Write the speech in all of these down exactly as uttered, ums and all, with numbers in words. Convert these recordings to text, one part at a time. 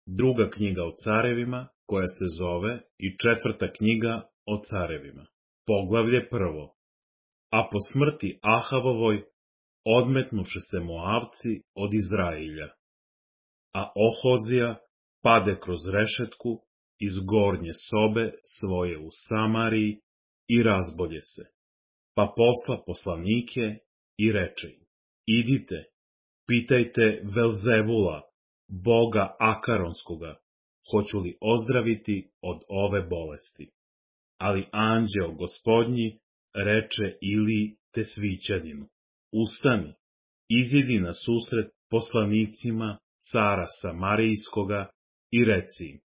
Druga knjiga o carevima, koja se zove i četvrta knjiga o carevima. Poglavlje prvo. A po smrti Ahavovoj odmetnuše se Moavci od Izrailja. A Ohozija pade kroz rešetku iz gornje sobe svoje u Samariji i razbolje se. Pa posla poslanike i reče im: idite, pitajte Velzevula, boga Akaronskoga, hoću li ozdraviti od ove bolesti. Ali anđeo Gospodnji reče Iliji Tesvićaninu: ustani, izidi na susret poslanicima cara Samarijskoga i reci im: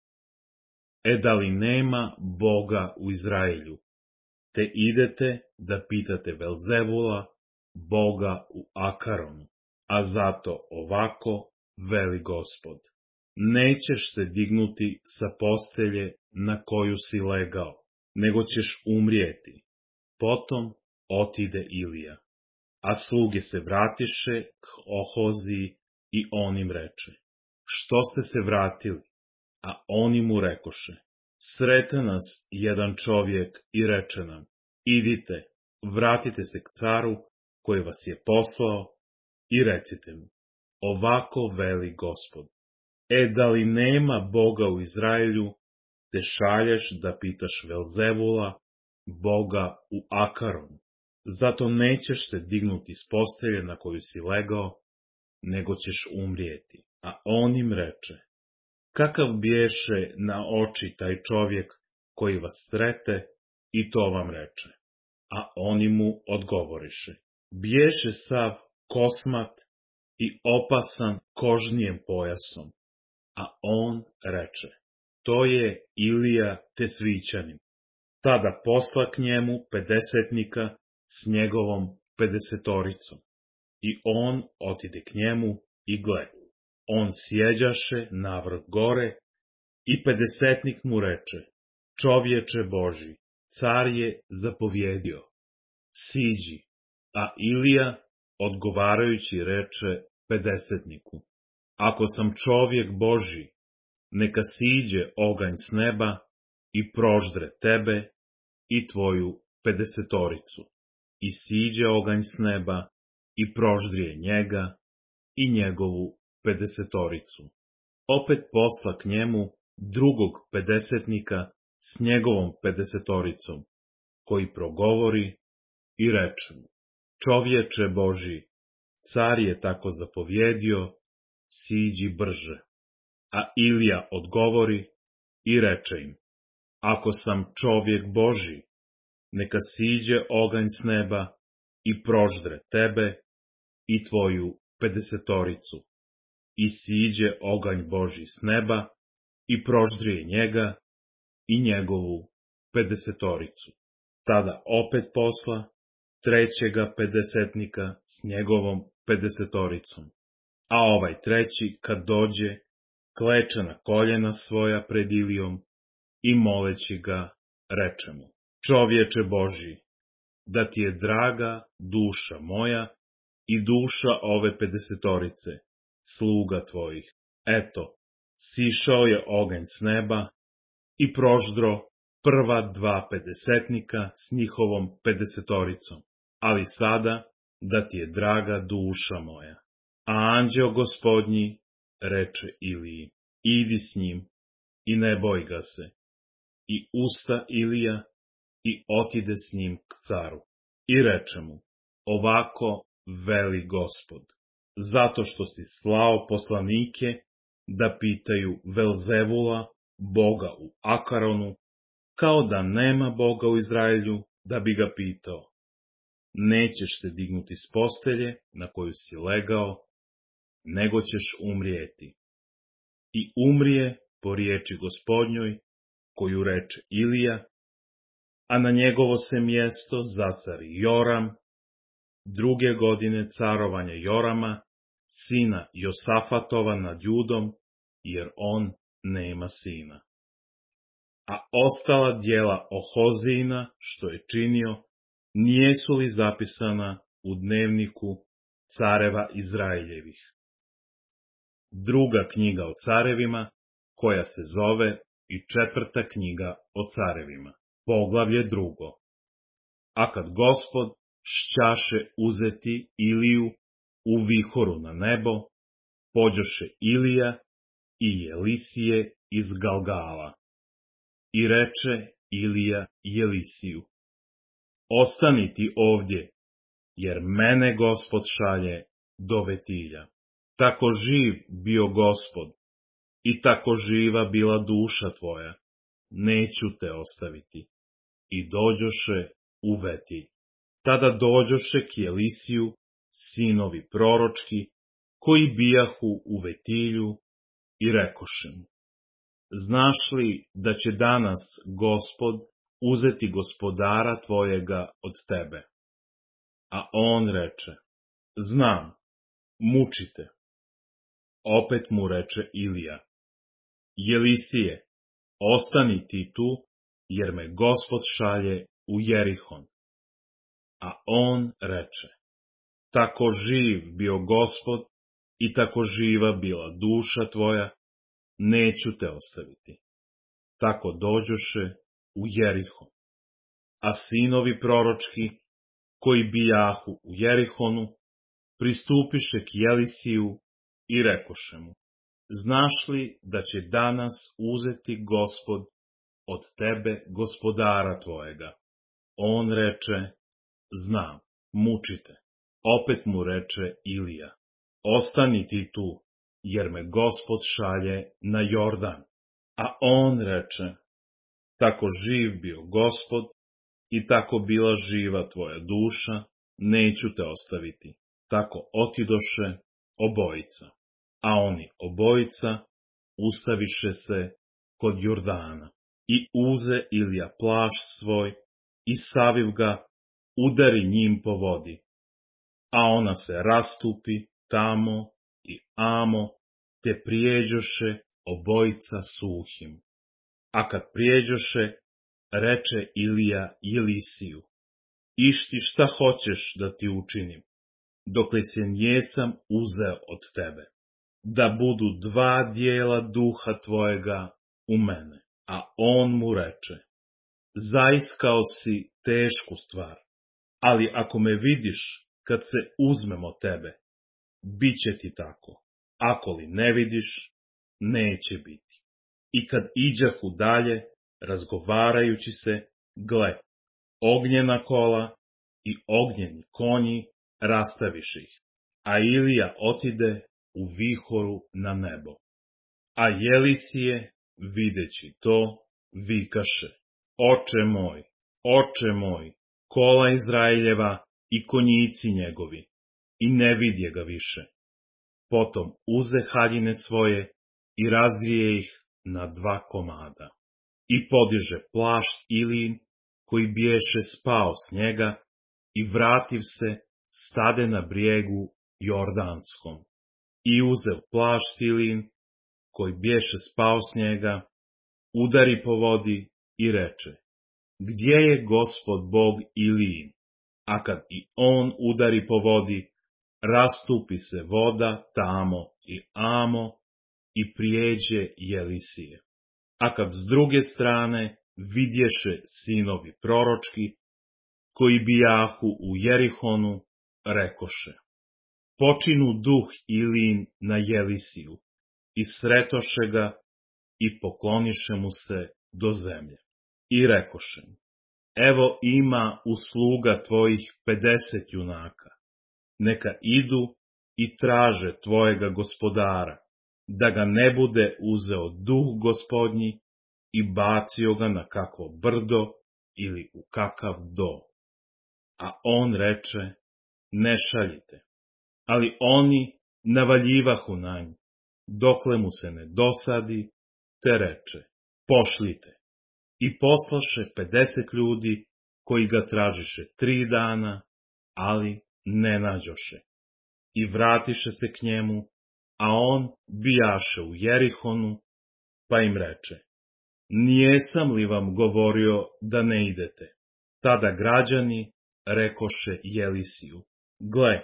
e da li nema Boga u Izraelju, te idete da pitate Velzevula, boga u Akaronu, a zato ovako veli Gospod: nećeš se dignuti sa postelje na koju si legao, nego ćeš umrijeti. Potom otide Ilija. A sluge se vratiše k Ohoziji i on im reče: što ste se vratili? A oni mu rekoše: sreta nas jedan čovjek i reče nam: idite, vratite se k caru koji vas je poslao i recite mu: ovako veli Gospod: e da li nema Boga u Izraelju, te šalješ da pitaš Velzevula, boga u Akaronu. Zato nećeš se dignuti s postelje na koju si legao, nego ćeš umrijeti. A on im reče: kakav biješe na oči taj čovjek koji vas srete i to vam reče? A oni mu odgovoriše: biješe sav kosmat i opasan kožnijem pojasom. A on reče: to je Ilija Tesvićanin. Tada posla k njemu pedesetnika s njegovom pedesetoricom. I on otide k njemu i gle, on sjeđaše navrh gore i pedesetnik mu reče: čovječe Božji, car je zapovjedio, siđi. A Ilija odgovarajući reče pedesetniku: ako sam čovjek Božji, neka siđe oganj s neba i proždre tebe i tvoju pedesetoricu. I siđe oganj s neba i proždrije njega i njegovu pedesetoricu. Opet posla k njemu drugog pedesetnika s njegovom pedesetoricom, koji progovori i reče mu: čovječe Božji, car je tako zapovjedio, siđi brže. A Ilija odgovori i reče im: ako sam čovjek Božji, neka siđe oganj s neba i proždre tebe i tvoju pedesetoricu. I siđe oganj Božji s neba i proždrije njega i njegovu pedesetoricu. Tada opet posla trećega pedesetnika s njegovom pedesetoricom. A ovaj treći, kad dođe, kleče na koljena svoja pred Ilijom i moleći ga, reče mu: čovječe Božji, da ti je draga duša moja i duša ove pedesetorice, sluga tvojih. Eto, sišao je oganj s neba i proždro prva dva pedesetnika s njihovom pedesetoricom, ali sada da ti je draga duša moja. A anđeo Gospodnji reče Iliji: idi s njim i ne boj ga se. I usta Ilija i otide s njim k caru. I reče mu: ovako veli Gospod: zato što si slao poslanike da pitaju Velzevula, boga u Akaronu, kao da nema Boga u Izraelju da bi ga pitao. Nećeš se dignuti s postelje na koju si legao, nego ćeš umrijeti. I umrije po riječi Gospodnjoj, koju reče Ilija, a na njegovo se mjesto zacari Joram, druge godine carovanja Jorama, sina Josafatova nad Judom, jer on nema sina. A ostala djela Ohozijina, što je činio, nijesu li zapisana u dnevniku careva Izraeljevih? Druga knjiga o carevima, koja se zove i četvrta knjiga o carevima, poglavlje drugo. A kad Gospod šćaše uzeti Iliju u vihoru na nebo, pođoše Ilija i Jelisije iz Galgala. I reče Ilija Jelisiju: ostani ti ovdje, jer mene Gospod šalje do Vetilja. Tako živ bio Gospod i tako živa bila duša tvoja, neću te ostaviti. I dođoše u Vetilj. Tada dođoše k Jelisiju sinovi proročki, koji bijahu u Vetilju, i rekoše mu: znaš li da će danas Gospod uzeti gospodara tvojega od tebe? A on reče: znam, mučite. Opet mu reče Ilija: Jelisije, ostani ti tu, jer me Gospod šalje u Jerihon. A on reče: tako živ bio Gospod i tako živa bila duša tvoja, neću te ostaviti. Tako dođoše u Jerihon. A sinovi proročki, koji bijahu u Jerihonu, pristupiše k Jelisiju i rekoše mu: znaš li da će danas uzeti Gospod od tebe gospodara tvojega? On reče: znam, mučite. Opet mu reče Ilija: ostani ti tu, jer me Gospod šalje na Jordan. A on reče: tako živ bio Gospod i tako bila živa tvoja duša, neću te ostaviti. Tako otidoše obojica. A oni obojica ustaviše se kod Jordana. I uze Ilija plašt svoj i saviv ga, udari njim po vodi. A ona se rastupi tamo i amo, te prijeđoše obojica suhim. A kad prijeđoše, reče Ilija Jelisiju: išti šta hoćeš da ti učinim, dokle se njesam uzeo od tebe, da budu dva dijela duha tvojega u mene. A on mu reče: zaiskao si tešku stvar, ali ako me vidiš kad se uzmem od tebe, bit će ti tako. Ako li ne vidiš, neće biti. I kad iđahu dalje, razgovarajući se, gle, ognjena kola i ognjeni konji rastaviše ih, a Ilija otide u vihoru na nebo. A Jelisije, videći to, vikaše: oče moj, oče moj, kola Izraeljeva i konjici njegovi, i ne vidje ga više. Potom uze haljine svoje i razgrije ih na dva komada. I podiže plašt Ilijin, koji biješe spao s njega, i vrativ se, stade na brijegu Jordanskom. I uzev plašt Ilijin, koji biješe spao s njega, udari po vodi i reče: gdje je Gospod Bog Ilijin? A kad i on udari po vodi, rastupi se voda tamo i amo i prijeđe Jelisije. A kad s druge strane vidješe sinovi proročki, koji bijahu u Jerihonu, rekoše: počinu duh Ilijin na Jelisiju, i sretoše ga i pokloniše mu se do zemlje. I rekoše: evo ima usluga tvojih pedeset junaka, neka idu i traže tvojega gospodara, da ga ne bude uzeo duh gospodnji i bacio ga na kakvo brdo ili u kakav do. A on reče: ne šaljite. Ali oni navaljivahu na nj, dokle mu se ne dosadi, te reče: pošlite. I poslaše pedeset ljudi, koji ga tražiše tri dana, ali ne nađoše. I vratiše se k njemu, a on bijaše u Jerihonu, pa im reče: nijesam li vam govorio da ne idete? Tada građani rekoše Jelisiju: gle,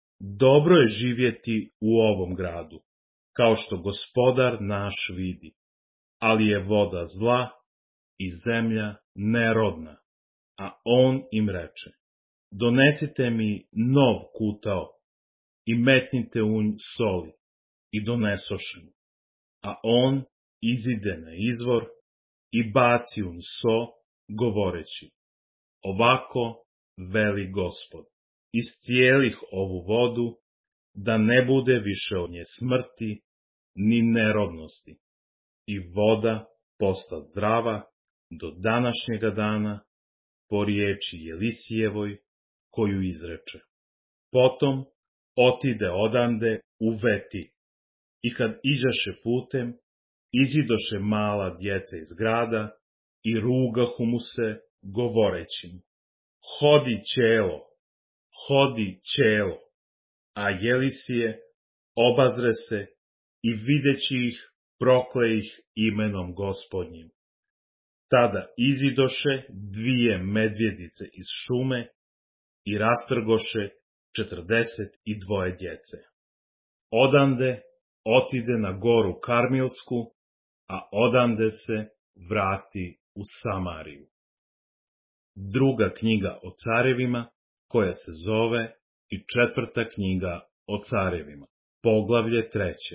dobro je živjeti u ovom gradu, kao što gospodar naš vidi. ali je voda zla i zemlja nerodna. A on im reče, donesite mi nov kutao i metnite u nj soli, i donesoše mu. A on izide na izvor i baci u nj so, govoreći, ovako veli Gospod, iscijelih ovu vodu, da ne bude više od nje smrti, ni nerodnosti. I voda posta zdrava do današnjega dana, po riječi Jelisijevoj, koju izreče. Potom otide odande u Veti, i kad iđaše putem, izidoše mala djeca iz grada i rugahu mu se, govoreći mu, hodi ćelo, hodi ćelo. A Jelisije obazre se i videći ih, prokle ih imenom Gospodnjim. Tada izidoše dvije medvjedice iz šume i rastrgoše četrdeset i dvoje djece. Odande otide na goru Karmilsku, a odande se vrati u Samariju. Druga knjiga o carevima, koja se zove i četvrta knjiga o carevima, poglavlje treće.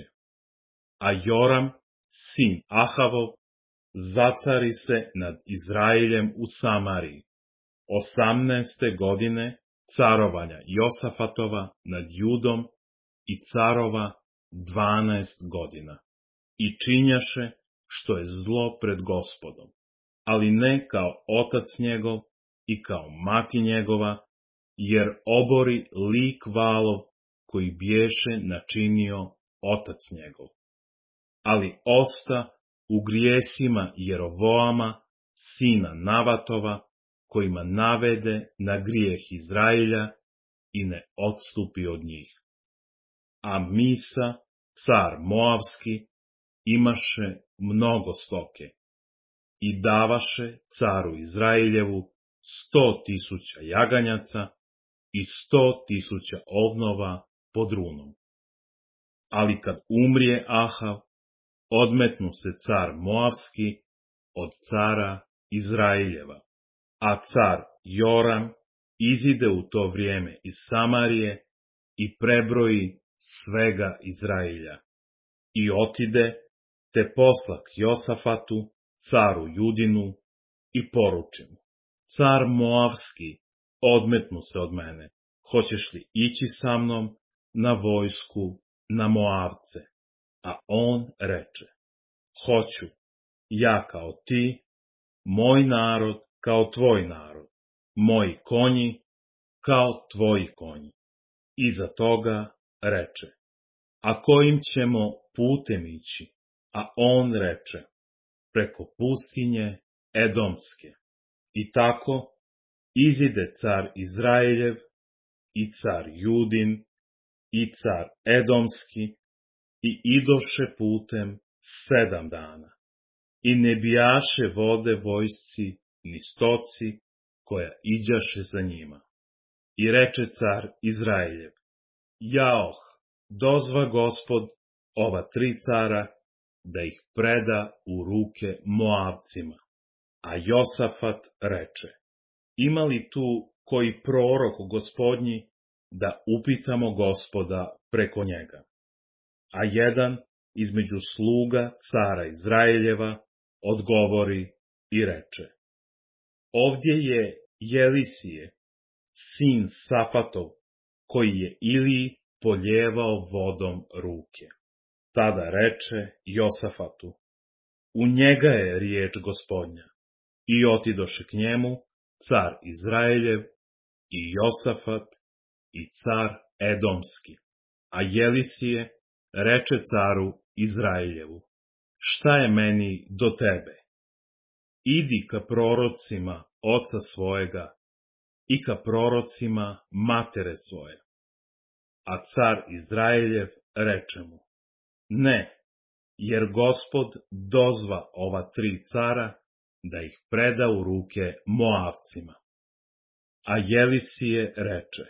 A Joram, sin Ahavov, zacari se nad Izraeljem u Samariji, osamnaeste godine carovanja Josafatova nad Judom i carova dvanaest godina. I činjaše što je zlo pred Gospodom, ali ne kao otac njegov i kao mati njegova, jer obori lik valov koji biješe načinio otac njegov. Ali osta u grijesima Jerovoama, sina Navatova, kojima navede na grijeh Izraelja i ne odstupi od njih. A Misa, car Moavski, imaše mnogo stoke i davaše caru Izraeljevu sto tisuća jaganjaca i sto tisuća ovnova pod runom. Ali kad umrije Ahav, odmetnu se car Moavski od cara Izraeljeva, a car Joram izide u to vrijeme iz Samarije i prebroji svega Izraelja. I otide, te posla k Josafatu, caru Judinu, i poruči mu, car Moavski, odmetnu se od mene, hoćeš li ići sa mnom na vojsku na Moavce? A on reče, hoću, ja kao ti, moj narod kao tvoj narod, moji konji kao tvoji konji. Iza toga reče, a kojim ćemo putem ići? A on reče, preko pustinje Edomske. I tako izide car Izraeljev i car Judin i car Edomski i idoše putem sedam dana. I ne bijaše vode vojsci ni stoci koja iđaše za njima. I reče car Izraeljev, jaoh, dozva Gospod ova tri cara da ih preda u ruke Moavcima. A Josafat reče, ima li tu koji prorok Gospodnji da upitamo Gospoda preko njega? A jedan između sluga cara Izraeljeva odgovori i reče, ovdje je Jelisije, sin Safatov, koji je Iliji poljevao vodom ruke. Tada reče Josafatu, u njega je riječ Gospodnja. I otidoše k njemu car Izraeljev i Josafat i car Edomski. A Jelisije reče caru Izraeljevu, šta je meni do tebe? Idi ka prorocima oca svojega i ka prorocima matere svoje. A car Izraeljev reče mu, ne, jer Gospod dozva ova tri cara da ih preda u ruke Moavcima. A Jelisije reče,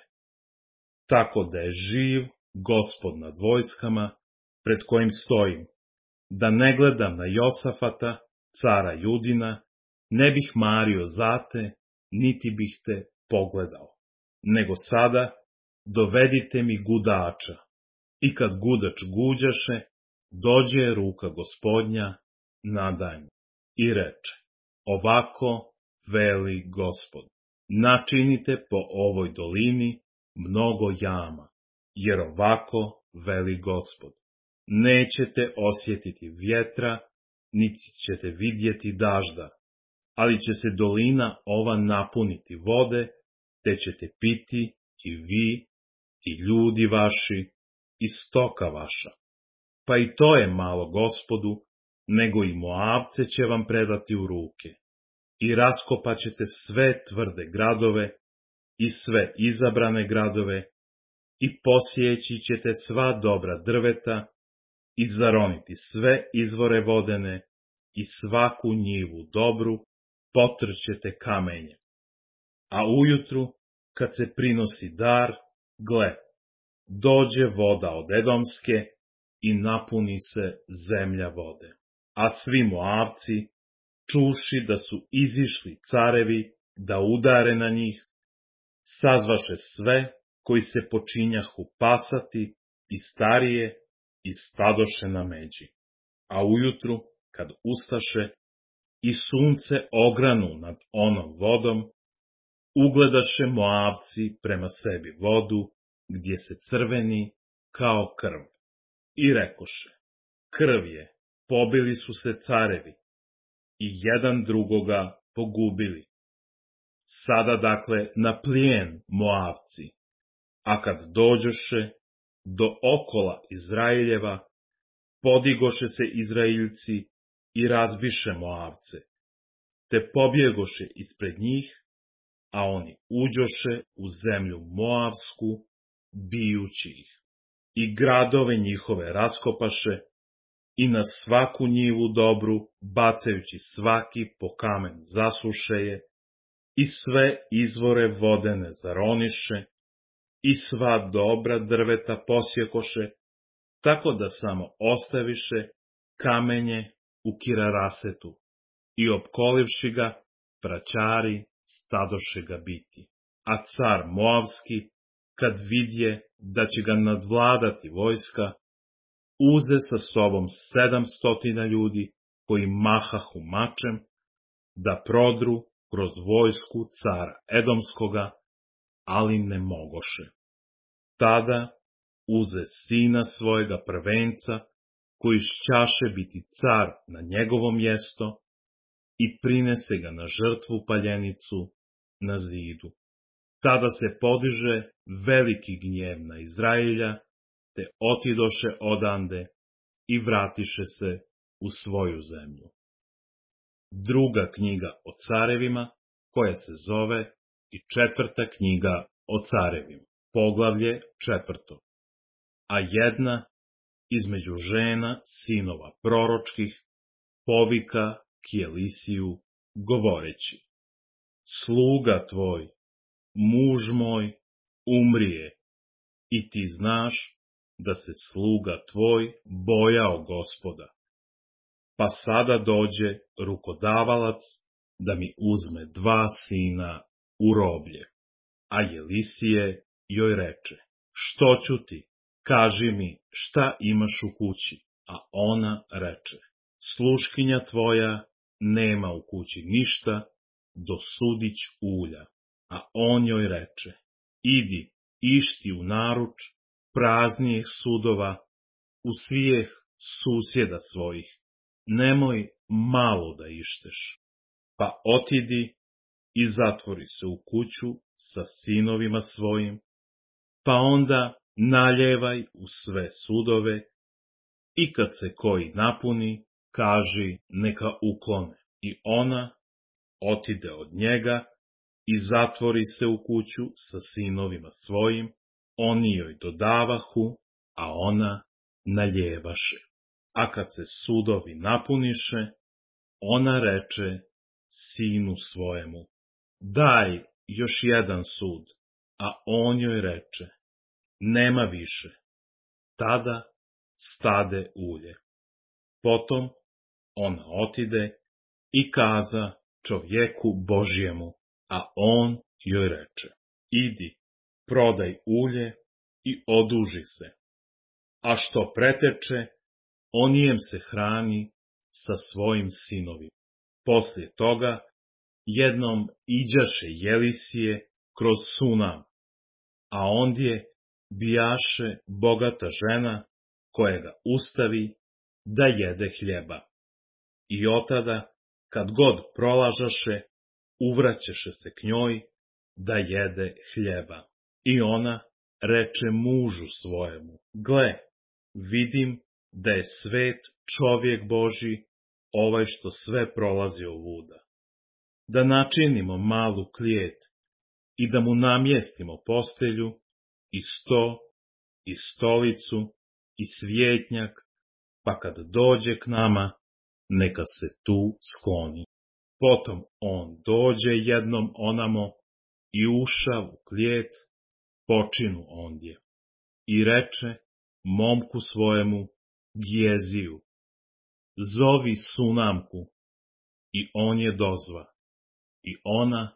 tako da je živ Gospod nad vojskama, pred kojim stojim, da ne gledam na Josafata, cara Judina, ne bih mario za te, niti bih te pogledao. Nego sada dovedite mi gudača. I kad gudač guđaše, dođe ruka Gospodnja nada nju i reče: ovako veli Gospod, načinite po ovoj dolini mnogo jama, jer ovako veli Gospod, nećete osjetiti vjetra, niti ćete vidjeti dažda, ali će se dolina ova napuniti vode, te ćete piti i vi, i ljudi vaši, i stoka vaša. Pa i to je malo Gospodu, nego i Moavce će vam predati u ruke. I raskopaćete sve tvrde gradove i sve izabrane gradove i posjeći ćete sva dobra drveta i zaroniti sve izvore vodene i svaku njivu dobru potrćete kamenjem. A ujutru, kad se prinosi dar, gle, dođe voda od Edomske i napuni se zemlja vode. A svi Moavci, čuši da su izišli carevi da udare na njih, sazvaše sve koji se počinjahu pasati i starije i stadoše na međi. A ujutru, kad ustaše i sunce ogranu nad onom vodom, ugledaše Moavci prema sebi vodu, gdje se crveni kao krv. I rekoše: krv je, pobili su se carevi i jedan drugoga pogubili. Sada dakle na plijen Moavci, a kad dođoše do okola Izraeljeva, podigoše se Izraeljci i razbiše Moavce, te pobjegoše ispred njih, a oni uđoše u zemlju Moavsku, bijući ih. I gradove njihove raskopaše, i na svaku njivu dobru, bacajući svaki po kamen zasuše je, i sve izvore vodene zaroniše, i sva dobra drveta posjekoše, tako da samo ostaviše kamenje u Kirarasetu, i opkolivši ga, praćari stadoše ga biti. A car Moavski, kad vidje da će ga nadvladati vojska, uze sa sobom sedamstotina ljudi koji mahahu mačem, da prodru kroz vojsku cara Edomskoga, ali ne mogoše. Tada uze sina svojega prvenca, koji šćaše biti car na njegovo mjesto, i prinese ga na žrtvu paljenicu na zidu. Tada se podiže veliki gnjev na Izraelja, te otidoše odande i vratiše se u svoju zemlju. Druga knjiga o carevima, koja se zove i četvrta knjiga o carevima, poglavlje četvrto. A jedna između žena sinova proročkih povika Kjelisiju govoreći: sluga tvoj, muž moj, umrije, i ti znaš da se sluga tvoj bojao Gospoda. Pa sada dođe rukodavalac da mi uzme dva sina u roblje. A Jelisije joj reče: što ću ti, kaži mi šta imaš u kući. A ona reče: sluškinja tvoja nema u kući ništa do sudić ulja. A on joj reče: idi, išti u naruč praznijih sudova, u svijeh susjeda svojih, nemoj malo da išteš. Pa otidi i zatvori se u kuću sa sinovima svojim, pa onda naljevaj u sve sudove, i kad se koji napuni, kaži neka uklone. I ona otide od njega i zatvori se u kuću sa sinovima svojim, oni joj dodavahu, a ona naljevaše. A kad se sudovi napuniše, ona reče sinu svojemu: daj još jedan sud. A on joj reče: nema više. Tada stade ulje. Potom ona otide i kaza čovjeku Božjemu, a on joj reče: idi, prodaj ulje i oduži se, a što preteče, onijem se hrani sa svojim sinovima. Poslije toga, jednom iđaše Jelisije kroz Sunam, a ondje bijaše bogata žena koja ga ustavi da jede hljeba. I otada, kad god prolažaše, uvraćaše se k njoj da jede hljeba. I ona reče mužu svojemu: gle, vidim da je svet čovjek Božji, ovaj što sve prolazi ovuda. Da načinimo malu klijet i da mu namjestimo postelju, i sto, i stolicu, i svjetnjak, pa kad dođe k nama, neka se tu skloni. Potom on dođe jednom onamo i uša u klijet, počinu ondje. I reče momku svojemu Gijeziju: zovi Sunamku. I on je dozva. I ona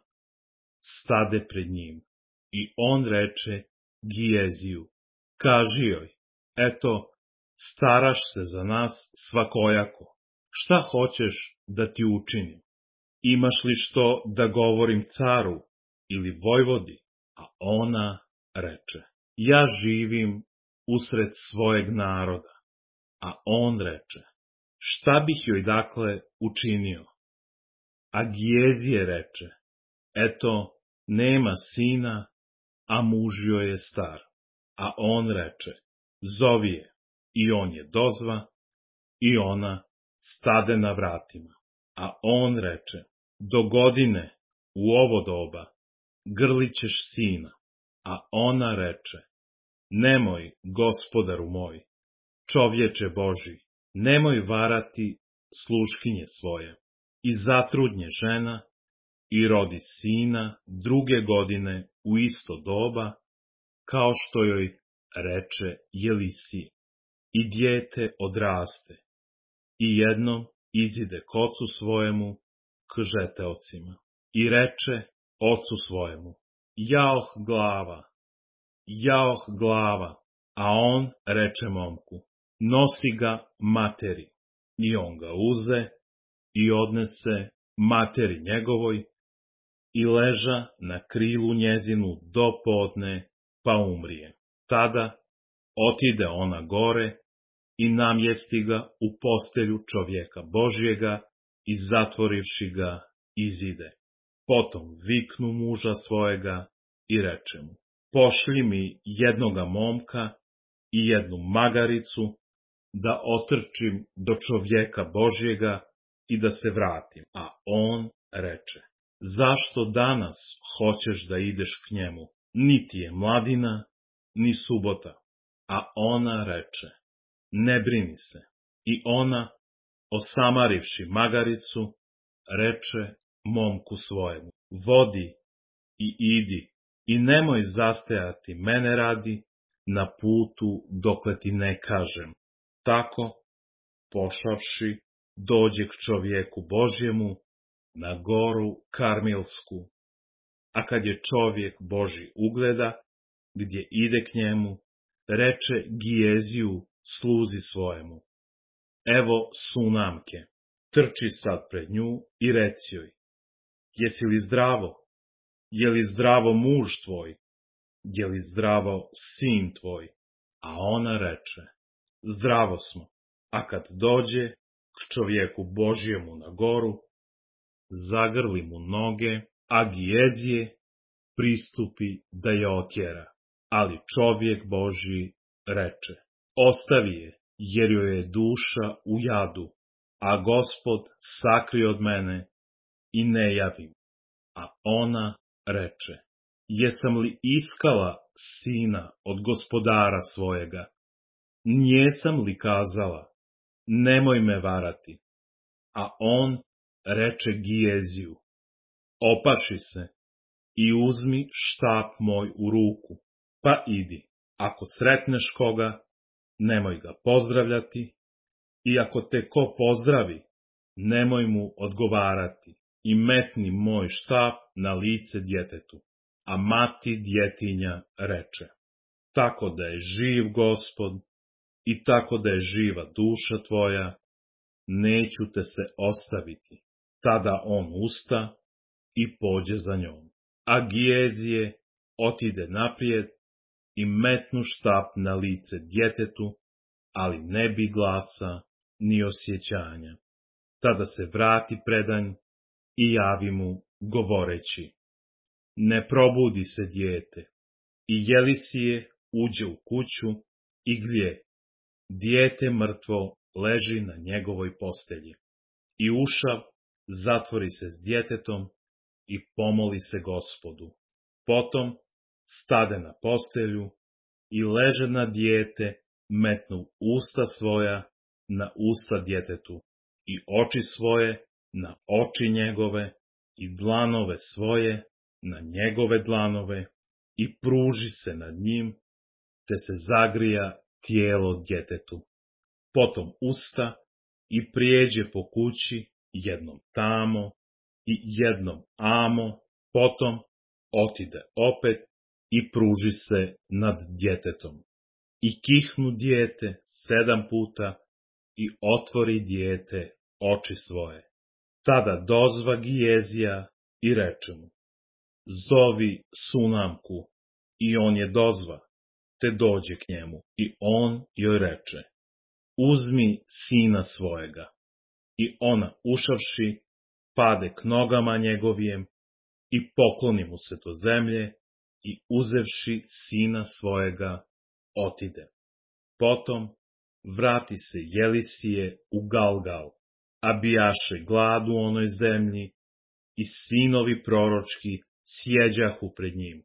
stade pred njim. I on reče Gijeziju: kaži joj, eto, staraš se za nas svakojako. Šta hoćeš da ti učinim? Imaš li što da govorim caru ili vojvodi? A ona reče: ja živim usred svojeg naroda. A on reče: šta bih joj dakle učinio? A Gijezije reče: eto, nema sina, a muž joj je star. A on reče: zovi je. I on je dozva, i ona stade na vratima. A on reče: do godine, u ovo doba, grlićeš sina. A ona reče: nemoj, gospodaru moj, čovječe Božji, nemoj varati sluškinje svoje. I zatrudnje žena i rodi sina druge godine u isto doba, kao što joj reče Jelisije. I dijete odraste, i jednom izide k ocu svojemu, k žeteocima. I reče ocu svojemu: jaoh glava, jaoh glava. A on reče momku: nosi ga materi. I on ga uze i odnese materi njegovoj, i leža na krilu njezinu do podne, pa umrije. Tada otide ona gore i namjesti ga u postelju čovjeka Božjega i zatvorivši ga izide. Potom viknu muža svojega i reče mu: pošli mi jednoga momka i jednu magaricu, da otrčim do čovjeka Božjega i da se vratim. A on reče: zašto danas hoćeš da ideš k njemu? Niti je mladina, ni subota. A ona reče: ne brini se. I ona, osamarivši magaricu, reče momku svojemu: vodi i idi, i nemoj zastajati mene radi na putu dokle ti ne kažem. Tako, pošavši, dođe k čovjeku Božjemu na goru Karmilsku. A kad je čovjek Božji ugleda, gdje ide k njemu, reče Gijeziju sluzi svojemu: evo Sunamke, trči sad pred nju i reci joj: jesi li zdravo? Je li zdravo muž tvoj? Je li zdravo sin tvoj? A ona reče: zdravo smo. A kad dođe k čovjeku Božjemu na goru, zagrli mu noge, a Gijezije pristupi da je otjera. Ali čovjek Božji reče: ostavi je, jer joj je duša u jadu, a Gospod sakri od mene i ne javim. A ona reče: jesam li iskala sina od gospodara svojega? Njesam li kazala: nemoj me varati? A on reče Gijeziju: opaši se i uzmi štap moj u ruku, pa idi. Ako sretneš koga, nemoj ga pozdravljati, I ako te ko pozdravi, nemoj mu odgovarati i metni moj štap na lice djetetu. A mati djetinja reče, tako da je živ Gospod i tako da je živa duša tvoja, neću te se ostaviti. Tada on usta i pođe za njom. A Gijezije otide naprijed i metnu štap na lice djetetu, ali ne bi glasa ni osjećanja. Tada se vrati predanj i javi mu govoreći, ne probudi se dijete. I Jelisije uđe u kuću i glje, dijete mrtvo leži na njegovoj postelji. I ušav zatvori se s djetetom i pomoli se Gospodu. Potom stade na postelju i leže na dijete, metnu usta svoja na usta djetetu i oči svoje na oči njegove i dlanove svoje na njegove dlanove i pruži se nad njim, te se zagrija tijelo djetetu. Potom usta i prijeđe po kući jednom tamo i jednom amo, potom otide opet i pruži se nad djetetom. I kihnu dijete sedam puta i otvori dijete oči svoje. Tada dozva Gijezija i reče mu, zovi Sunamku, i on je dozva, te dođe k njemu, i on joj reče, uzmi sina svojega. I ona, ušavši, pade k nogama njegovijem i pokloni mu se do zemlje i uzevši sina svojega, otide. Potom vrati se Jelisije u Galgal, a bijaše glad u onoj zemlji i sinovi proročki sjeđahu pred njim.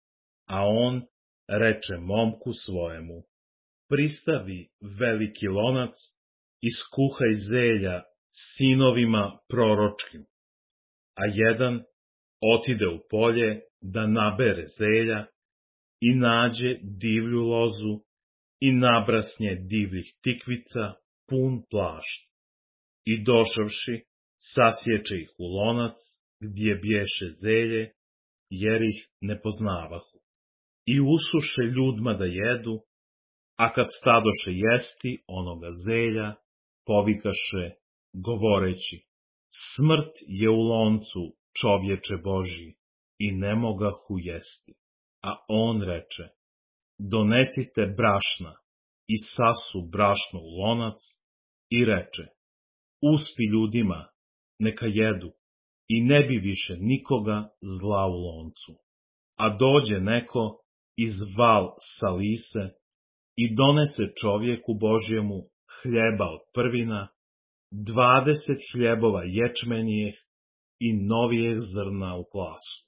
A on reče momku svojemu, pristavi veliki lonac i skuhaj zelja sinovima proročkim. A jedan otide u polje da nabere zelja i nađe divlju lozu i nabrasnje divljih tikvica pun plašt. I došavši, sasječe ih u lonac gdje bješe zelje, jer ih ne poznavahu. I usuše ljudma da jedu, a kad stadoše jesti onoga zelja, povikaše, govoreći, smrt je u loncu, čovječe Božji, i ne mogahu jesti. A on reče, donesite brašna, i sasu brašno u lonac, i reče, uspi ljudima, neka jedu, i ne bi više nikoga zla u loncu. A dođe neko iz Val Salise i donese čovjeku Božjemu hljeba od prvina, dvadeset hljebova ječmenijeh i novijeg zrna u klasu.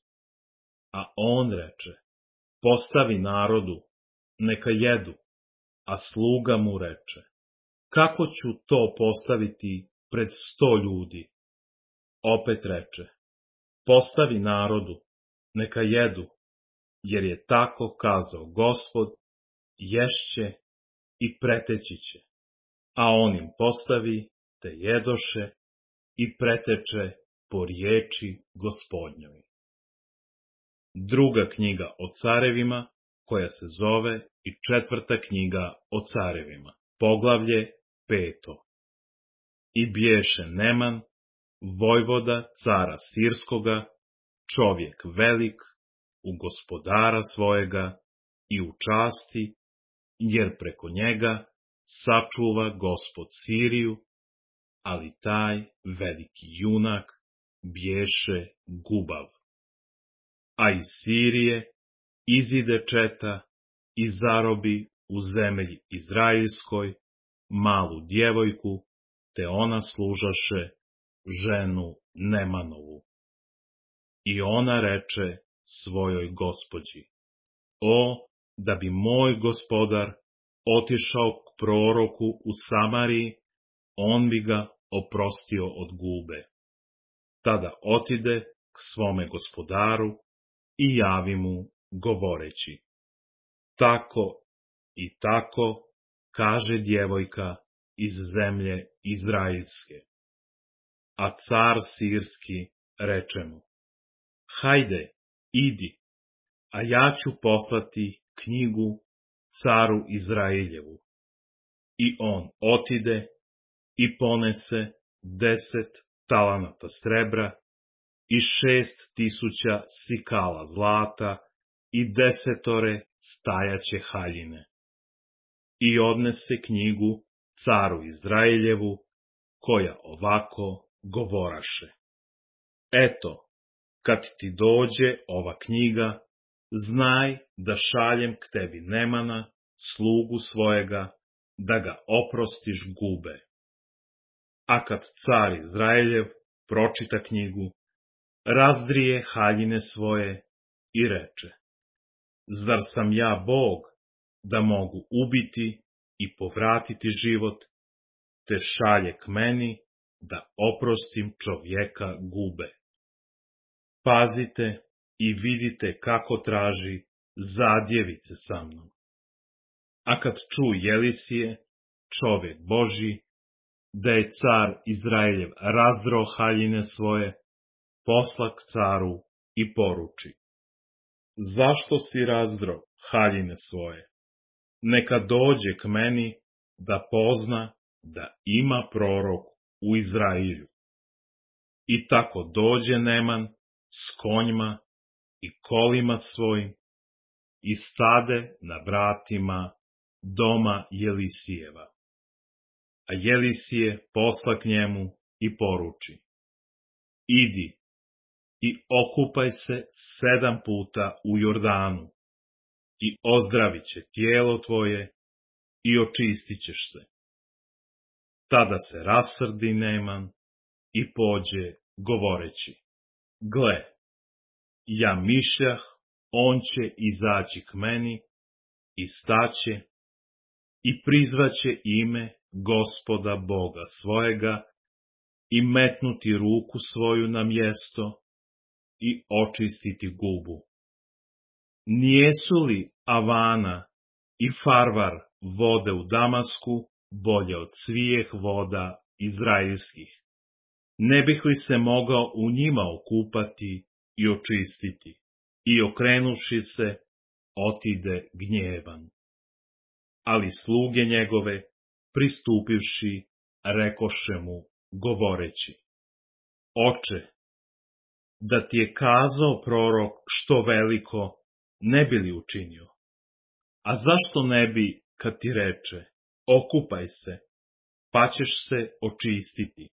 A on reče, postavi narodu, neka jedu, a sluga mu reče, kako ću to postaviti pred sto ljudi? Opet reče, postavi narodu, neka jedu, jer je tako kazao Gospod, ješće i preteći će. A on im postavi, te jedoše i preteče po riječi Gospodnjoj. Druga knjiga o carevima, koja se zove i četvrta knjiga o carevima, poglavlje peto. I bješe Neman, vojvoda cara Sirskoga, čovjek velik, u gospodara svojega i u časti, jer preko njega sačuva Gospod Siriju, ali taj veliki junak bješe gubav. A iz Sirije izide četa i zarobi u zemlji Izraelskoj malu djevojku, te ona služaše ženu Nemanovu. I ona reče svojoj gospođi, o, da bi moj gospodar otišao k proroku u Samariji, on bi ga oprostio od gube. Tada otide k svome gospodaru i javi mu govoreći, tako i tako kaže djevojka iz zemlje Izraelske. A car sirski reče mu: Hajde, idi, a ja ću poslati knjigu caru Izraeljevu. I on otide i ponese deset talanata srebra i šest tisuća sikala zlata i desetore stajaće haljine. I odnese knjigu caru Izraeljevu, koja ovako govoraše: Eto, kad ti dođe ova knjiga, znaj da šaljem k tebi Nemana, slugu svojega, da ga oprostiš gube. A kad car Izraeljev pročita knjigu, razdrije haljine svoje i reče: Zar sam ja Bog, da mogu ubiti i povratiti život, te šalje k meni da oprostim čovjeka gube. Pazite i vidite kako traži zadjevice sa mnom. A kad ču Jelisije, čovjek Božji, da je car Izraeljev razdro haljine svoje, posla k caru i poruči: Zašto si razdro haljine svoje? Neka dođe k meni da pozna da ima prorok u Izraelju. I tako dođe Neman s konjima i kolima svojim i stade na vratima doma Jelisijeva. A Jelisije posla k njemu i poruči: Idi i okupaj se sedam puta u Jordanu i ozdravit će tijelo tvoje i očistit ćeš se. Tada se rasrdi Neman i pođe govoreći: Gle, ja mišljah, on će izaći k meni i staće i prizvaće ime Gospoda Boga svojega i metnuti ruku svoju na mjesto i očistiti gubu. Nijesu li Avana i Farvar vode u Damasku bolje od svijeh voda izraelskih? Ne bih li se mogao u njima okupati i očistiti? I okrenuši se, otide gnjevan. Ali sluge njegove, pristupivši, rekoše mu, govoreći: Oče, da ti je kazao prorok što veliko, ne bi li učinio? A zašto ne bi, kad ti reče: Okupaj se, pa ćeš se očistiti?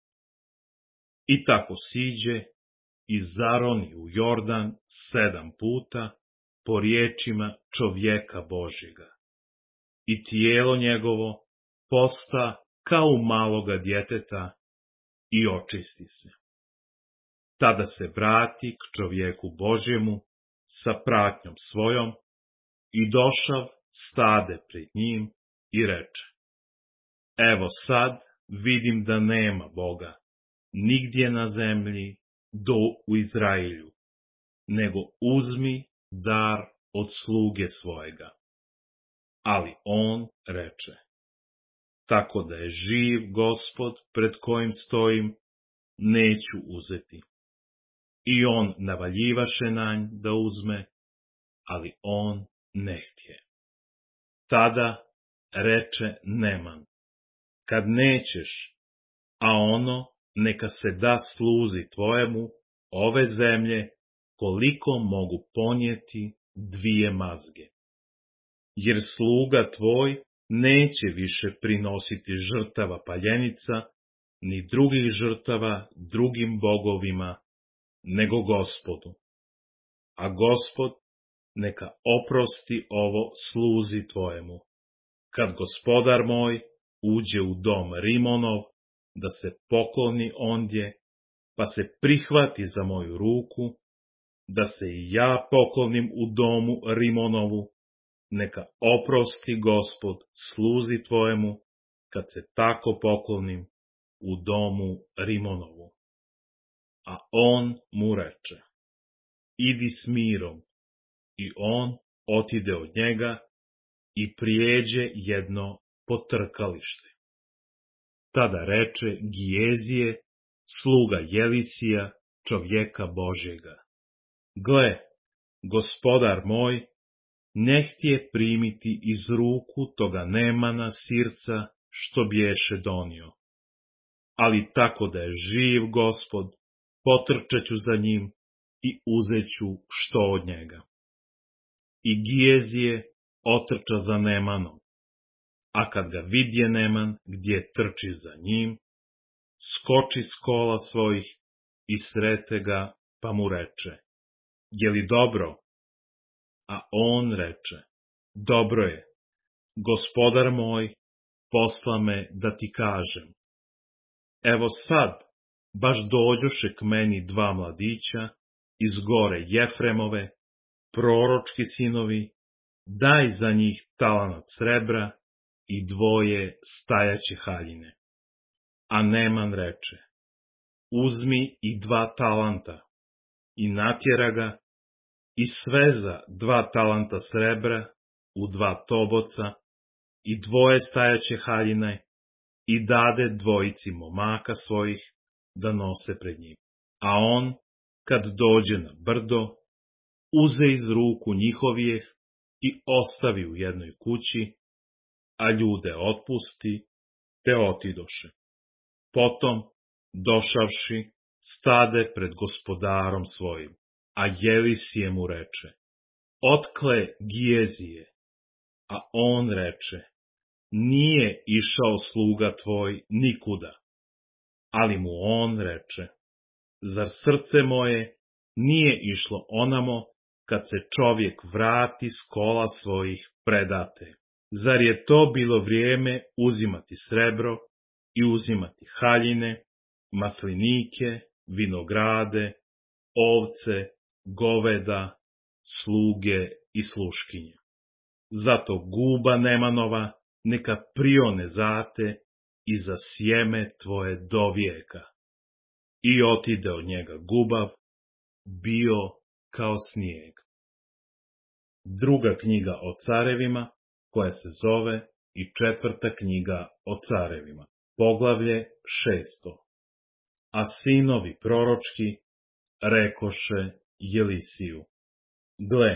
I tako siđe i zaroni u Jordan sedam puta po riječima čovjeka Božjega. I tijelo njegovo posta kao u maloga djeteta i očisti se. Tada se vrati k čovjeku Božjemu sa pratnjom svojom i došav stade pred njim i reče: Evo sad vidim da nema Boga nigdje na zemlji do u Izraelju, nego uzmi dar od sluge svojega. Ali on reče: Tako da je živ Gospod pred kojim stojim, neću uzeti. I on navaljivaše na nj da uzme, ali on ne htje. Tada reče Neman: Kad nećeš, a ono neka se da sluzi tvojemu ove zemlje, koliko mogu ponijeti dvije mazge. Jer sluga tvoj neće više prinositi žrtava paljenica, ni drugih žrtava drugim bogovima, nego Gospodu. A Gospod neka oprosti ovo sluzi tvojemu, kad gospodar moj uđe u dom Rimonov, da se pokloni ondje, pa se prihvati za moju ruku, da se i ja poklonim u domu Rimonovu, neka oprosti Gospod sluzi tvojemu, kad se tako poklonim u domu Rimonovu. A on mu reče: Idi s mirom. I on otide od njega i prijeđe jedno potrkalište. Tada reče Gijezije, sluga Jelisija, čovjeka Božjega: Gle, gospodar moj, ne htje primiti iz ruku toga Nemana Sirca, što bješe donio. Ali tako da je živ Gospod, potrčeću za njim i uzeću što od njega. I Gijezije otrča za Nemanom, a kad ga vidje Neman gdje trči za njim, skoči s kola svojih i srete ga, pa mu reče: Je li dobro? A on reče: Dobro je, gospodar moj, posla me da ti kažem. Evo sad, baš dođoše k meni dva mladića iz gore Jefremove, proročki sinovi, daj za njih talanat srebra i dvoje stajaće haljine. A Neman reče: Uzmi i dva talanta, i natjera ga, i sveza dva talanta srebra u dva toboca i dvoje stajaće haljine, i dade dvojici momaka svojih da nose pred njim. A on, kad dođe na brdo, uze iz ruku njihovijeh i ostavi u jednoj kući, a ljude otpusti, te otidoše. Potom, došavši, stade pred gospodarom svojim, a Jelisije mu reče: Otkle Gijezije? A on reče: Nije išao sluga tvoj nikuda. Ali mu on reče: Zar srce moje nije išlo onamo kad se čovjek vrati s kola svojih predate? Zar je to bilo vrijeme uzimati srebro i uzimati haljine, maslinike, vinograde, ovce, goveda, sluge i sluškinje? Zato guba Nemanova neka prione zate i za sjeme tvoje do vijeka. I otide od njega gubav, bio kao snijeg. Druga knjiga o carevima, koja se zove i četvrta knjiga o carevima, poglavlje šesto. A sinovi proročki rekoše Jelisiju: Gle,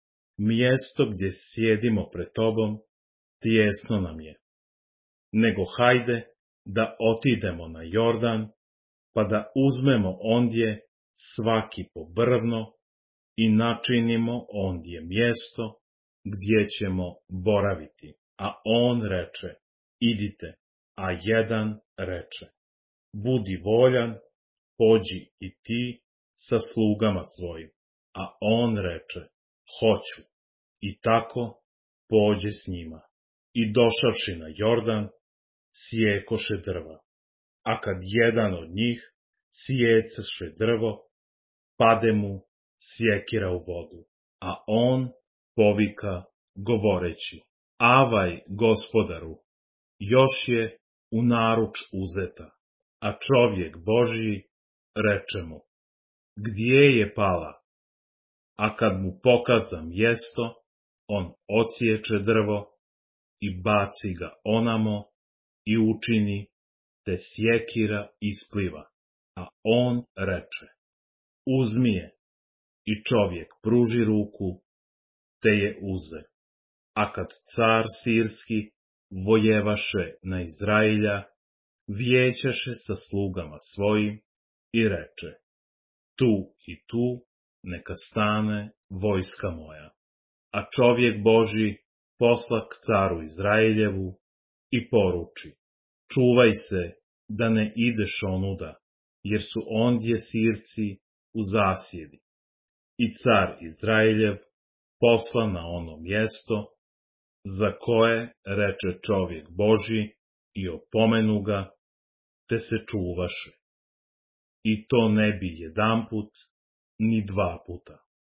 mjesto gdje sjedimo pred tobom, tijesno nam je. Nego hajde da otidemo na Jordan, pa da uzmemo ondje svaki po brvno i načinimo ondje mjesto gdje ćemo boraviti. A on reče: Idite. A jedan reče: Budi voljan, pođi i ti sa slugama svojim. A on reče: Hoću. I tako pođe s njima. I došavši na Jordan, sjekoše drva. A kad jedan od njih sjecaše drvo, pade mu sjekira u vodu. A on povika govoreći: Avaj, gospodaru, još je u naruč uzeta. A čovjek Božji reče mu: Gdje je pala? A kad mu pokaza mjesto, on odsječe drvo i baci ga onamo i učini, te sjekira ispliva. A on reče: Uzmi je. I čovjek pruži ruku, te je uze. A kad car Sirski vojevaše na Izrailja, vijećaše sa slugama svojim i reče: Tu i tu neka stane vojska moja. A čovjek Božji posla k caru Izrailjevu i poruči: Čuvaj se da ne ideš onuda, jer su ondje Sirci u zasjedi. I car Izrailjev posla na ono mjesto, za koje reče čovjek Božji, i opomenu ga, te se čuvaše. I to ne bi jedanput, ni dva puta.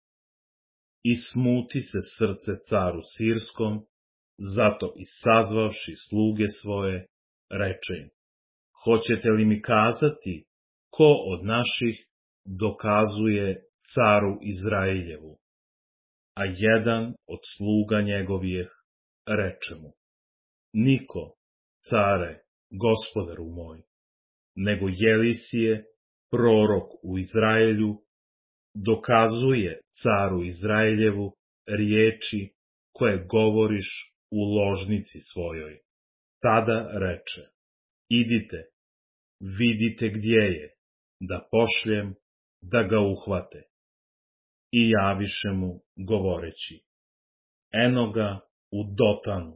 I smuti se srce caru Sirskom, zato i sazvavši sluge svoje, reče im: Hoćete li mi kazati ko od naših dokazuje caru Izrailjevu? A jedan od sluga njegovih reče mu: Niko, care, gospodaru moj, nego Jelisije, prorok u Izraelju, dokazuje caru Izraeljevu riječi koje govoriš u ložnici svojoj. Tada reče, idite, vidite gdje je, da pošljem, da ga uhvate. I javiše mu, govoreći, eno ga u Dotanu.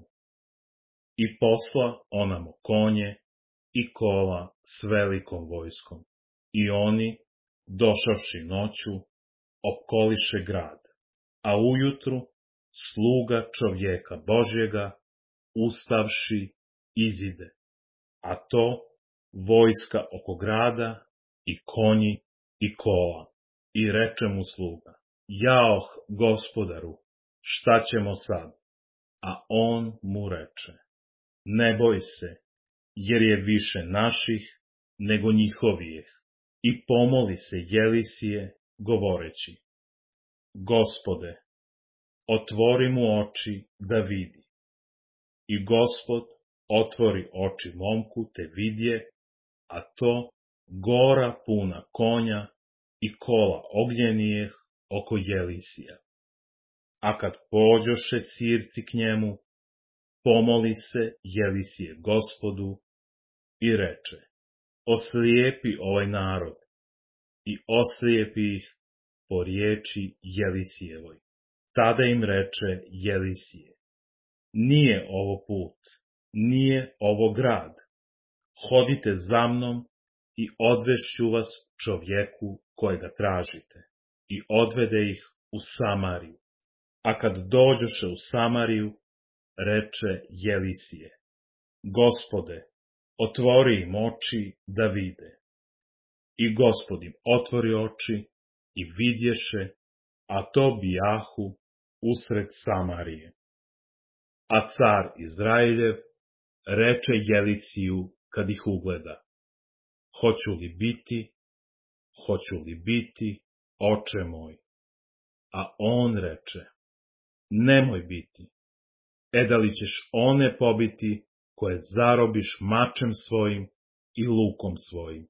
I posla onamo konje i kola s velikom vojskom. I oni, došavši noću, opkoliše grad, a ujutru sluga čovjeka Božjega, ustavši, izide, a to vojska oko grada i konji i kola. I reče mu sluga, jaoh, gospodaru, šta ćemo sad? A on mu reče, ne boj se, jer je više naših nego njihovijeh. I pomoli se Jelisije, govoreći, Gospode, otvori mu oči da vidi. I Gospod otvori oči momku te vidje, a to gora puna konja i kola ognjenijeh oko Jelisija. A kad pođoše sirci k njemu, pomoli se Jelisije Gospodu i reče, oslijepi ovaj narod i oslijepi ih po riječi Jelisijevoj. Tada im reče Jelisije, nije ovo put, nije ovo grad, hodite za mnom i odvešću vas čovjeku kojega tražite. I odvede ih u Samariju. A kad dođoše u Samariju, reče Jelisije, Gospode, otvori im oči da vide. I Gospod im otvori oči i vidješe, a to bijahu usred Samarije. A car Izraeljev reče Jelisiju kad ih ugleda, hoću li biti, hoću li biti, oče moj? A on reče, nemoj biti, e da li ćeš one pobiti koje zarobiš mačem svojim i lukom svojim.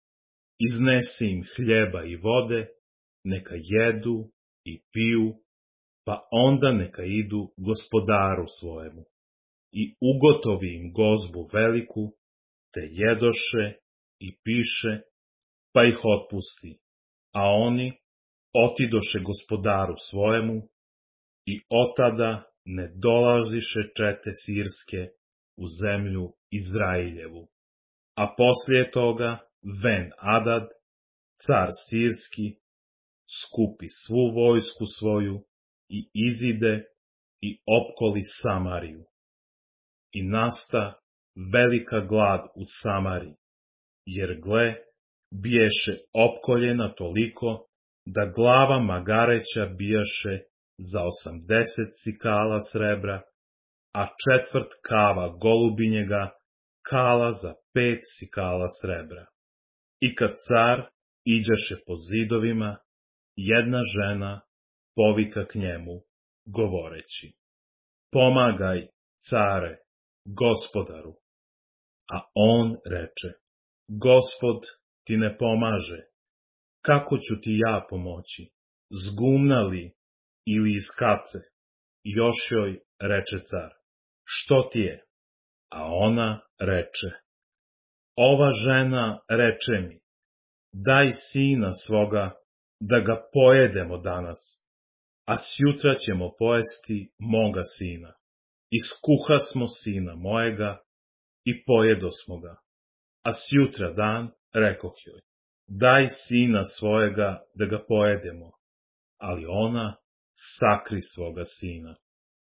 Iznesi im hljeba i vode, neka jedu i piju, pa onda neka idu gospodaru svojemu. I ugotovi im gozbu veliku, te jedoše i piše, pa ih otpusti, a oni otidoše gospodaru svojemu i otada ne dolaziše čete sirske u zemlju Izrailjevu. A poslije toga Ben Adad, car sirski, skupi svu vojsku svoju i izide i opkoli Samariju. I nasta velika glad u Samariji, jer gle, biješe opkoljena toliko, da glava magareća bijaše za osamdeset sikala srebra, a četvrt kava golubinjega kala za pet sikala srebra. I kad car iđaše po zidovima, jedna žena povika k njemu, govoreći, pomagaj, care, gospodaru. A on reče, Gospod ti ne pomaže, kako ću ti ja pomoći, zgumna li ili iz kace? Još joj reče car, što ti je? A ona reče, ova žena reče mi, daj sina svoga da ga pojedemo danas, a sjutra ćemo pojesti moga sina. Iskuha smo sina mojega i pojedosmo ga. A sjutra dan rekoh joj, daj sina svojega da ga pojedemo, ali ona sakri svoga sina.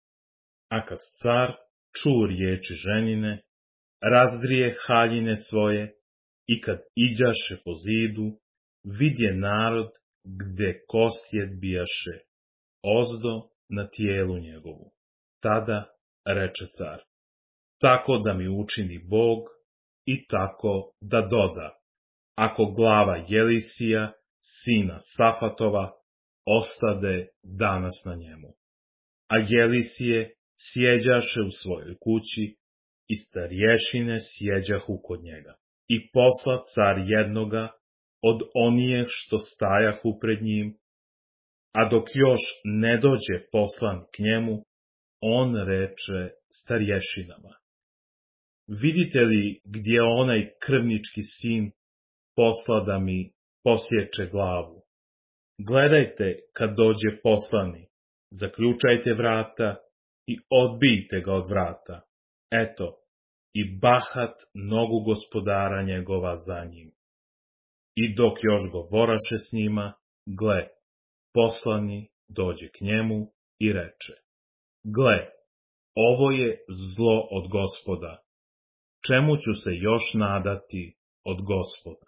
A kad car ču riječi ženine, razdrije haljine svoje i kad iđaše po zidu, vidje narod gde kostjet bijaše, ozdo na tijelu njegovu. Tada reče car, tako da mi učini Bog i tako da doda, ako glava Jelisija, sina Safatova, ostade danas na njemu. A Jelisije sjeđaše u svojoj kući I starješine sjeđahu kod njega. I posla car jednoga od onije što stajahu pred njim, a dok još ne dođe poslan k njemu, on reče starješinama: vidite li gdje onaj krvnički sin posla da mi posječe glavu? Gledajte, kad dođe poslani, zaključajte vrata i odbijte ga od vrata. Eto, i bahat nogu gospodara njegova za njim. I dok još govoraše s njima, gle, poslani dođe k njemu i reče: gle, ovo je zlo od Gospoda. Čemu ću se još nadati od Gospoda?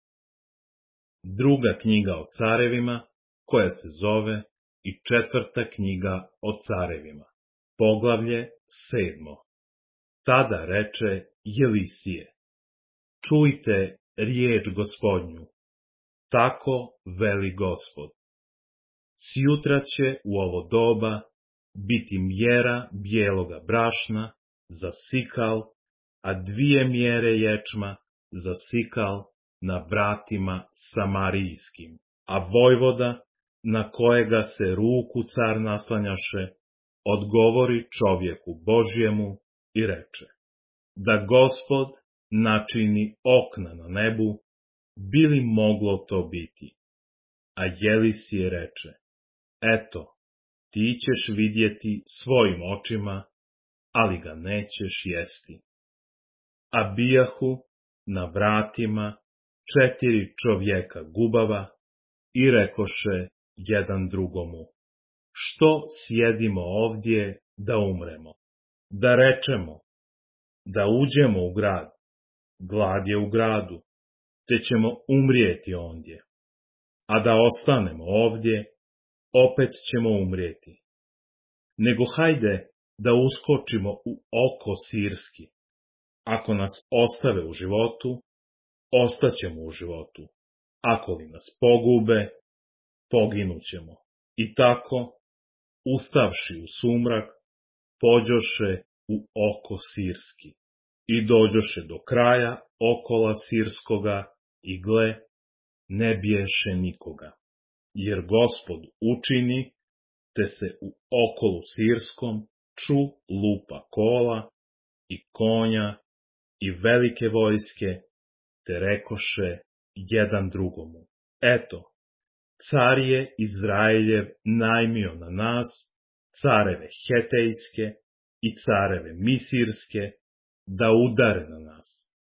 Druga knjiga o carevima, koja se zove i četvrta knjiga o carevima. Poglavlje sedmo. Tada reče Jelisije: čujte riječ Gospodnju, tako veli Gospod. Sjutra će u ovo doba biti mjera bijeloga brašna za sikal, a dvije mjere ječma za sikal na vratima samarijskim. A vojvoda, na kojega se ruku car naslanjaše, odgovori čovjeku Božjemu i reče: da Gospod načini okna na nebu, bi li moglo to biti? A Jelisije reče: eto, ti ćeš vidjeti svojim očima, ali ga nećeš jesti. A bijahu na vratima četiri čovjeka gubava i rekoše jedan drugomu: što sjedimo ovdje da umremo? Da rečemo, da uđemo u grad, glad je u gradu, te ćemo umrijeti ondje. A da ostanemo ovdje, opet ćemo umrijeti. Nego hajde da uskočimo u oko sirski. Ako nas ostave u životu, ostaćemo u životu. Ako li nas pogube, poginućemo. I tako, ustavši u sumrak, pođoše u oko sirski. I dođoše do kraja okola sirskoga i gle, ne biješe nikoga. Jer Gospod učini, te se u okolu sirskom ču lupa kola i konja i velike vojske, te rekoše jedan drugomu: eto, car je Izraeljev najmio na nas careve hetejske i careve misirske da udare na nas.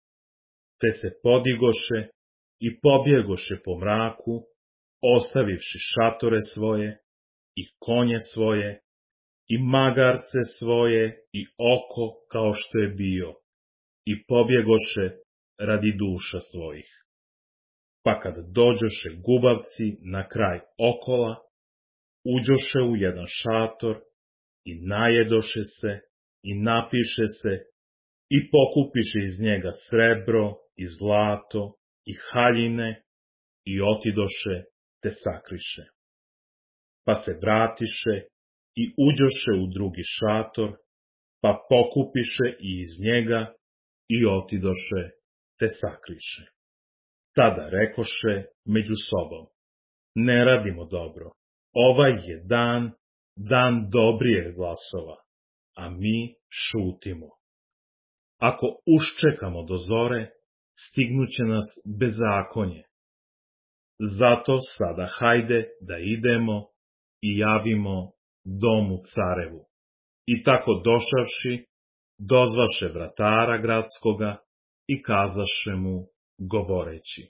Te se podigoše i pobjegoše po mraku, ostavivši šatore svoje i konje svoje i magarce svoje i oko kao što je bio, i pobjegoše radi duša svojih. Pa kad dođoše gubavci na kraj okola, uđoše u jedan šator i najedoše se i napiše se i pokupiše iz njega srebro i zlato i haljine i otidoše te sakriše. Pa se vratiše i uđoše u drugi šator, pa pokupiše i iz njega i otidoše te sakriše. Tada rekoše među sobom: ne radimo dobro, ovaj je dan, dan dobrijeg glasova, a mi šutimo. Ako uščekamo do zore, stignuće nas bezakonje. Zato sada hajde da idemo i javimo domu carevu. I tako došavši, dozvaše vratara gradskoga i kazaše mu govoreći: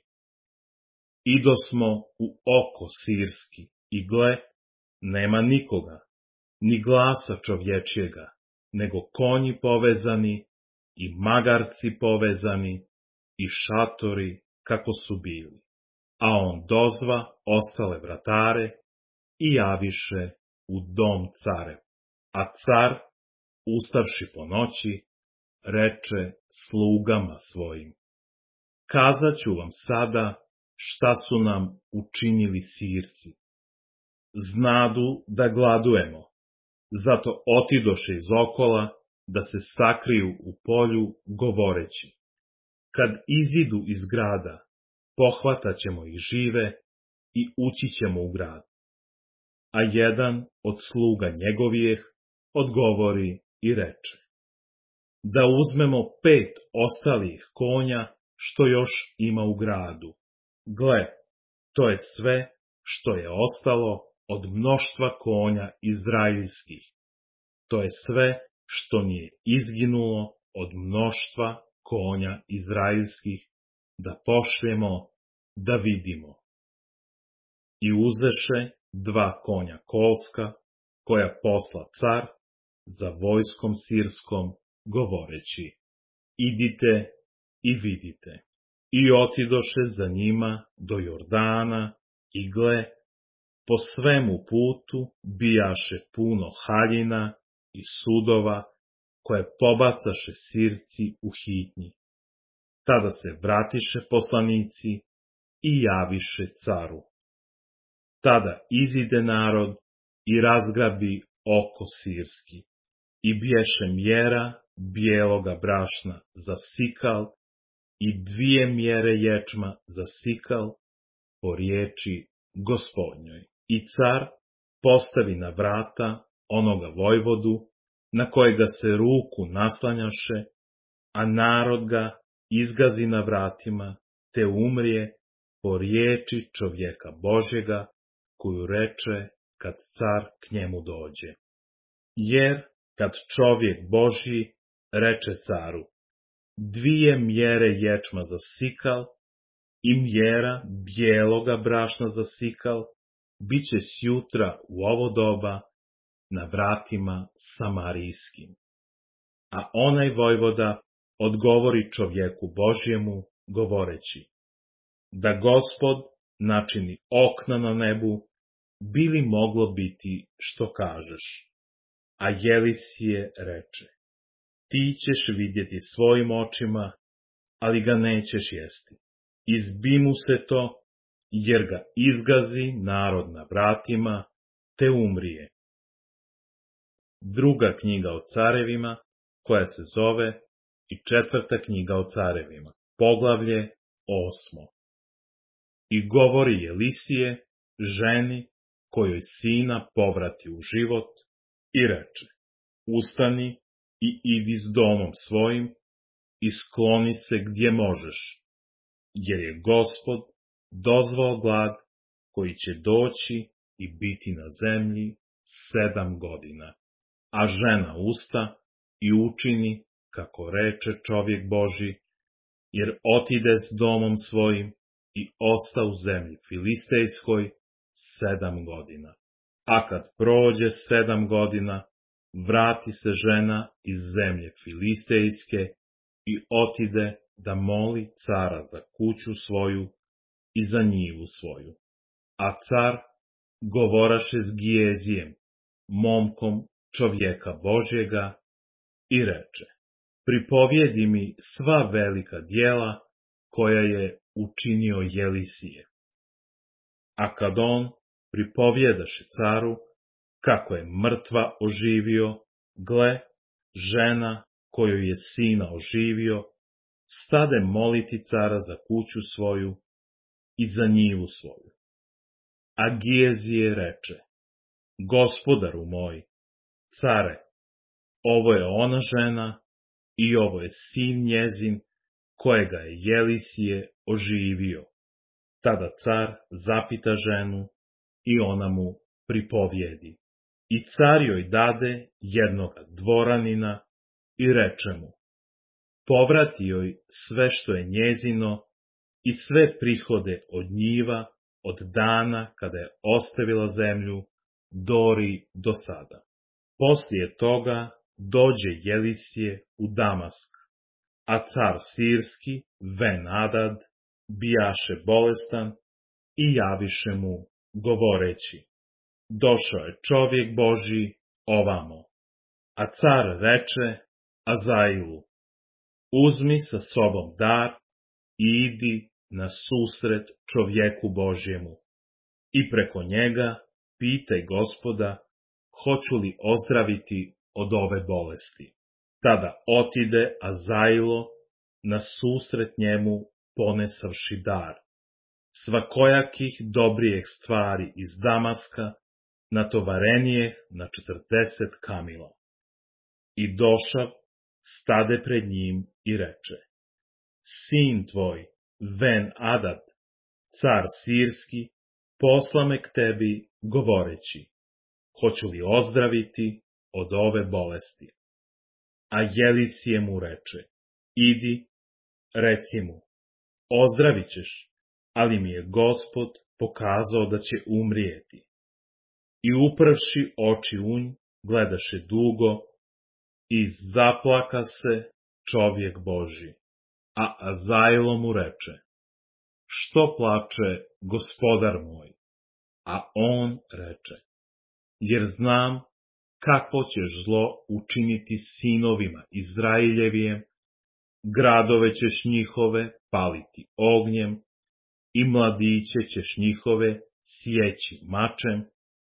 idosmo u oko sirski i gle, nema nikoga, ni glasa čovječjega, nego konji povezani i magarci povezani i šatori kako su bili. A on dozva ostale vratare i javiše u dom carev. A car, ustavši po noći, reče slugama svojim: kazat ću vam sada šta su nam učinili sirci. Znadu da gladujemo, zato otidoše iz okola da se sakriju u polju, govoreći: kad izidu iz grada, pohvataćemo ih žive i ući ćemo u grad. A jedan od sluga njegovijeh odgovori i reče: da uzmemo pet ostalih konja što još ima u gradu. Gle, to je sve što je ostalo od mnoštva konja izraeljskih. To je sve što nije izginulo od mnoštva konja izraeljskih, da pošljemo da vidimo. I uzeše dva konja kolska, koja posla car za vojskom sirskom, govoreći: idite i vidite. I otidoše za njima do Jordana, i gle, po svemu putu bijaše puno haljina i sudova, koje pobacaše Sirci u hitnji. Tada se vratiše poslanici i javiše caru. Tada izide narod i razgrabi oko Sirski, i bješe mjera bijeloga brašna za sikal i dvije mjere ječma za sikal po riječi Gospodnjoj. I car postavi na vrata onoga vojvodu, na kojega se ruku naslanjaše, a narod ga izgazi na vratima, te umrije po riječi čovjeka Božjega, koju reče kad car k njemu dođe. Jer kad čovjek Božji reče caru: dvije mjere ječma za sikal i mjera bijeloga brašna za sikal, bit će sjutra u ovo doba na vratima Samarijskim. A onaj vojvoda odgovori čovjeku Božjemu, govoreći: da Gospod načini okna na nebu, bi li moglo biti što kažeš? A Jelisije reče: ti ćeš vidjeti svojim očima, ali ga nećeš jesti. Izbi mu se to, jer ga izgazi narod na vratima, te umrije. Druga knjiga o carevima, koja se zove i četvrta knjiga o carevima, poglavlje osmo. I govori Jelisije, ženi, kojoj sina povrati u život, i reče: ustani i idi s domom svojim i skloni se gdje možeš, jer je Gospod dozvao glad koji će doći i biti na zemlji sedam godina. A žena usta i učini kako reče čovjek Božji, jer otide s domom svojim i osta u zemlji Filistejskoj sedam godina. A kad prođe sedam godina, vrati se žena iz zemlje Filistejske i otide da moli cara za kuću svoju i za njivu svoju. A car govoraše s Gijezijem, momkom čovjeka Božjega, i reče: pripovjedi mi sva velika djela koja je učinio Jelisije. A kad on pripovjedaše caru kako je mrtva oživio, gle, žena koju je sina oživio, stade moliti cara za kuću svoju i za njivu svoju. A Gijezije reče: gospodaru moj, care, ovo je ona žena i ovo je sin njezin kojega je Jelisije oživio. Tada car zapita ženu i ona mu pripovjedi. I car joj dade jednoga dvoranina i reče mu: povrati joj sve što je njezino i sve prihode od njiva od dana kada je ostavila zemlju dori do sada. Poslije toga dođe Jelisije u Damask, a car Sirski, Ben-Adad, bijaše bolestan i javiše mu, govoreći: došao je čovjek Božji ovamo. A car reče Azailu: uzmi sa sobom dar i idi na susret čovjeku Božjemu i preko njega pitaj Gospoda hoću li ozdraviti od ove bolesti. Tada otide Azailo na susret njemu ponesavši dar svakojakih dobrijeh stvari iz Damaska, natovarenijeh na četrdeset kamila. I došav, stade pred njim i reče: Sin tvoj, Ben Adad, car sirski, posla me k tebi, govoreći: hoću li ozdraviti od ove bolesti? A Jelisije mu reče: idi, reci mu, ozdravit ćeš, ali mi je Gospod pokazao da će umrijeti. I upravši oči u nj, gledaše dugo i zaplaka se čovjek Božji. A Azailo mu reče: što plače gospodar moj? A on reče: jer znam kakvo ćeš zlo učiniti sinovima Izrailjevijem, gradove ćeš njihove paliti ognjem i mladiće ćeš njihove sjeći mačem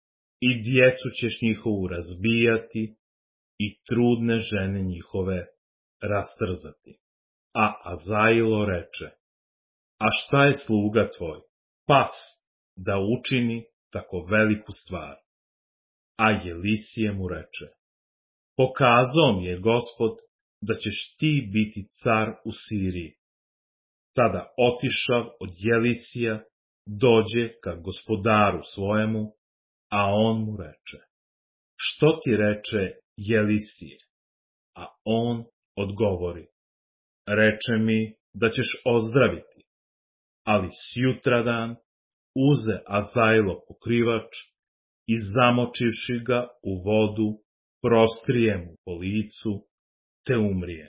i djecu ćeš njihovu razbijati i trudne žene njihove rastrzati. A Azailo reče: a šta je sluga tvoj, pas, da učini tako veliku stvar? A Jelisije mu reče: pokazao mi je Gospod da ćeš ti biti car u Siriji. Tada otišav od Jelisija, dođe ka gospodaru svojemu, a on mu reče: što ti reče Jelisije? A on odgovori: reče mi da ćeš ozdraviti. Ali sjutradan uze Azailo pokrivač i zamočivši ga u vodu, prostrije mu po licu, te umrije.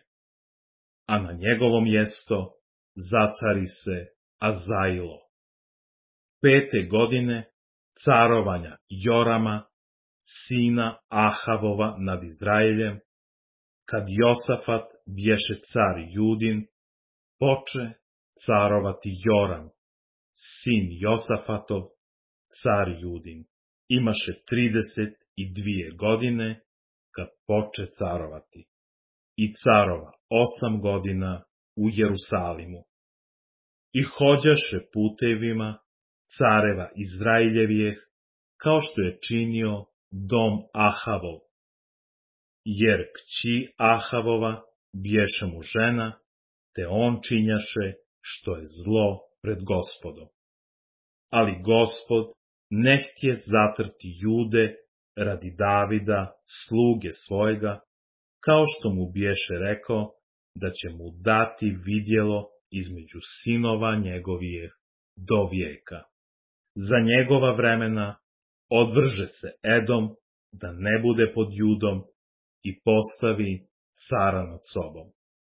A na njegovo mjesto zacari se Azailo. Pete godine carovanja Jorama, sina Ahavova nad Izraeljem, kad Josafat bješe car Judin, poče carovati Joram, sin Josafatov, car Judin. Imaše trideset i dvije godine kad poče carovati. I carova osam godina u Jerusalimu. I hođaše putevima careva Izraeljevijeh, kao što je činio dom Ahavov. Jer kći Ahavova bješe mu žena, te on činjaše što je zlo pred Gospodom. Ali Gospod ne htje zatrti Jude radi Davida, sluge svojega, kao što mu bješe rekao da će mu dati vidjelo između sinova njegovijeh do vijeka. Za njegova vremena odvrže se Edom da ne bude pod Judom i postavi cara nad sobom.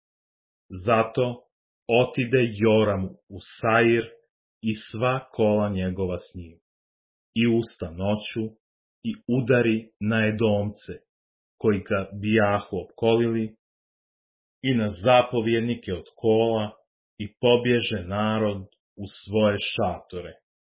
Zato otide Joram u Sair i sva kola njegova s njim, i usta noću i udari na Edomce, koji ga bijahu opkolili, i na zapovjednike od kola, i pobježe narod u svoje šatore.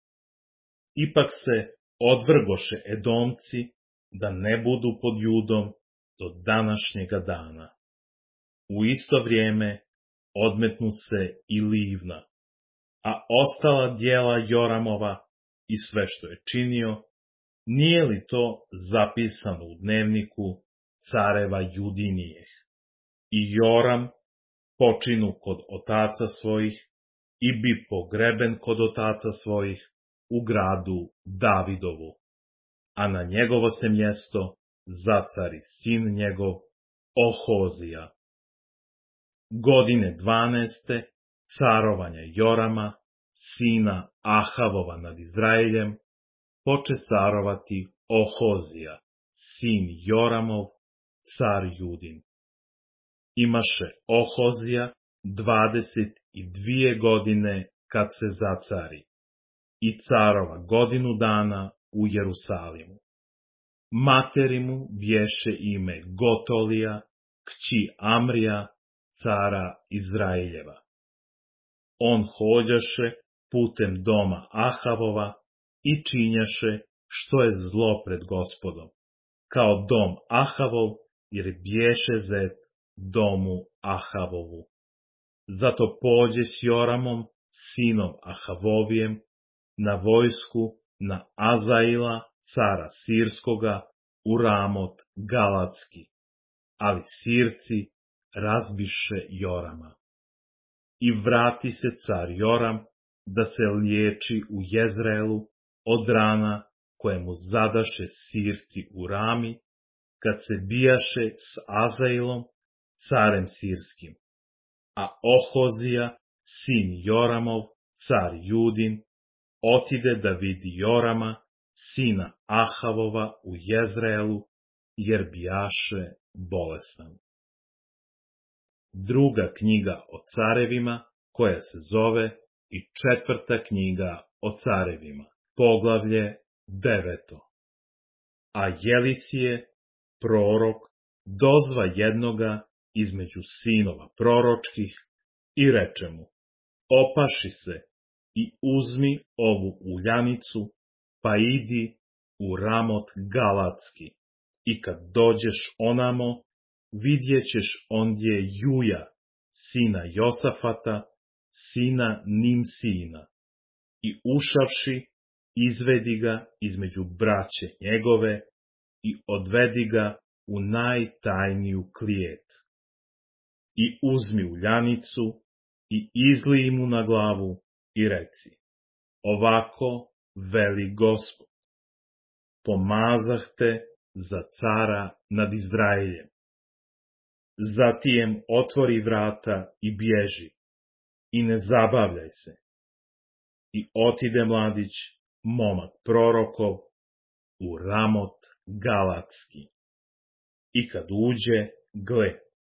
Ipak se odvrgoše Edomci da ne budu pod Judom do današnjega dana. U isto vrijeme odmetnu se i Livna, a ostala djela Joramova i sve što je činio, nije li to zapisano u dnevniku careva Judinijeh? I Joram počinu kod otaca svojih i bi pogreben kod otaca svojih u gradu Davidovu, a na njegovo se mjesto zacari sin njegov Ohozija. Godine dvanaeste carovanja Jorama, sina Ahavova nad Izraeljem, poče carovati Ohozija, sin Joramov, car Judin. Imaše Ohozija dvadeset i dvije godine kad se zacari, i carova godinu dana u Jerusalimu. Materi mu bješe ime Gotolija, kći Amrija, cara Izraeljeva. On hođaše putem doma Ahavova i činjaše što je zlo pred Gospodom, kao dom Ahavov, jer bješe zet domu Ahavovu. Zato pođe s Joramom, sinom Ahavovijem, na vojsku na Azaila, cara Sirskoga, u Ramot Galatski. Ali Sirci razbiše Jorama. I vrati se car Joram da se liječi u Jezreelu od rana koje mu zadaše Sirci u Rami, kad se bijaše s Azailom, carem Sirskim. A Ohozija, sin Joramov, car Judin, otide da vidi Jorama, sina Ahavova, u Jezreelu, jer bijaše bolesan. Druga knjiga o carevima, koja se zove i četvrta knjiga o carevima, poglavlje deveto. A Jelisije, prorok, dozva jednoga između sinova proročkih i reče mu: opaši se i uzmi ovu uljanicu, pa idi u Ramot Galatski, i kad dođeš onamo, vidjećeš ondje Juja, sina Josafata, sina Nimsina, i ušavši, izvedi ga između braće njegove i odvedi ga u najtajniju klijet. I uzmi uljanicu i izlij mu na glavu i reci: ovako veli Gospod, pomazah te za cara nad Izraeljem. Zatijem otvori vrata i bježi, i ne zabavljaj se. I otide mladić, momak prorokov, u Ramot Galatski. I kad uđe, gle,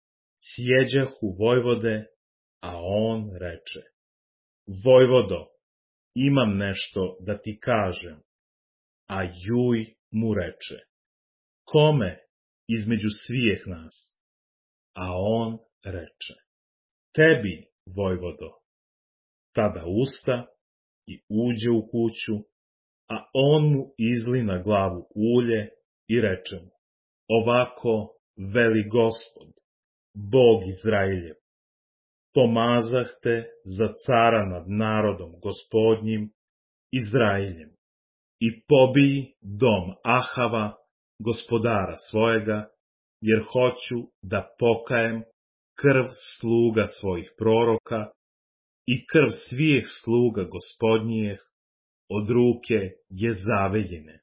sjeđahu vojvode, a on reče: vojvodo, imam nešto da ti kažem. A Juj mu reče: kome između svijeh nas? A on reče: tebi, vojvodo. Tada usta i uđe u kuću, a on mu izli na glavu ulje i reče mu: ovako veli Gospod, Bog Izraeljev, pomazah te za cara nad narodom Gospodnjim, Izraeljem, i pobij dom Ahava, gospodara svojega, jer hoću da pokajem krv sluga svojih proroka i krv svih sluga Gospodnjih od ruke Jezaveljine.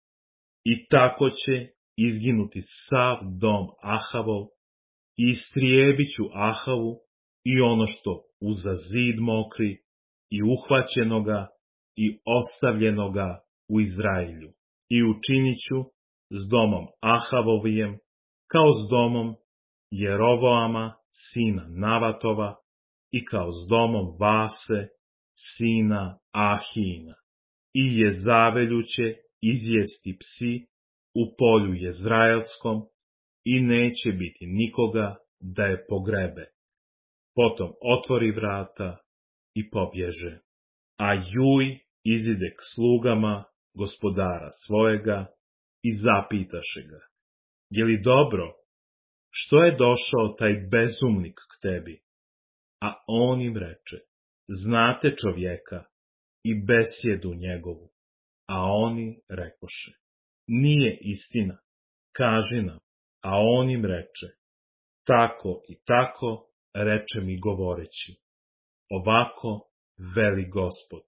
I tako će izginuti sav dom Ahavov, i istrijebit ću Ahavu i ono što uza zid mokri, i uhvaćenoga i ostavljenoga u Izraelju. I učinit ću s domom Ahavovijem kao s domom Jerovoama, sina Navatova, i kao s domom Vase, sina Ahijina. I Jezavelju će izjesti psi u polju Jezraelskom, i neće biti nikoga da je pogrebe. Potom otvori vrata i pobježe. A Juj izide k slugama gospodara svojega i zapitaše ga: je li dobro, što je došao taj bezumnik k tebi? A on im reče: znate čovjeka i besjedu njegovu. A oni rekoše: nije istina, kaži nam. A on im reče: tako i tako reče mi govoreći: ovako veli Gospod,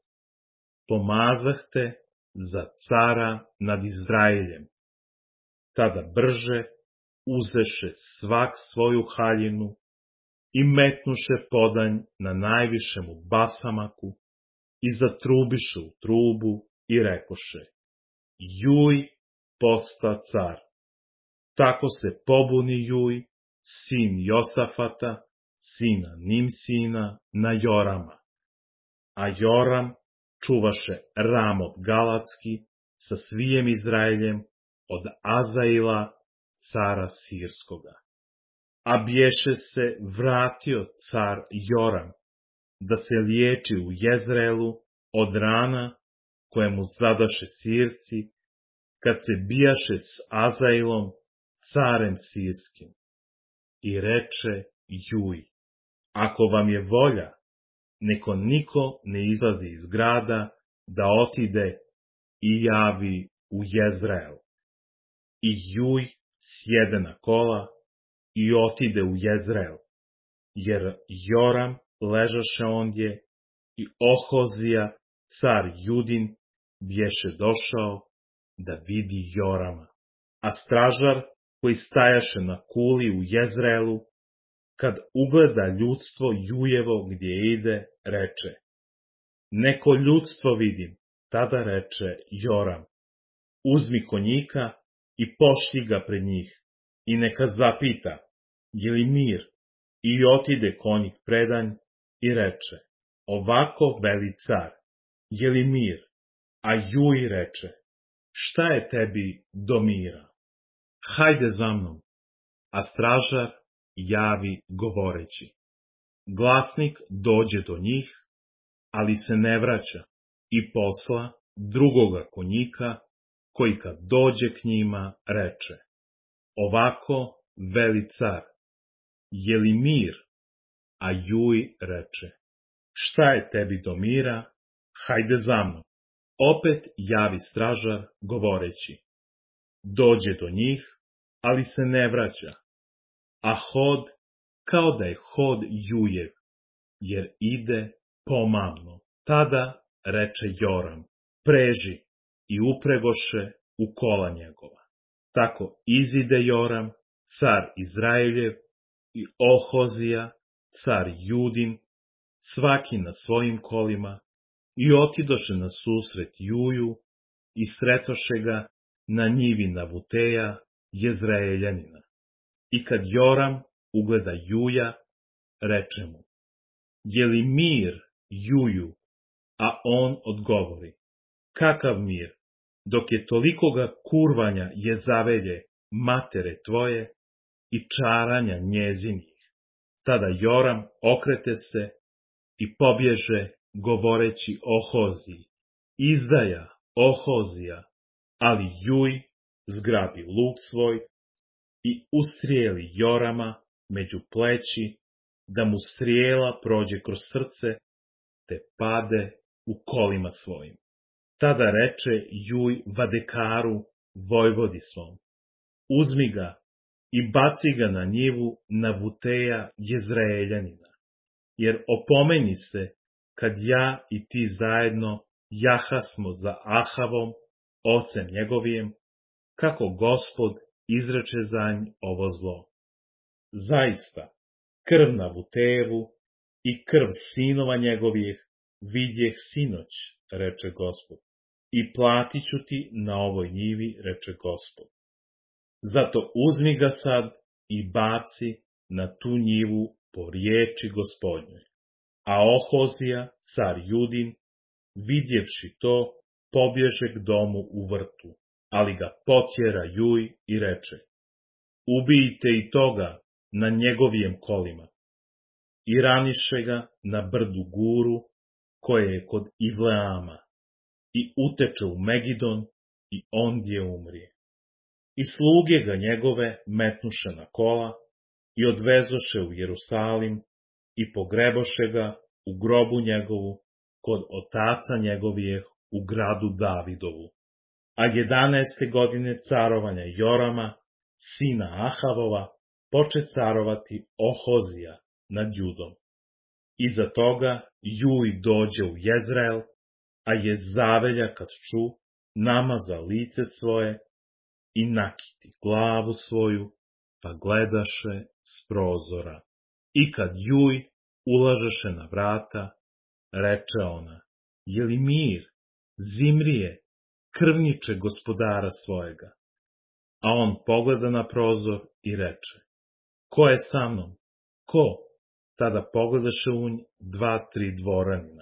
pomazah te za cara nad Izraeljem. Tada brže uzeše svak svoju haljinu i metnuše podanj na najvišemu basamaku i zatrubiše u trubu i rekoše: Juj posta car. Tako se pobuni Juj, sin Josafata, sina Nimsina, na Jorama. A Joram čuvaše Ramot Galatski sa svijem Izraeljem od Azaila, cara Sirskoga. A bješe se vratio car Joram da se liječi u Jezreelu od rana koje mu zadaše Sirci, kad se bijaše s Azailom, carem Sirskim. i reče Juj, ako vam je volja, neko niko ne izlazi iz grada da otide i javi u Jezreel. I Juj sjede na kola i otide u Jezreel, jer Joram ležaše ondje i Ohozija, car Judin, bješe došao da vidi Jorama. A stražar koji stajaše na kuli u Jezreelu, kad ugleda ljudstvo Jujevo gdje ide, reče, neko ljudstvo vidim. Tada reče Joram, uzmi konjika i pošlji ga pred njih i neka zapita, je li mir, i otide konjik predanj i reče, ovako veli car, je li mir, a Juj reče, šta je tebi do mira? Hajde za mnom, a stražar javi govoreći. Glasnik dođe do njih, ali se ne vraća i posla drugoga konjika, koji kad dođe k njima reče, ovako veli car, je li mir? A Juj reče, šta je tebi do mira? Hajde za mnom. Opet javi stražar govoreći, dođe do njih, ali se ne vraća, a hod kao da je hod Jujev, jer ide pomamno. Tada reče Joram, preži, i upregoše u kola njegova. Tako izide Joram, car Izraeljev, i Ohozija, car Judin, svaki na svojim kolima, i otidoše na susret Juju i sretoše ga na njivi Navuteja, Jezraeljanina. I kad Joram ugleda Juja, reče mu, je li mir Juju? A on odgovori, kakav mir, dok je tolikoga kurvanja Jezavelje, matere tvoje, i čaranja njezinih. Tada Joram okrete se i pobježe, govoreći Ohoziji, izdaja Ohozija, ali Juj zgrabi luk svoj i ustrijeli Jorama među pleći, da mu strijela prođe kroz srce, te pade u kolima svojim. Tada reče Juj Vadekaru, vojvodi svom, uzmi ga i baci ga na njivu Navuteja Jezraeljanina, jer opomeni se, kad ja i ti zajedno jahasmo za Ahavom, ocem njegovijem, kako Gospod izreče za nj ovo zlo. Zaista, krv Navutejevu i krv sinova njegovih vidjeh sinoć, reče Gospod, i platit ću ti na ovoj njivi, reče Gospod. Zato uzmi ga sad i baci na tu njivu po riječi Gospodnjoj. A Ohozija, car Judin, vidjevši to, pobježe k domu u vrtu, ali ga potjera Juj i reče, ubijte i toga na njegovijem kolima. I raniše ga na brdu Guru, koje je kod Ivleama, i uteče u Megidon i ondje umrije. I sluge ga njegove metnuše na kola i odvezoše u Jerusalim i pogreboše ga u grobu njegovu kod otaca njegovijeh u gradu Davidovu. A jedanaeste godine carovanja Jorama, sina Ahavova, poče carovati Ohozija nad Judom. Iza toga Juj dođe u Jezreel, a Jezavelja kad ču, namaza lice svoje i nakiti glavu svoju, pa gledaše s prozora. I kad Juj ulažeše na vrata, reče ona, je li mir, Zimrije, krvniče gospodara svojega? A on pogleda na prozor i reče, ko je sa mnom? Ko? Tada pogledaše u nj dva, tri dvoranina.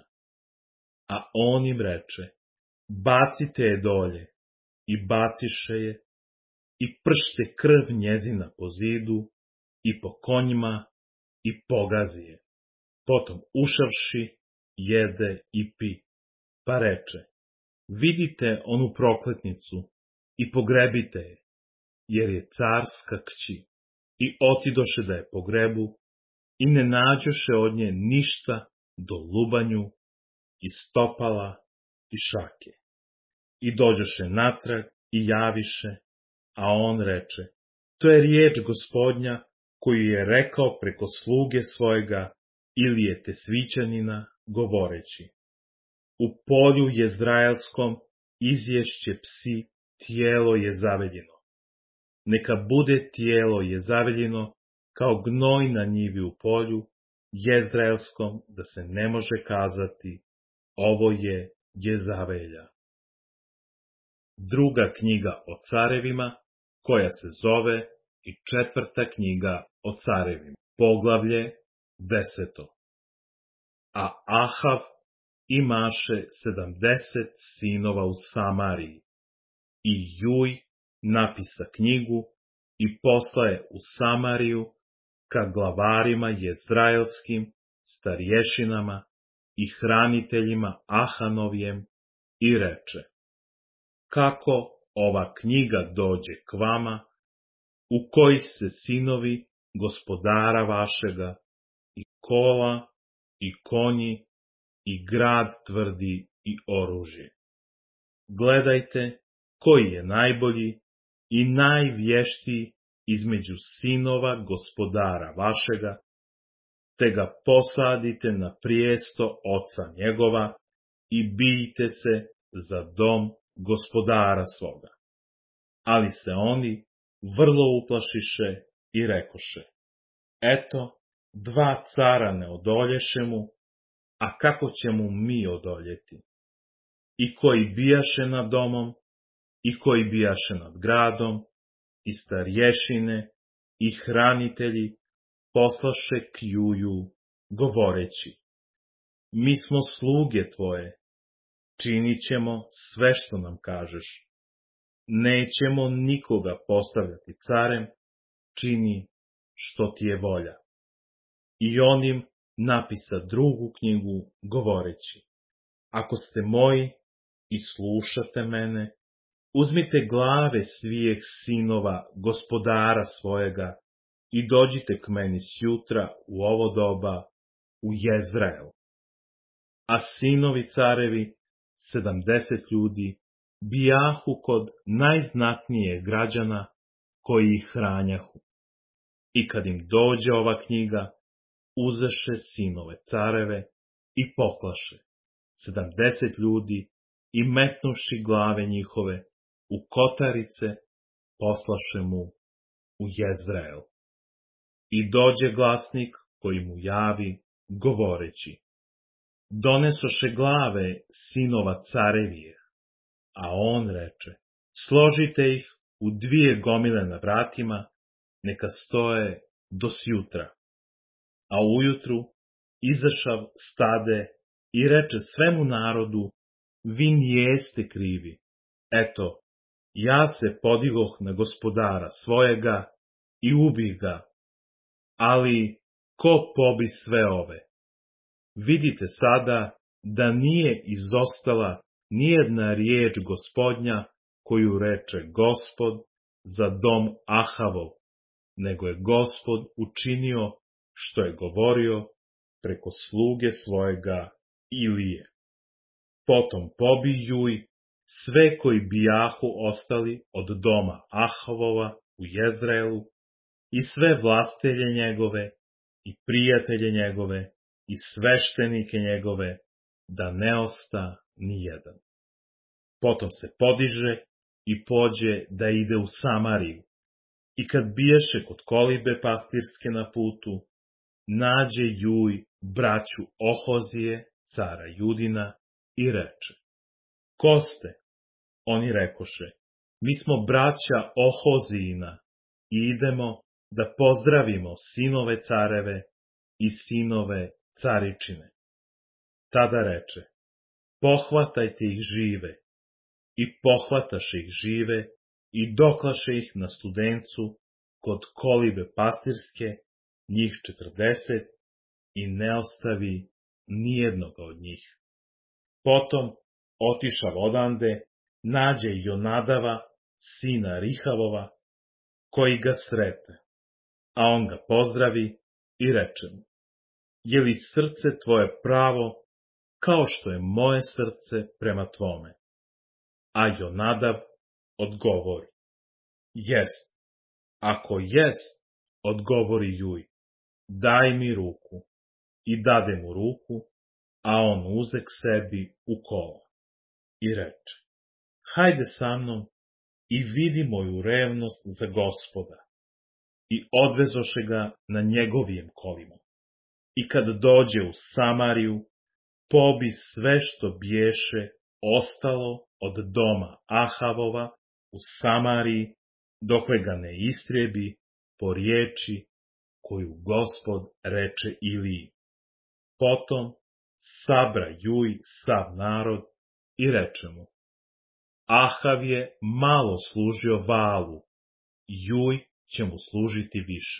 A on im reče, bacite je dolje, i baciše je, i pršte krv njezina po zidu, i po konjima, i pogazi je. Potom ušavši, jede i pi, pa reče, vidite onu prokletnicu i pogrebite je, jer je carska kći. i otidoše da je pogrebu, i ne nađoše od nje ništa do lubanju, i stopala, i šake. I dođoše natrag, i javiše, a on reče, to je riječ Gospodnja, koju je rekao preko sluge svojega, Ilije Tesvićanina, govoreći, u polju jezraelskom izješće psi, tijelo je zaveljeno. Neka bude tijelo je zaveljeno, kao gnoj na njivi u polju, jezraelskom, da se ne može kazati, ovo je Jezavelja. Druga knjiga o carevima, koja se zove i četvrta knjiga o carevima. Poglavlje deseto. A Ahav imaše sedamdeset sinova u Samariji. I Juj napisa knjigu i poslaje u Samariju ka glavarima jezraelskim, starješinama i hraniteljima Ahanovjem i reče, kako ova knjiga dođe k vama, u kojih se sinovi gospodara vašega, i kola, i konji, i grad tvrdi, i oružje. Gledajte koji je najbolji i najvještiji između sinova gospodara vašega, te ga posadite na prijesto oca njegova i bijte se za dom gospodara svoga. Ali se oni vrlo uplašiše i rekoše, eto, dva cara ne odolješe mu, a kako ćemo mi odoljeti? I koji bijaše nad domom, i koji bijaše nad gradom, i starješine, i hranitelji, poslaše k Juju, govoreći, mi smo sluge tvoje, činit ćemo sve što nam kažeš. Nećemo nikoga postavljati carem, čini što ti je volja. I on im napisa drugu knjigu, govoreći, ako ste moji i slušate mene, uzmite glave svijeh sinova gospodara svojega i dođite k meni sjutra u ovo doba u Jezrael. A sinovi carevi, sedamdeset ljudi, bijahu kod najznatnije građana koji ih hranjahu. I kad im dođe ova knjiga, uzeše sinove careve i poklaše, sedamdeset ljudi, i metnuši glave njihove u kotarice, poslaše mu u Jezrael. I dođe glasnik koji mu javi, govoreći, donesoše glave sinova carevijeh, a on reče, složite ih u dvije gomile na vratima, neka stoje do sjutra. A ujutru izašav stade i reče svemu narodu, vi nijeste krivi. Eto, ja se podigoh na gospodara svojega i ubih ga. Ali ko pobi sve ove? Vidite sada da nije izostala nijedna riječ Gospodnja koju reče Gospod za dom Ahavov, nego je Gospod učinio što je govorio preko sluge svojega Ilije. Potom pobi Juj sve koji bijahu ostali od doma Ahavova u Jezreelu i sve vlastelje njegove i prijatelje njegove i sveštenike njegove, da ne osta ni jedan. Potom se podiže i pođe da ide u Samariju. I kad biješe kod kolibe pastirske na putu, nađe Juj braću Ohozije, cara Judina, i reče, ko ste? Oni rekoše, mi smo braća Ohozijina i idemo da pozdravimo sinove careve i sinove caričine. Tada reče, pohvatajte ih žive. I pohvataše ih žive i doklaše ih na Studencu kod kolibe pastirske, njih četrdeset, i ne ostavi nijednoga od njih. Potom otišav odande, nađe Jonadava, sina Rihavova, koji ga srete. A on ga pozdravi i reče mu: Je li srce tvoje pravo, kao što je moje srce prema tvome? A Jonadab odgovori: Jest. Ako jest, odgovori Juj, daj mi ruku. I dade mu ruku, a on uze k sebi u kola. I reče: Hajde sa mnom i vidi moju revnost za Gospoda. I odvezoše ga na njegovijem kolima. I kad dođe u Samariju, pobi sve što bješe ostalo od doma Ahavova u Samariji, dokle ga ne istrijebi po riječi koju Gospod reče Iliji. Potom sabra Juj sav narod i reče mu: Ahav je malo služio Vaalu, Juj će mu služiti više.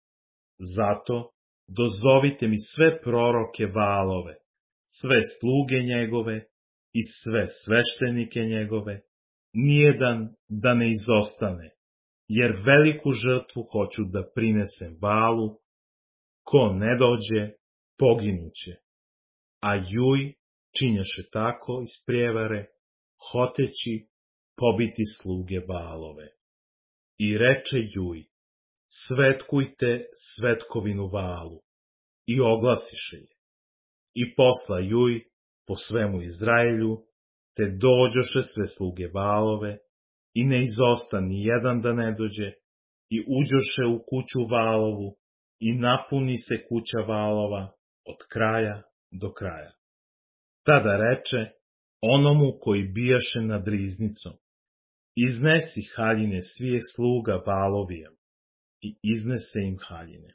Zato dozovite mi sve proroke Vaalove, sve sluge njegove i sve sveštenike njegove, nijedan da ne izostane, jer veliku žrtvu hoću da prinesem Vaalu, ko ne dođe, poginuće. A Juj činješe tako iz prijevare, hoteći pobiti sluge Vaalove. I reče Juj: Svetkujte svetkovinu Vaalu. I oglasiše je. I posla Juj po svemu Izraelju, te dođoše sve sluge Vaalove, i ne izostan ni jedan da ne dođe, i uđoše u kuću Vaalovu, i napuni se kuća Vaalova od kraja do kraja. Tada reče onomu koji bijaše nad riznicom: Iznesi haljine svih sluga Vaalovijem. I iznese im haljine.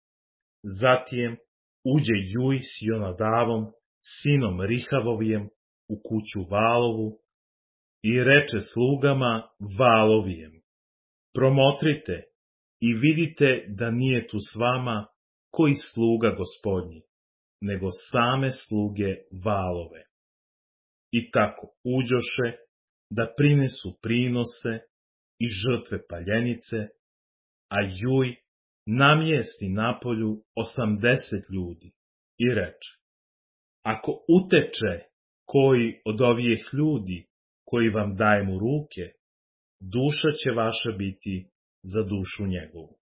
Zatim uđe Juj s Jonadavom, sinom Rihavovijem, u kuću Vaalovu i reče slugama Vaalovijem: Promotrite i vidite da nije tu s vama koji sluga Gospodnji, nego same sluge Vaalove. I tako uđoše da prinesu prinose i žrtve paljenice, a Juj namjesti napolju osamdeset ljudi i reče: Ako uteče koji od ovih ljudi koji vam dajem u ruke, duša će vaša biti za dušu njegovu.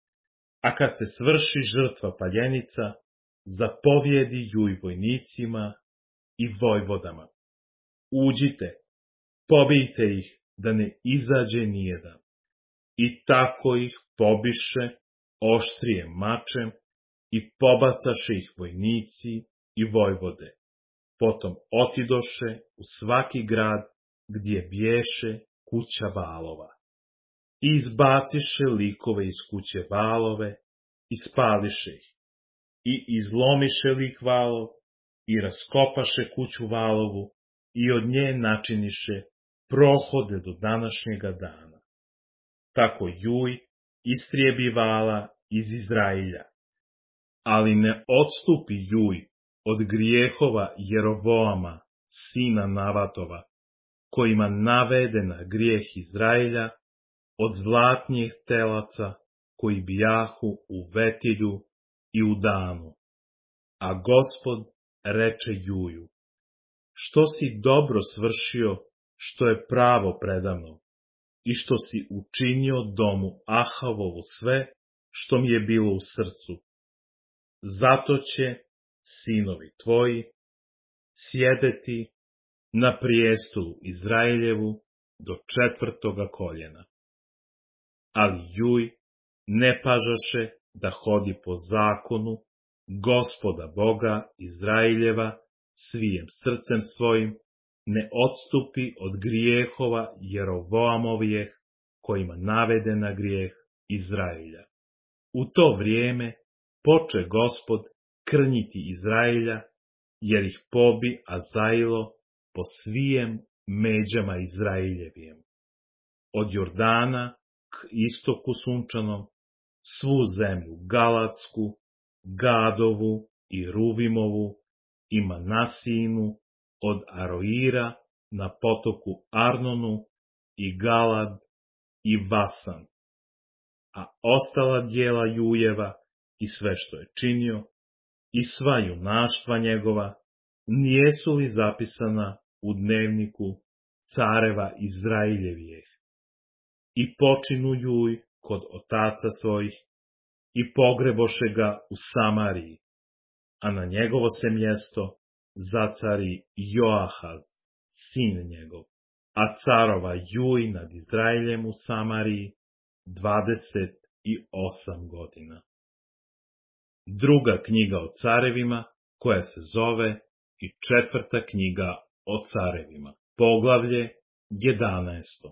A kad se svrši žrtva paljenica, zapovjedi Juj vojnicima i vojvodama: Uđite, pobijte ih da ne izađe nijedan. I tako ih pobiše oštrijem mačem i pobacaše ih vojnici i vojvode. Potom otidoše u svaki grad gdje bješe kuća Vaalova. I izbaciše likove iz kuće Vaalove i spališe ih. I izlomiše lik Vaalov i raskopaše kuću Vaalovu i od nje načiniše prohode do današnjega dana. Tako Juj istrijebi Vaala iz Izrailja. Ali ne odstupi Juj od grijehova Jerovoama, sina Navatova, kojima navede na grijeh Izrailja, od zlatnijih telaca koji bijahu u Vetilju i u Danu. A Gospod reče Juju: Što si dobro svršio, što je pravo predamnom, i što si učinio domu Ahavovu sve, što mi je bilo u srcu. Zato će sinovi tvoji sjedeti na prijestolu Izraeljevu do četvrtoga koljena. Ali Juj ne pažaše da hodi po zakonu Gospoda Boga Izraeljeva svijem srcem svojim, ne odstupi od grijehova Jerovoamovijeh, kojima navede na grijeh Izraelja. U to vrijeme poče Gospod krnjiti Izraelja, jer ih pobi Azailo po svijem međama Izraeljevijem. Od Jordana k istoku sunčanom, svu zemlju Galadsku, Gadovu i Ruvimovu i Manasijinu, od Aroira na potoku Arnonu i Galad i Vasan. a ostala djela Jujeva i sve što je činio, i sva junaštva njegova, nijesu li zapisana u dnevniku careva Izraeljevijeh? I počinu Juj kod otaca svojih, i pogreboše ga u Samariji, a na njegovo se mjesto zacari Joahaz, sin njegov, a carova Juj nad Izraeljem u Samariji dvadeset osam godina. Druga knjiga o carevima, koja se zove i četvrta knjiga o carevima, poglavlje jedanaesto.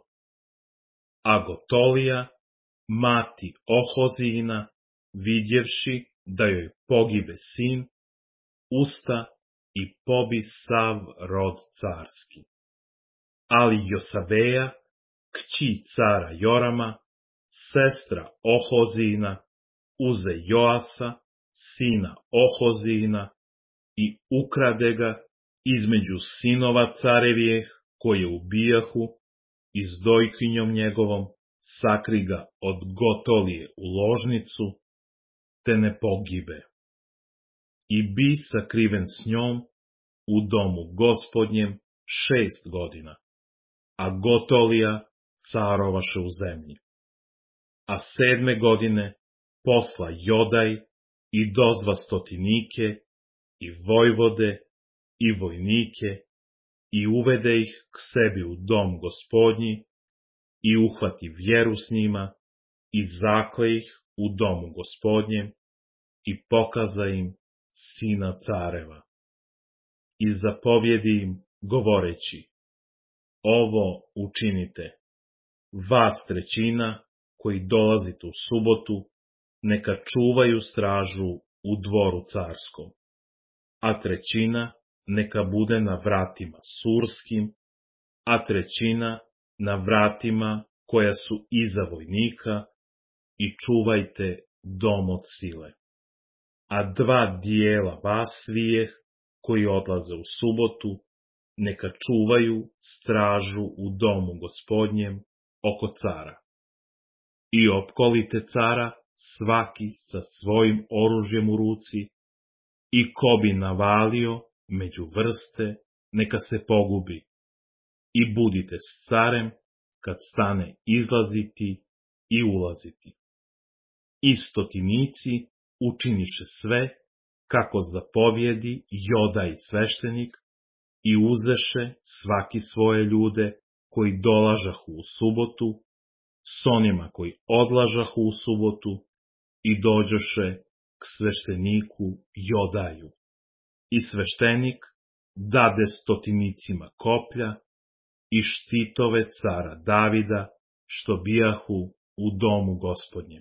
A Gotolija, mati Ohozijina, vidjevši da joj pogibe sin, usta i pobi sav rod carski. Ali Josaveja, kći cara Jorama, sestra Ohozijina, uze Joasa, sina Ohozijina, i ukrade ga između sinova carevijeh, koje ubijahu, i s dojkinjom njegovom sakri ga od Gotolije u ložnicu, te ne pogibe. I bi sakriven s njom u domu Gospodnjem šest godina, a Gotolija carovaše u zemlji. A sedme godine posla Jodaj i dozva stotinike, i vojvode, i vojnike, i uvede ih k sebi u dom Gospodnji, i uhvati vjeru s njima, i zakle ih u domu Gospodnjem, i pokaza im sina careva. I zapovjedi im, govoreći: ovo učinite, vas trećina, koji dolazite u subotu, neka čuvaju stražu u dvoru carskom, a trećina neka bude na vratima surskim, a trećina na vratima koja su iza vojnika, i čuvajte dom od sile. A dva dijela vas svijeh, koji odlaze u subotu, neka čuvaju stražu u domu Gospodnjem oko cara. I opkolite cara svaki sa svojim oružjem u ruci, i ko bi navalio među vrste, neka se pogubi. I budite s carem kad stane izlaziti i ulaziti. I stotinici učiniše sve, kako zapovjedi Jodaj sveštenik, i uzeše svaki svoje ljude koji dolažahu u subotu, s onima koji odlažahu u subotu, i dođoše k svešteniku Jodaju. I sveštenik dade stotinicima koplja i štitove cara Davida, što bijahu u domu Gospodnjem.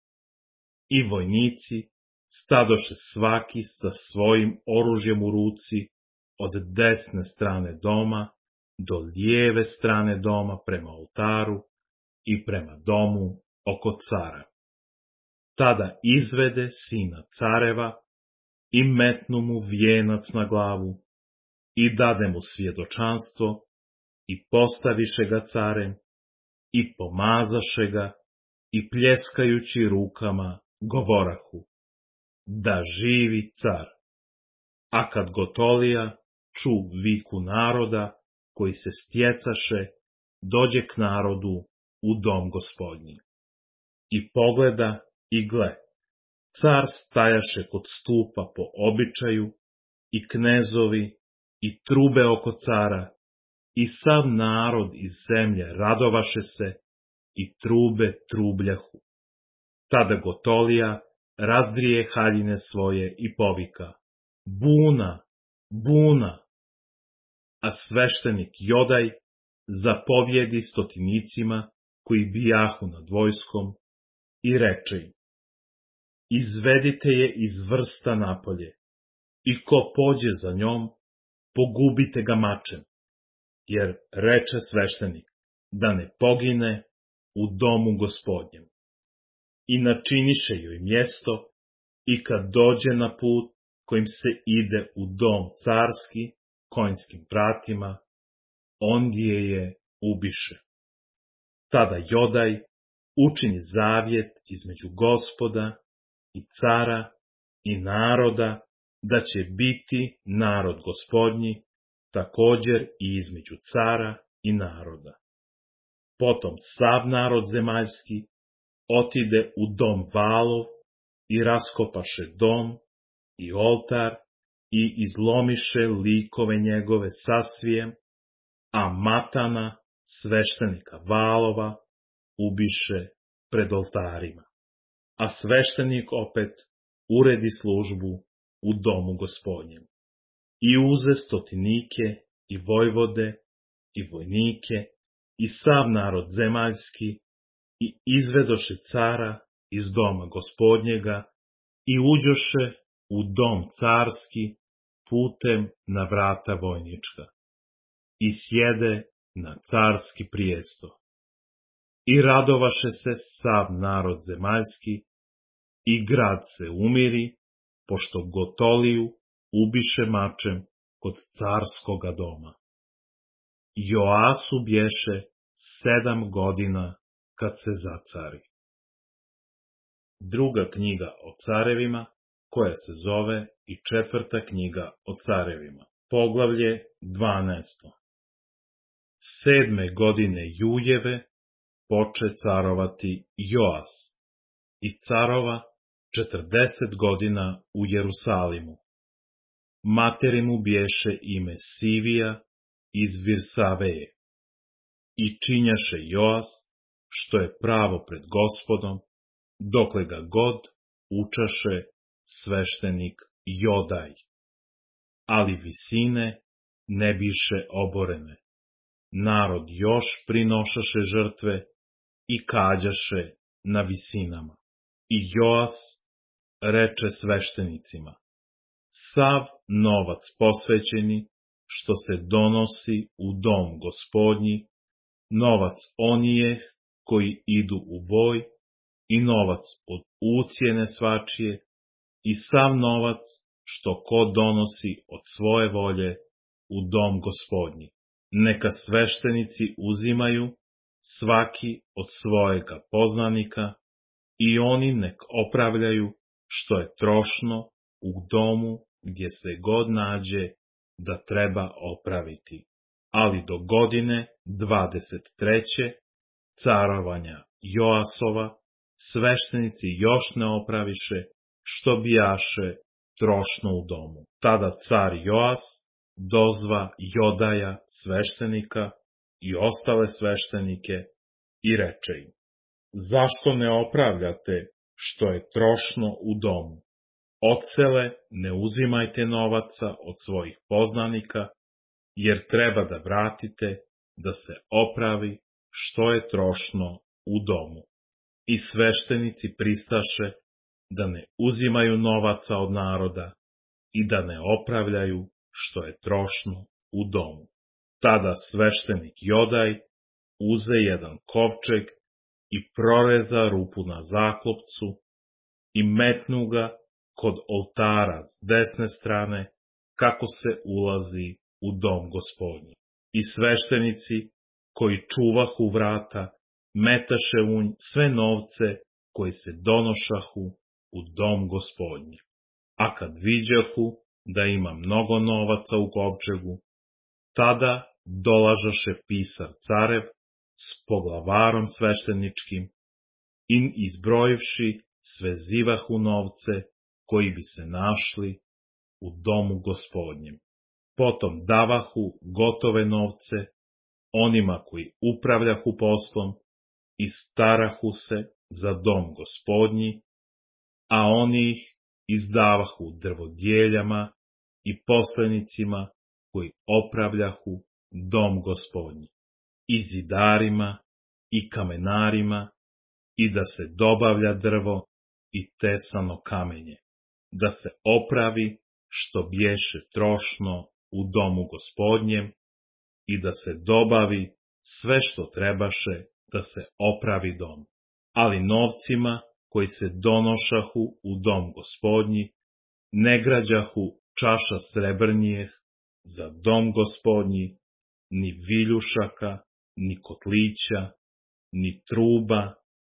I vojnici stadoše svaki sa svojim oružjem u ruci od desne strane doma do lijeve strane doma prema oltaru i prema domu oko cara. Tada izvede sina careva i metnu mu vijenac na glavu i dade mu svjedočanstvo i postaviše ga carem i pomazaše ga i pljeskajući rukama govorahu: da živi car. A kad Gotolija ču viku naroda koji se stjecaše, dođe k narodu u dom Gospodnji. I pogleda i gle, car stajaše kod stupa po običaju, i knezovi, i trube oko cara, i sav narod iz zemlje radovaše se, i trube trubljahu. Tada Gotolija razdrije haljine svoje i povika: buna, buna! A sveštenik Jodaj zapovjedi stotinicima koji bijahu nad vojskom i reče im: izvedite je iz vrsta napolje, i ko pođe za njom, pogubite ga mačem, jer reče sveštenik da ne pogine u domu Gospodnjem. I načiniše joj mjesto, i kad dođe na put kojim se ide u dom carski, konjskim vratima, ondje je ubiše. Tada Jodaj učini zavjet između Gospoda i cara i naroda, da će biti narod Gospodnji, također i između cara i naroda. Potom sav narod zemaljski otide u dom Valov i raskopaše dom i oltar i izlomiše likove njegove sasvijem, a Matana, sveštenika Valova, ubiše pred oltarima. A sveštenik opet uredi službu u domu Gospodnjem. I uze stotinike i vojvode i vojnike i sav narod zemaljski i izvedoše cara iz doma Gospodnjega i uđoše u dom carski putem na vrata vojnička i sjede na carski prijesto. I radovaše se sav narod zemaljski i grad se umiri, pošto Gotoliju ubiše mačem kod carskoga doma. Joasu bješe sedam godina kad se zacari. Druga knjiga o carevima, koja se zove i četvrta knjiga o carevima. Poglavlje dvanaesto. Sedme godine Jujeve poče carovati Joas i carova četrdeset godina u Jerusalimu. Materi mu bješe ime Sivija iz Virsaveje. I činjaše Joas, što je pravo pred Gospodom, dokle ga god učaše sveštenik Jodaj. Ali visine ne biše oborene. Narod još prinošaše žrtve i kađaše na visinama. I Joas reče sveštenicima: sav novac posvećeni, što se donosi u dom Gospodnji, novac onijeh koji idu u boj, i novac od ucijene svačije, i sav novac što ko donosi od svoje volje u dom Gospodnji. Neka sveštenici uzimaju svaki od svojega poznanika i oni nek opravljaju što je trošno u domu gdje se god nađe da treba opraviti. Ali do godine dvadeset treće carovanja Joasova sveštenici još ne opraviše što bijaše trošno u domu. Tada car Joas dozva Jodaja sveštenika i ostale sveštenike i reče im: zašto ne opravljate što je trošno u domu? Odsele ne uzimajte novaca od svojih poznanika, jer treba da vratite da se opravi što je trošno u domu. I sveštenici pristaše da ne uzimaju novaca od naroda i da ne opravljaju što je trošno u domu. Tada sveštenik Jodaj uze jedan kovčeg i proreza rupu na zaklopcu i metnu ga kod oltara s desne strane, kako se ulazi u dom Gospodnji. I sveštenici koji čuvahu vrata metaše u nj sve novce koji se donošahu u dom Gospodnji. A kad viđahu da ima mnogo novaca u kovčegu, tada dolažaše pisar carev s poglavarom svešteničkim i izbrojivši svezivahu novce koji bi se našli u domu Gospodnjem. Potom davahu gotove novce onima koji upravljahu poslom i starahu se za dom Gospodnji, a oni ih izdavahu drvodjeljama i poslenicima koji opravljahu dom Gospodnji, i zidarima i kamenarima, i da se dobavlja drvo i tesano kamenje, da se opravi što bješe trošno u domu Gospodnjem i da se dobavi sve što trebaše da se opravi dom. Ali novcima koji se donošahu u dom Gospodnji ne građahu čaša srebrnijeh za dom Gospodnji, ni viljušaka, ni kotlića, ni truba,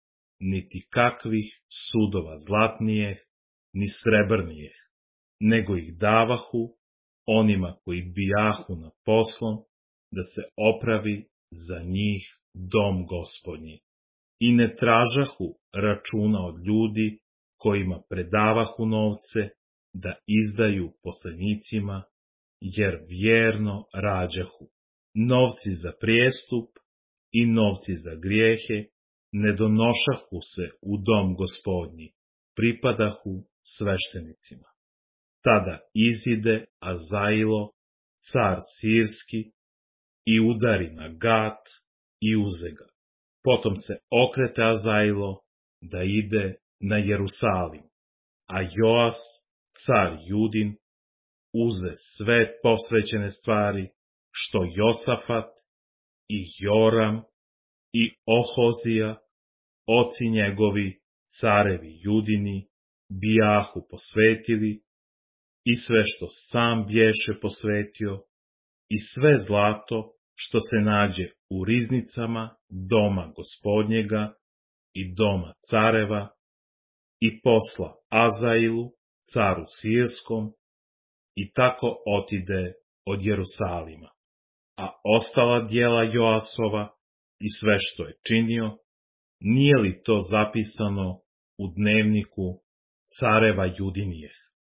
niti kakvih sudova zlatnijeh, ni srebrnijeh, nego ih davahu onima koji bijahu na poslom, da se opravi za njih dom Gospodnji. I ne tražahu računa od ljudi kojima predavahu novce, da izdaju poslenicima, jer vjerno rađahu. Novci za prijestup i novci za grijehe ne donošahu se u dom Gospodnji, pripadahu sveštenicima. Tada izide Azailo, car sirski, i udari na Gat i uze ga. Potom se okrete Azailo da ide na Jerusalim, a Joas, car Judin, uze sve posvećene stvari, što Josafat i Joram i Ohozija, oci njegovi, carevi Judini, bijahu posvetili, i sve što sam bješe posvetio, i sve zlato što se nađe u riznicama doma Gospodnjega i doma careva, i posla Azailu, caru sirskom, i tako otide od Jerusalima. A ostala djela Joasova i sve što je činio, nije li to zapisano u dnevniku careva Judinijeh?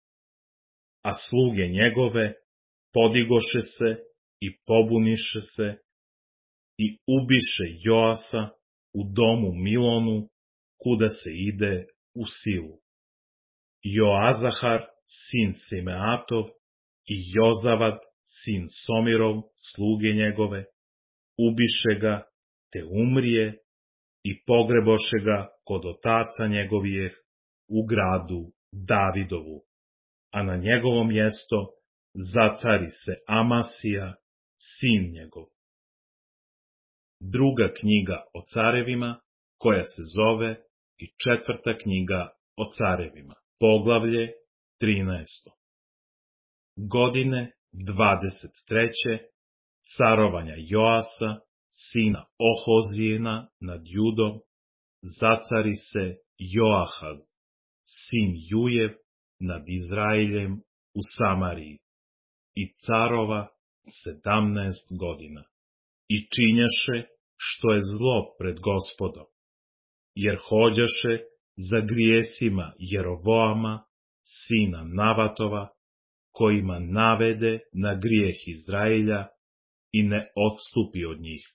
A sluge njegove podigoše se i pobuniše se i ubiše Joasa u domu Milonu, kuda se ide u silu. Joazahar, sin Simeatov, i Jozavad, sin Somirov, sluge njegove, ubiše ga, te umrije, i pogreboše ga kod otaca njegovijeh u gradu Davidovu, a na njegovo mjesto zacari se Amasija, sin njegov. Druga knjiga o carevima, koja se zove i četvrta knjiga o carevima, poglavlje trinaesto. Godine dvadeset treće carovanja Joasa, sina Ohozijena nad Judom, zacari se Joahaz, sin Jujev, nad Izraeljem u Samariji, i carova sedamnaest godina. I činjaše što je zlo pred Gospodom, jer hođaše za grijesima Jerovoama, sina Navatova, kojima navede na grijeh Izraelja i ne odstupi od njih.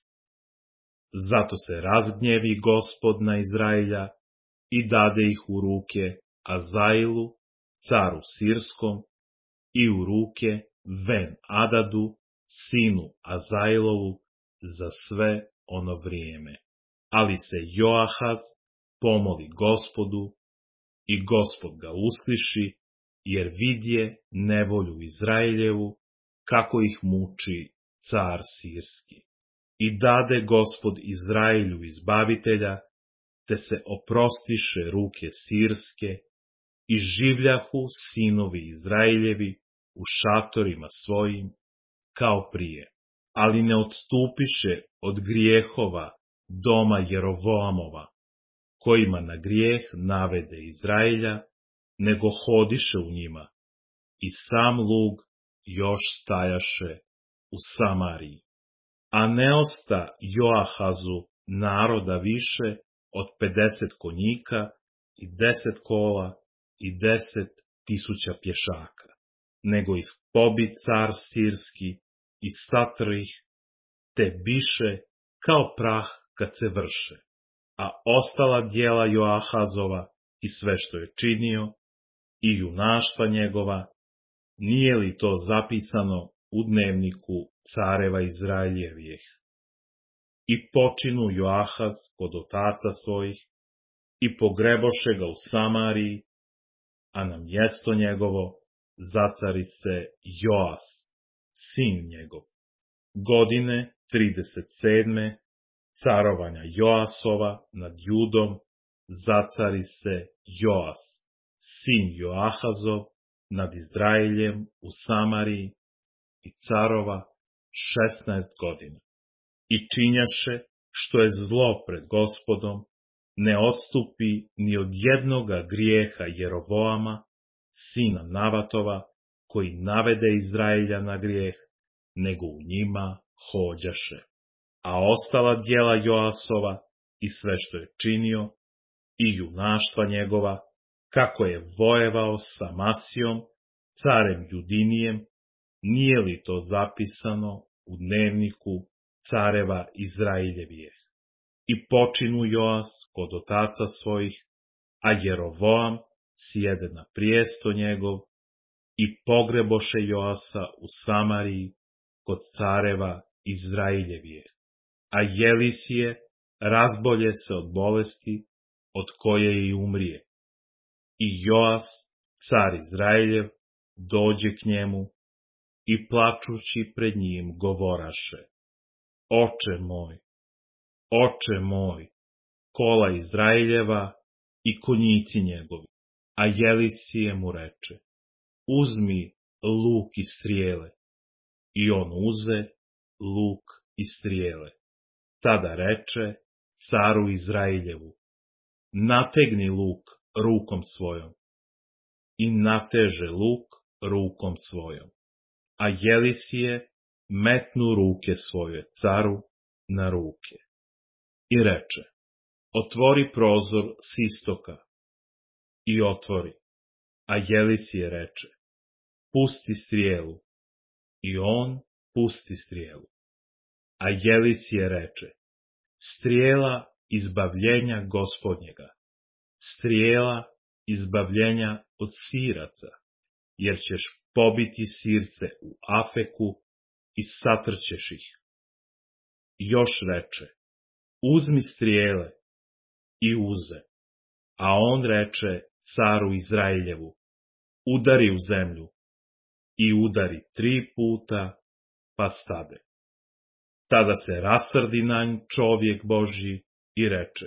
Zato se razgnjevi Gospod na Izraelja i dade ih u ruke Azailu, caru sirskom, i u ruke Ben Adadu, sinu Azailovu, za sve ono vrijeme. Ali se Joahaz pomoli Gospodu, i Gospod ga usliši, jer vidje nevolju Izraeljevu, kako ih muči car sirski. I dade Gospod Izraelju izbavitelja, te se oprostiše ruke sirske, i življahu sinovi Izraeljevi u šatorima svojim, kao prije. Ali ne odstupiše od grijehova doma Jerovoamova, kojima na grijeh navede Izraelja, nego hodiše u njima, i sam lug još stajaše u Samariji. A ne osta Joahazu naroda više od pedeset konjika i deset kola i deset tisuća pješaka, nego ih pobi car sirski i satr ih, te biše kao prah kad se vrše. A ostala djela Joahazova i sve što je činio, i junaštva njegova, nije li to zapisano u dnevniku careva Izraeljevijeh? I počinu Joahaz kod otaca svojih, i pogreboše ga u Samariji, a na mjesto njegovo zacari se Joas, sin njegov. Godine trideset sedme carovanja Joasova nad Judom, zacari se Joas, sin Joahazov, nad Izraeljem u Samariji, i carova šesnaest godina. I činjaše što je zlo pred Gospodom, ne odstupi ni od jednoga grijeha Jerovoama, sina Navatova, koji navede Izraelja na grijeh, nego u njima hođaše. A ostala djela Joasova i sve što je činio, i junaštva njegova, kako je vojevao sa Masijom, carem Judinijem, nije li to zapisano u dnevniku careva Izraeljevih? I počinu Joas kod otaca svojih, a Jerovoam sjede na prijesto njegov, i pogreboše Joasa u Samariji kod careva Izraeljevih. A Jelisije razbolje se od bolesti, od koje i umrije. I Joas, car Izraeljev, dođe k njemu i plačući pred njim govoraše: Oče moj, oče moj, kola Izraeljeva i konjici njegovi. A Jelisije mu reče: Uzmi luk i strijele. I on uze luk i strijele. Tada reče caru Izraeljevu: Nategni luk rukom svojom. I nateže luk rukom svojom. A Jelisije metnu ruke svoje caru na ruke. I reče: Otvori prozor s istoka. I otvori. A Jelisije reče: Pusti strijelu. I on pusti strijelu. A Jelisije reče: Strijela izbavljenja Gospodnjega, strijela izbavljenja od siraca, jer ćeš pobiti sirce u Afeku i satrćeš ih. Još reče: Uzmi strijele. I uze. A on reče caru Izraeljevu: Udari u zemlju. I udari tri puta, pa stade. Tada se rasrdi na nj čovjek Božji i reče: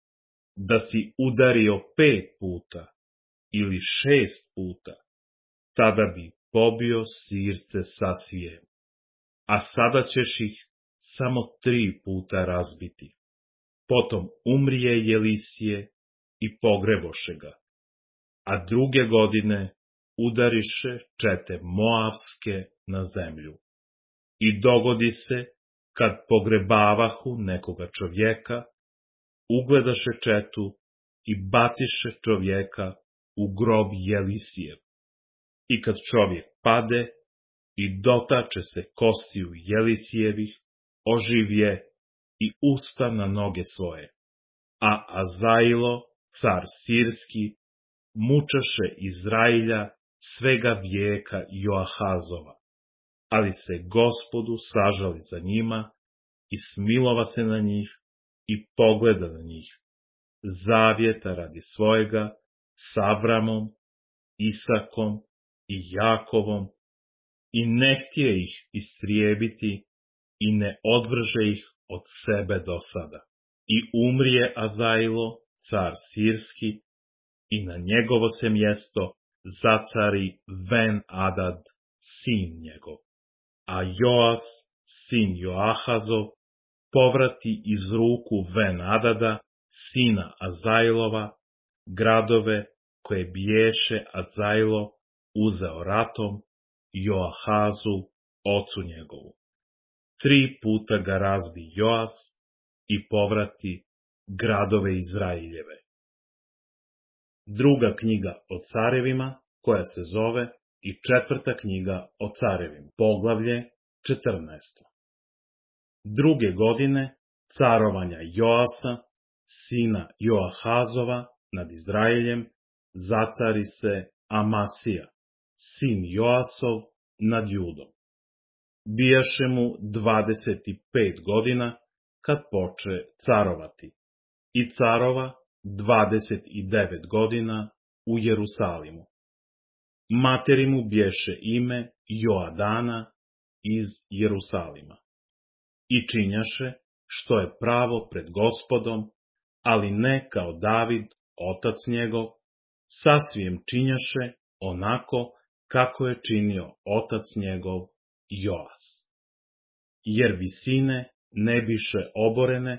Da si udario pet puta ili šest puta, tada bi pobio sirce sasvije. A sada ćeš ih samo tri puta razbiti. Potom umrije Jelisije i pogreboše ga. A druge godine udariše čete Moavske na zemlju. I dogodi se, kad pogrebavahu nekoga čovjeka, ugledaše četu i baciše čovjeka u grob Jelisijev. I kad čovjek pade i dotače se kostiju Jelisijevih, oživje i usta na noge svoje. A Azailo, car sirski, mučaše Izrailja svega vijeka Joahazova. Ali se Gospodu sažali za njima i smilova se na njih i pogleda na njih, zavjeta radi svojega s Avramom, Isakom i Jakovom, i ne htije ih istrijebiti i ne odvrže ih od sebe do sada. I umrije Azailo, car sirski, i na njegovo se mjesto zacari Ben Adad, sin njegov. A Joas, sin Joahazov, povrati iz ruku Ben Adada, sina Azailova, gradove koje biješe Azailo uzeo ratom Joahazu, ocu njegovu. Tri puta ga razbi Joas i povrati gradove Izraeljeve. Druga knjiga o carevima, koja se zove i četvrta knjiga o carevima, poglavlje četrnaesto. Druge godine carovanja Joasa, sina Joahazova, nad Izraeljem, zacari se Amasija, sin Joasov, nad Judom. Bijaše mu dvadeset pet godina, kad poče carovati, i carova dvadeset devet godina u Jerusalimu. Materi mu bješe ime Joadana iz Jerusalima. I činjaše što je pravo pred Gospodom, ali ne kao David, otac njegov, sasvim činjaše onako kako je činio otac njegov Joas. Jer visine ne biše oborene,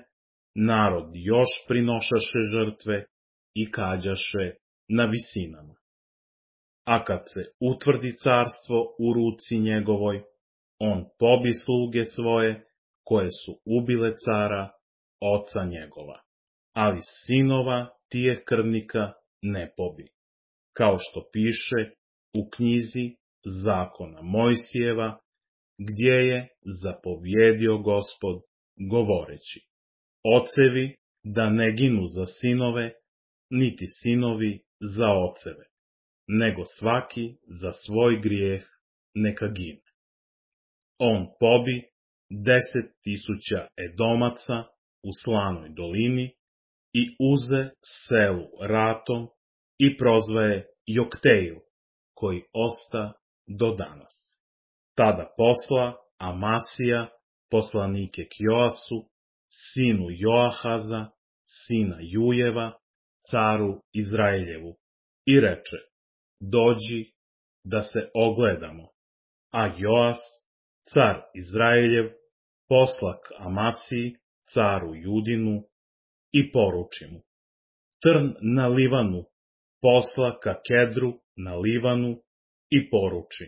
narod još prinošaše žrtve i kađaše na visinama. A kad se utvrdi carstvo u ruci njegovoj, on pobi sluge svoje, koje su ubile cara, oca njegova, ali sinova tije krvnika ne pobi, kao što piše u knjizi zakona Mojsijeva, gdje je zapovjedio Gospod, govoreći: ocevi da ne ginu za sinove, niti sinovi za oceve, nego svaki za svoj grijeh neka gine. On pobi deset tisuća Edomaca u Slanoj dolini i uze selu ratom i prozvaje Jokteil, koji osta do danas. Tada posla Amasija poslanike k Joasu, sinu Joahaza, sina Jujeva, caru Izraeljevu, i reče: dođi da se ogledamo. A Joas, car Izraeljev, posla k Amasiji, caru Judinu, i poruči mu: trn na Livanu, posla ka Kedru na Livanu, i poruči: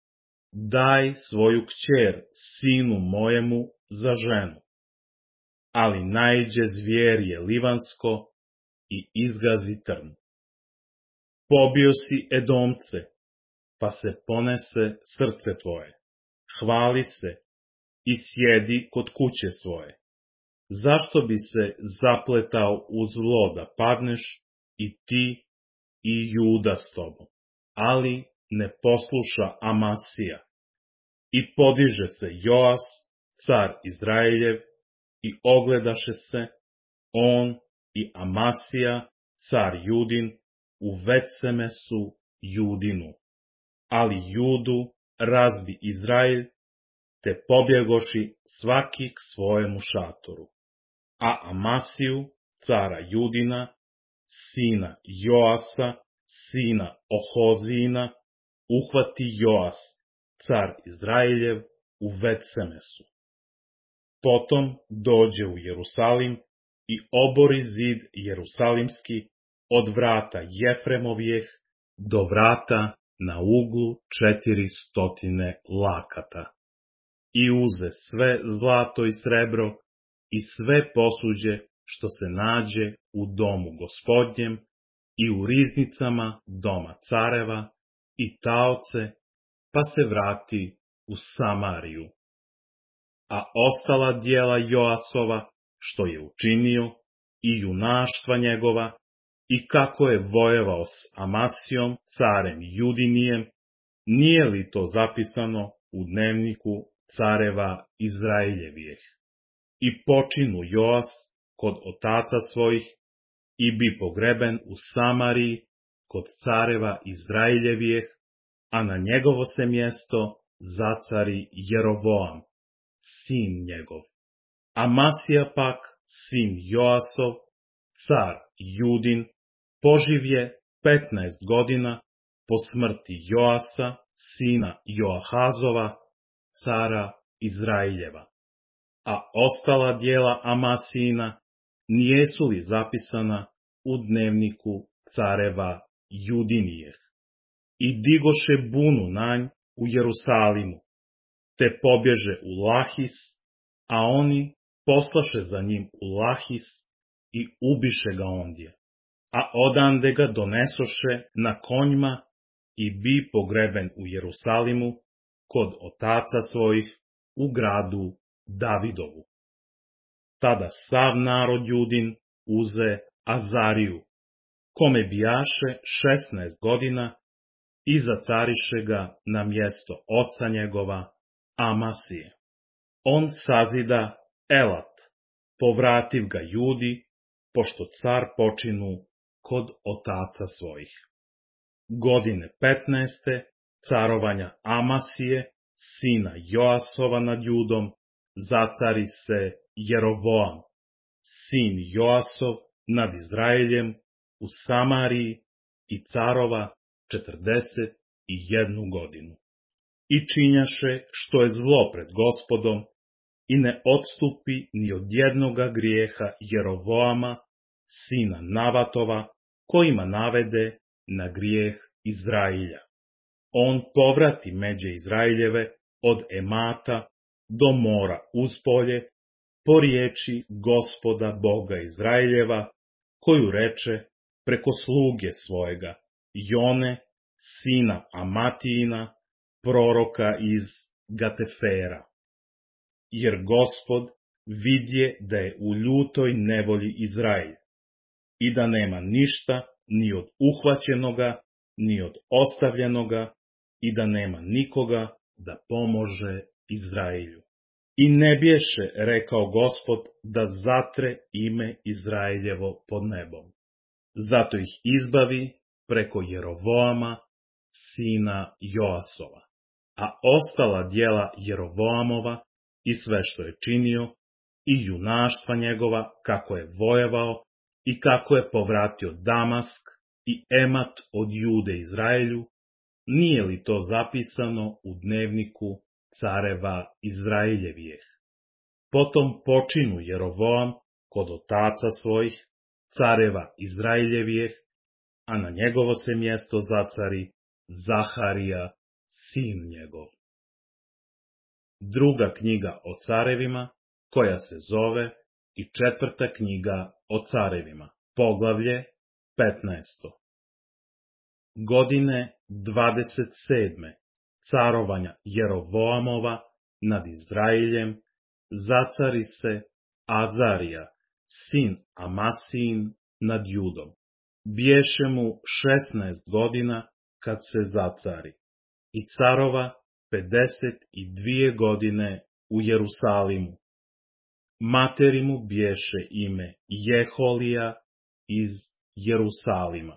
daj svoju kćer sinu mojemu za ženu. Ali naiđe zvjerje livansko i izgazi trn. Pobio si Edomce, pa se ponese srce tvoje. Hvali se i sjedi kod kuće svoje. Zašto bi se zapletao u zlo da padneš, i ti i Juda s tobom? Ali ne posluša Amasija. I podiže se Joas, car Izraeljev, i ogledaše se, on i Amasija, car Judin, u Vetsemesu Judinu. Ali Judu razbi Izrael, te pobjegoši svaki k svojemu šatoru. A Amasiju, cara Judina, sina Joasa, sina Ohozijina, uhvati Joas, car Izraeljev, u Vetsemesu. Potom dođe u Jerusalim i obori zid jerusalimski od vrata Jefremovijeh do vrata na uglu četiri stotine lakata. I uze sve zlato i srebro i sve posuđe što se nađe u domu Gospodnjem i u riznicama doma careva i taoce, pa se vrati u Samariju. A ostala djela Joasova, što je učinio, i junaštva njegova, i kako je vojevao s Amasijom, carem Judinijem, nije li to zapisano u dnevniku careva Izraeljevijeh? I počinu Joas kod otaca svojih, i bi pogreben u Samariji kod careva Izraeljevijeh, a na njegovo se mjesto zacari Jerovoam, sin njegov. Amasija pak, sin Joasov, car Judin, poživje petnaest godina po smrti Joasa, sina Joahazova, cara Izraeljeva. A ostala djela Amasijina nijesu li zapisana u dnevniku careva Judinijeh? I digoše bunu na nj u Jerusalimu, te pobježe u Lahis, a oni poslaše za njim u Lahis i ubiše ga ondje, a odande ga donesoše na konjima i bi pogreben u Jerusalimu kod otaca svojih u gradu Davidovu. Tada sav narod Judin uze Azariju, kome bijaše šesnaest godina, i zacariše ga na mjesto oca njegova Amasije. On sazida Elat, povrativ ga Judi, pošto car počinu kod otaca svojih. Godine petnaeste carovanja Amasije, sina Joasova nad Judom, zacari se Jerovoam, sin Joasov, nad Izraeljem u Samariji, i carova četrdeset i jednu godinu. I činjaše što je zlo pred Gospodom, i ne odstupi ni od jednoga grijeha Jerovoama, sina Navatova, kojima navede na grijeh Izrailja. On povrati međe Izraeljeve od Emata do mora Uspolje, po riječi Gospoda Boga Izraeljeva, koju reče preko sluge svojega, Jone, sina Amatijina, proroka iz Gatefera. Jer Gospod vidje da je u ljutoj nevolji Izraelj i da nema ništa ni od uhvaćenoga, ni od ostavljenoga i da nema nikoga da pomože Izraelju. I ne bješe, rekao Gospod, da zatre ime Izraeljevo pod nebom. Zato ih izbavi preko Jerovoama, sina Joasova. A ostala djela Jerovoamova i sve što je činio, i junaštva njegova, kako je vojevao i kako je povratio Damask i Emat od Jude Izraelju, nije li to zapisano u dnevniku careva Izraeljevijeh? Potom počinu Jerovoam kod otaca svojih, careva Izraeljevijeh, a na njegovo se mjesto zacari Zaharija, sin njegov. Druga knjiga o carevima, koja se zove i četvrta knjiga o carevima, poglavlje petnaesto. Godine dvadeset sedme carovanja Jerovoamova nad Izraeljem, zacari se Azarija, sin Amasijin, nad Judom. Biješe mu šesnaest godina kad se zacari, i carova pedeset i dvije godine u Jerusalimu. Materi mu biješe ime Jeholija iz Jerusalima.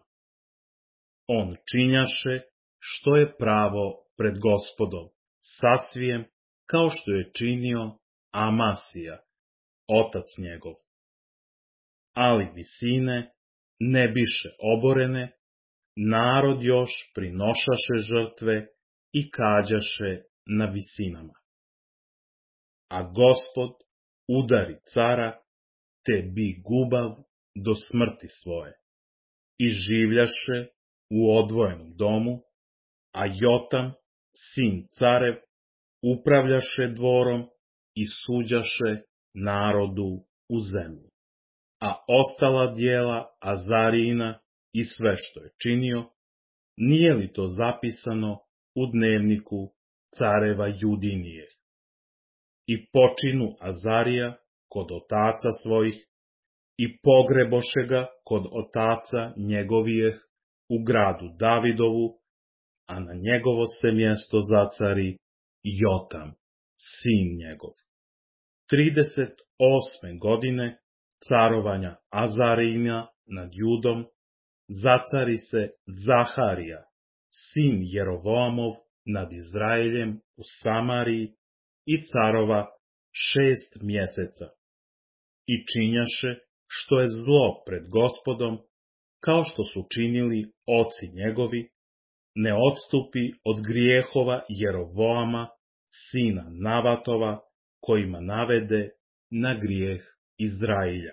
On činjaše što je pravo pred Gospodom, sasvijem kao što je činio Amasija, otac njegov. Ali visine ne biše oborene, narod još prinošaše žrtve i kađaše na visinama. A Gospod udari cara, te bi gubav do smrti svoje, i življaše u odvojenom domu, a Jotam, sin carev, upravljaše dvorom i suđaše narodu u zemlji. A ostala djela Azarijina i sve što je činio, nije li to zapisano u dnevniku careva Judinije? I počinu Azarija kod otaca svojih, i pogreboše ga kod otaca njegovijeh u gradu Davidovu, a na njegovo se mjesto zacari Jotam, sin njegov. Trideset osme godine carovanja Azarijina nad Judom, zacari se Zaharija, sin Jerovoamov, nad Izraeljem u Samariji, i carova šest mjeseca. I činjaše što je zlo pred Gospodom, kao što su činili oci njegovi, ne odstupi od grijehova Jerovoama, sina Navatova, kojima navede na grijeh Izrailja.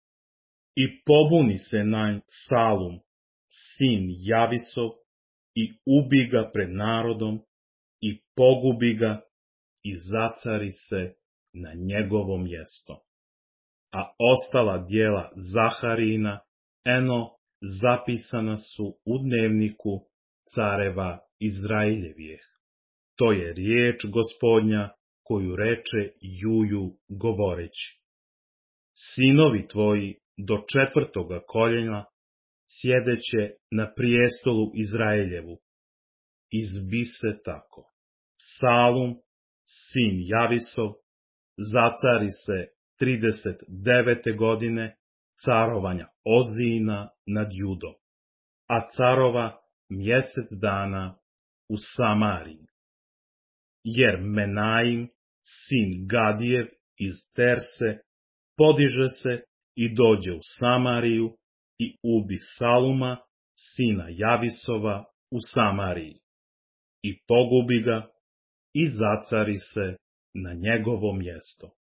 I pobuni se na nj Salum, sin Javisov, i ubi ga pred narodom, i pogubi ga, i zacari se na njegovo mjesto. A ostala djela Zaharijina, eno, zapisana su u dnevniku careva Izraeljevijeh. To je riječ Gospodnja koju reče Juju govoreći: Sinovi tvoji do četvrtoga koljena sjedeće na prijestolu Izraeljevu. Izbi se tako. Salum, sin Javisov, zacari se trideset devete godine carovanja Ozijina nad Judom, a carova mjesec dana u Samariji. Jer Menaim, sin Gadijev iz Terse, podiže se i dođe u Samariju i ubi Saluma, sina Javisova, u Samariji, i pogubi ga, i zacari se na njegovo mjesto.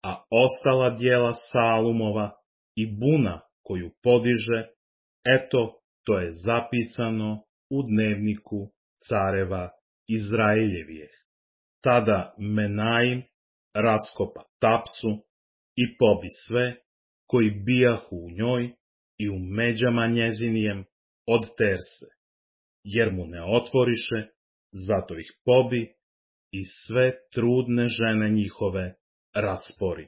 a ostala djela Salumova i buna koju podiže, eto, to je zapisano u dnevniku careva Izraeljevijeh. Tada Menaim raskopa Tapsu i pobi sve koji bijahu u njoj i u međama njezinijem od Terse, jer mu ne otvoriše, zato ih pobi i sve trudne žene njihove raspori.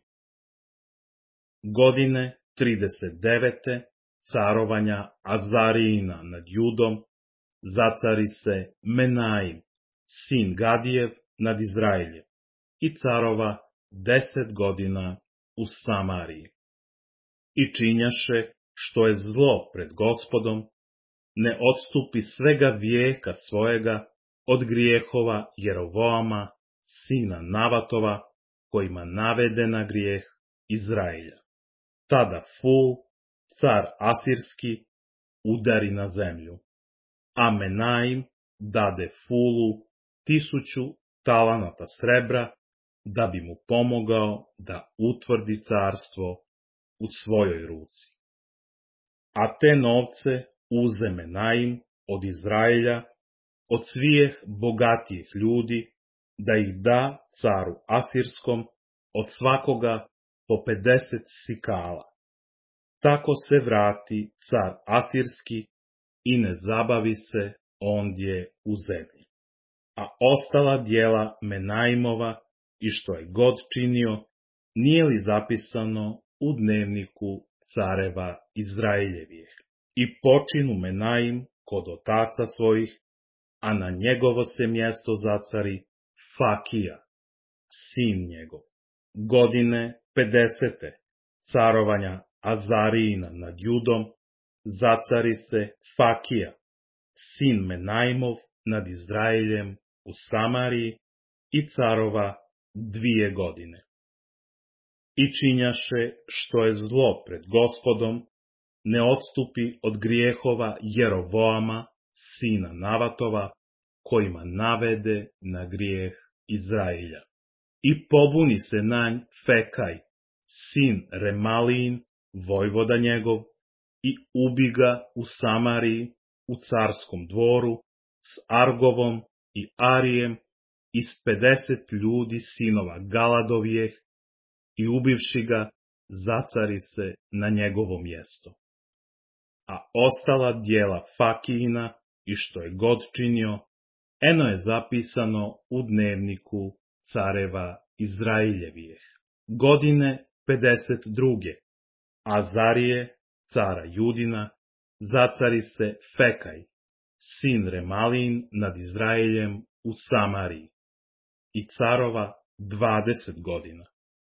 Godine trideset devete carovanja Azarijina nad Judom, zacari se Menaim, sin Gadijev, nad Izraeljem, i carova deset godina u Samariji. I činjaše što je zlo pred Gospodom, ne odstupi svega vijeka svojega od grijehova Jerovoama, sina Navatova, kojima navede na grijeh Izraelja. Tada Ful, car Asirski, udari na zemlju, a Menaim dade Fulu tisuću talanata srebra, da bi mu pomogao da utvrdi carstvo u svojoj ruci. A te novce uze Menaim od Izraelja, od svijeh bogatijih ljudi, da ih da caru Asirskom, od svakoga po pedeset sikala. Tako se vrati car Asirski i ne zabavi se ondje u zemlji. A ostala djela Menaimova i što je god činio, nije li zapisano u dnevniku careva Izraeljevijeh? I počinu Menaim kod otaca svojih, a na njegovo se mjesto zacari Fakija, sin njegov. Godine pedesete carovanja Azarijina nad Judom, zacari se Fakija, sin Menaimov, nad Izraeljem u Samariji, i carova dvije godine. I činjaše što je zlo pred Gospodom, ne odstupi od grijehova Jerovoama, sina Navatova, kojima navede na grijeh Izraelja. I pobuni se na nj Fekaj, sin Remalijin, vojvoda njegov, i ubi ga u Samariji, u carskom dvoru, s Argovom i Arijem i s pedeset ljudi sinova Galadovijeh, i ubivši ga, zacari se na njegovo mjesto. A ostala djela Fakijina i što je god činio, eno je zapisano u dnevniku careva Izraeljevijeh. Godine pedeset druge Azarije, cara Judina, zacari se Fekaj, sin Remalijin, nad Izraeljem u Samariji, i carova dvadeset godina.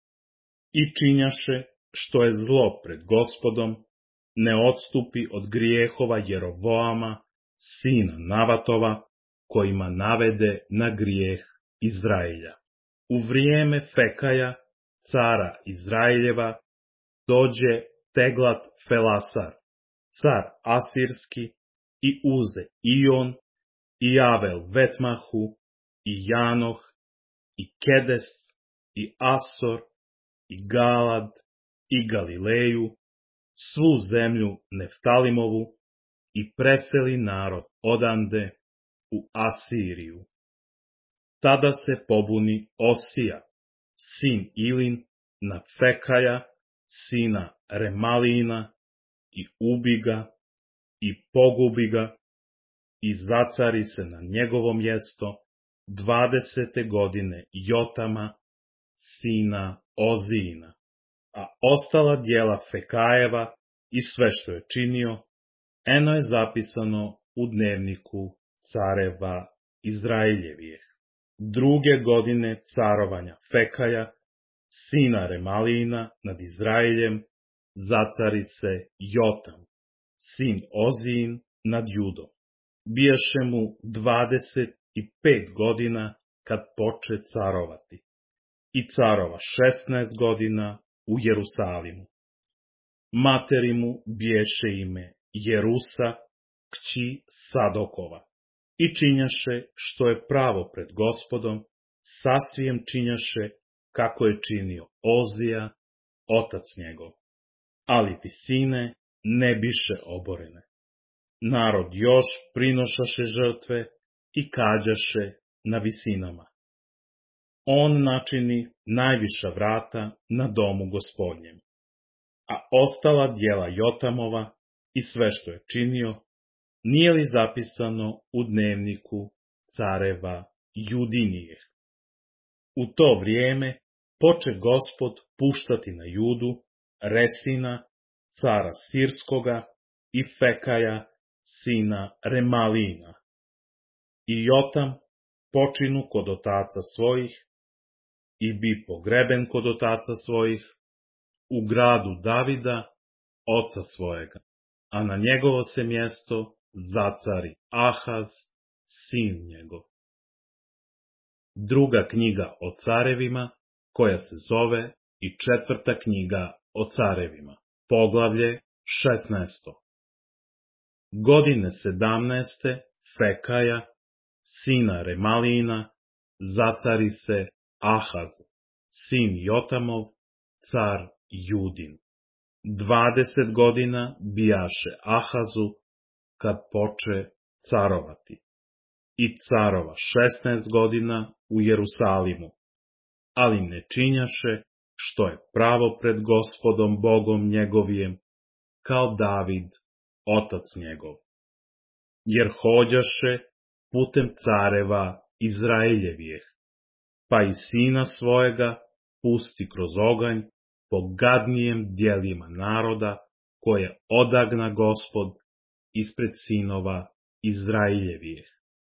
I činjaše što je zlo pred Gospodom, ne odstupi od grijehova Jerovoama, sina Navatova, kojima navede na grijeh Izraelja. U vrijeme Fekaja, cara Izraeljeva, dođe Teglat Felasar, car Asirski, i uze i on, i Avel Vetmahu, i Janoh, i Kedes, i Asor, i Galad, i Galileju, svu zemlju Neftalimovu, i preseli narod odande u Asiriju. Tada se pobuni Osija, sin Ilin, na Fekaja, sina Remalijina, i ubi ga, i pogubi ga, i zacari se na njegovo mjesto dvadesete godine Jotama, sina Ozijina. A ostala djela Fekajeva i sve što je činio, eno je zapisano u dnevniku careva Izraeljevijeh. Druge godine carovanja Fekaja, sina Remalijina, nad Izraeljem, zacari se Jotam, sin Ozijin, nad Judom. Bijaše mu dvadeset i pet godina kad poče carovati, i carova šesnaest godina u Jerusalimu. Materi mu biješe ime Jerusa, kći Sadokova, i činjaše što je pravo pred Gospodom, sasvijem činjaše kako je činio Ozija, otac njegov, ali visine ne biše oborene. Narod još prinošaše žrtve i kađaše na visinama. On načini najviša vrata na domu Gospodnjem, a ostala djela Jotamova i sve što je činio, nije li zapisano u dnevniku careva Judinijeh? U to vrijeme poče Gospod puštati na Judu Resina, cara Sirskoga, i Fekaja, sina Remalina. I Jotam počinu kod otaca svojih i bi pogreben kod otaca svojih u gradu Davida, oca svojega, a na njegovo se mjesto zacari Ahaz, sin njegov. Druga knjiga o carevima, koja se zove i četvrta knjiga o carevima, poglavlje šesnaesto. Godine sedamnaeste Fekaja, sina Remalina, zacari se Ahaz, sin Jotamov, car Judin. Dvadeset godina bijaše Ahazu kad poče carovati. I carova šesnaest godina u Jerusalimu, ali ne činjaše što je pravo pred Gospodom Bogom njegovijem, kao David, otac njegov. Jer hođaše putem careva Izraeljevijeh, pa i sina svojega pusti kroz oganj po gadnijem djelima naroda koje odagna Gospod ispred sinova Izraeljevijeh.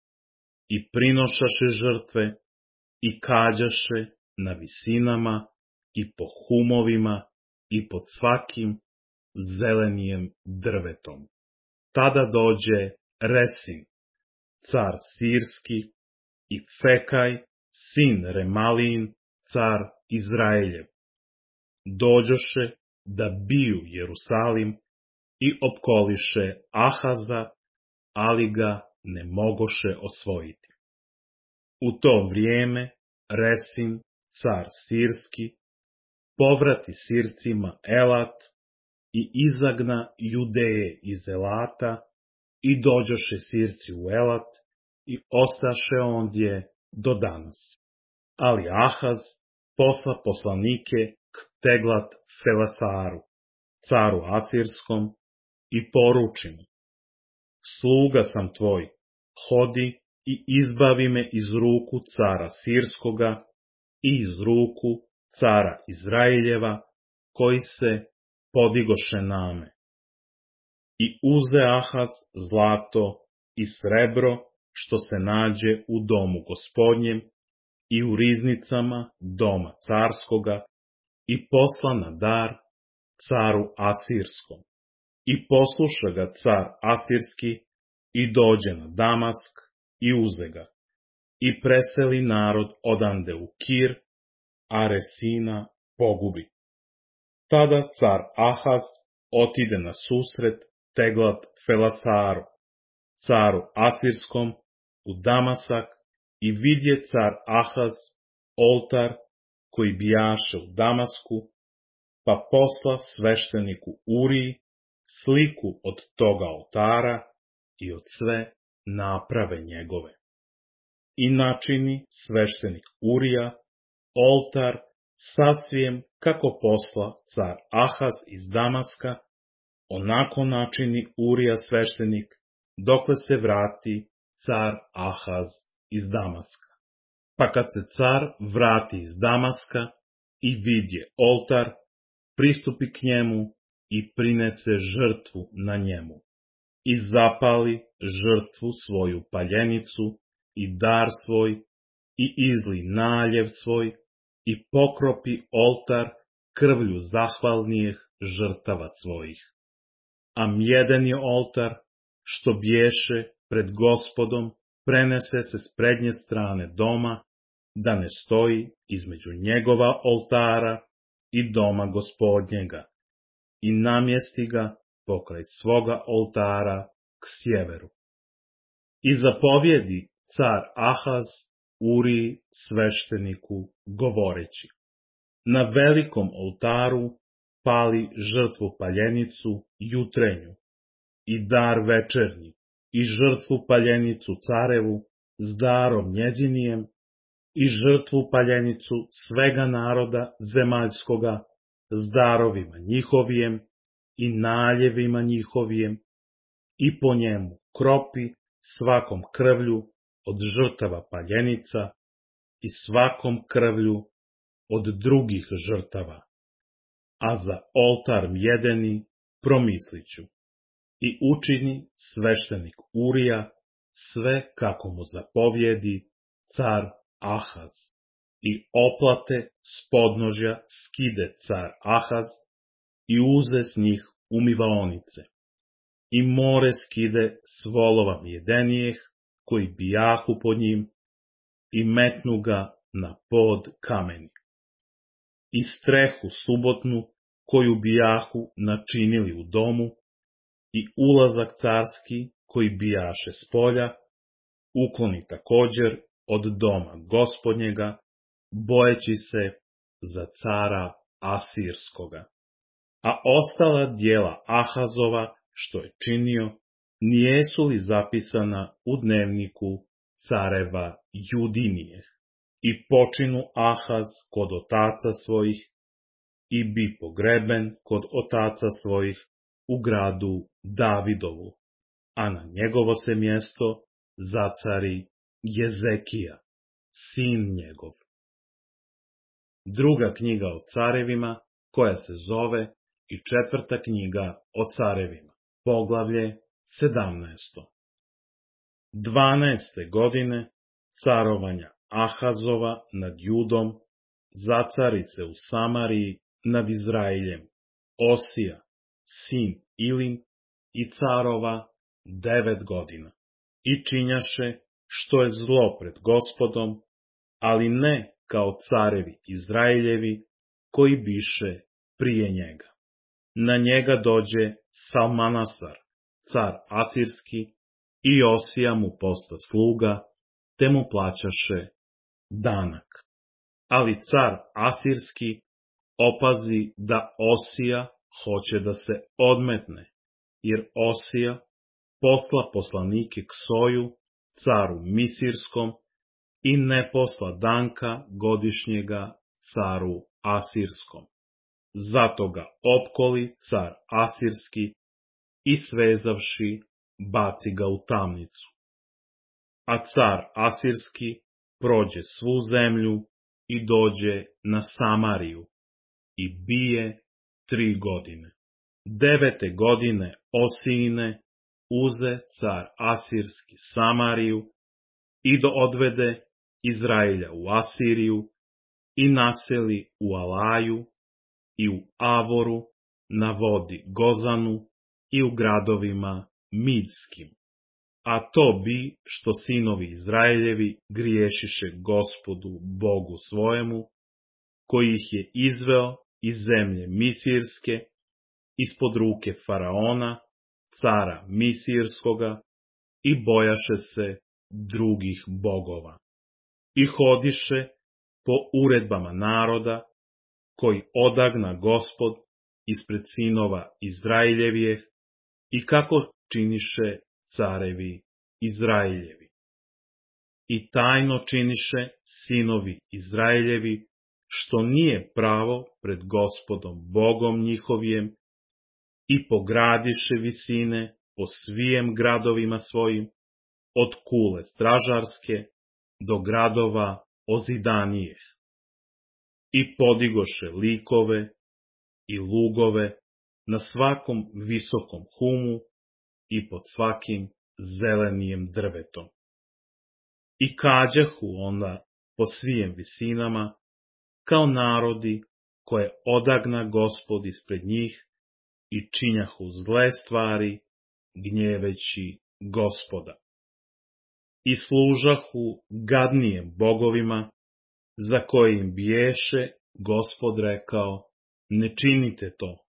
I prinošaše žrtve i kađaše na visinama i po humovima i pod svakim zelenijem drvetom. Tada dođe Resin, car Sirski, i Fekaj, sin Remalin, car Izraeljev. Dođoše da biju Jerusalim i opkoliše Ahaza, ali ga ne mogoše osvojiti. U to vrijeme Resin, car Sirski, povrati Sircima Elat i izagna Judeje iz Elata i dođoše Sirci u Elat i ostaše ondje do danas. Ali Ahaz posla poslanike k Teglat Felasaru, caru Asirskom, i poruči mu: sluga sam tvoj, hodi i izbavi me iz ruku cara Sirskoga i iz ruku cara Izraeljeva, koji se podigoše na me. I uze Ahaz zlato i srebro, što se nađe u domu Gospodnjem i u riznicama doma carskoga, i posla na dar caru Asirskom. I posluša ga car Asirski i dođe na Damask i uze ga. I preseli narod odande u Kir, a Resina pogubi. Tada car Ahaz otide na susret Teglat Felasaru, caru Asirskom, u Damasak, i vidje car Ahaz oltar koji bijaše u Damasku, pa posla svešteniku Uriji sliku od toga oltara i od sve naprave njegove. I načini sveštenik Urija oltar sasvijem kako posla car Ahaz iz Damaska, onako načini Urija sveštenik, dokle se vrati car Ahaz iz Damaska. Pa kad se car vrati iz Damaska i vidje oltar, pristupi k njemu i prinese žrtvu na njemu. I zapali žrtvu svoju paljenicu i dar svoj i izli naljev svoj i pokropi oltar krvlju zahvalnijeh žrtava svojih. A mjeden je oltar, što bješe pred Gospodom, prenese se s prednje strane doma, da ne stoji između njegova oltara i doma Gospodnjega, i namjesti ga pokraj svoga oltara k sjeveru. I zapovjedi car Ahaz Uriji svešteniku govoreći: na velikom oltaru pali žrtvu paljenicu jutrenju i dar večernji i žrtvu paljenicu carevu s darom njezinijem i žrtvu paljenicu svega naroda zemaljskoga s darovima njihovijem i naljevima njihovijem i po njemu kropi svakom krvlju od žrtava paljenica i svakom krvlju od drugih žrtava, a za oltar mjedeni promisliću i učini sveštenik Urija sve kako mu zapovjedi car Ahaz i oplate s podnožja skide car Ahaz i uze s njih umivaonice i more skide s volova mjedenijeh koji bijahu pod njim i metnu ga na pod kameni. I strehu subotnu koju bijahu načinili u domu i ulazak carski koji bijaše s polja ukloni također od doma gospodnjega, bojeći se za cara Asirskoga. A ostala djela Ahazova što je činio, nijesu li zapisana u dnevniku careva Judinijeh? I počinu Ahaz kod otaca svojih i bi pogreben kod otaca svojih u gradu Davidovu, a na njegovo se mjesto zacari Jezekija, sin njegov. Druga knjiga o carevima, koja se zove i četvrta knjiga o carevima, poglavlje sedamnaesto. Dvanaeste godine carovanja Ahazova nad Judom, zacari se u Samariji nad Izraeljem Osija, sin Ilim, i carova devet godina. I činjaše što je zlo pred Gospodom, ali ne kao carevi Izraeljevi koji biše prije njega. Na njega dođe Salmanasar, car Asirski, i Osija mu posta sluga, te mu plaćaše danak. Ali car Asirski opazi da Osija hoće da se odmetne, jer Osija posla poslanike k Soju, caru Misirskom, i ne posla danka godišnjega caru Asirskom. Zato ga opkoli car Asirski i svezavši baci ga u tamnicu. A car Asirski prođe svu zemlju i dođe na Samariju i bije tri godine. Devete godine Osijine uze car Asirski Samariju i do odvede Izraelja u Asiriju i naseli u Alaju i u Avoru na vodi Gozanu i u gradovima Midskim. A to bi što sinovi Izraeljevi griješiše Gospodu Bogu svojemu, koji ih je izveo iz zemlje Misirske, ispod ruke Faraona, cara Misirskoga, i bojaše se drugih bogova. I hodiše po uredbama naroda, koji odagna Gospod ispred sinova Izraeljevijeh, i kako činiše carevi Izraeljevi. I tajno činiše sinovi Izraeljevi, što nije pravo pred Gospodom Bogom njihovijem, i pogradiše visine po svijem gradovima svojim, od kule stražarske do gradova ozidanijeh. I podigoše likove i lugove na svakom visokom humu i pod svakim zelenijem drvetom. I kađahu onda po svijem visinama, kao narodi koje odagna Gospod ispred njih, i činjahu zle stvari, gnjeveći Gospoda. I služahu gadnijem bogovima, za koje im biješe Gospod rekao, ne činite to.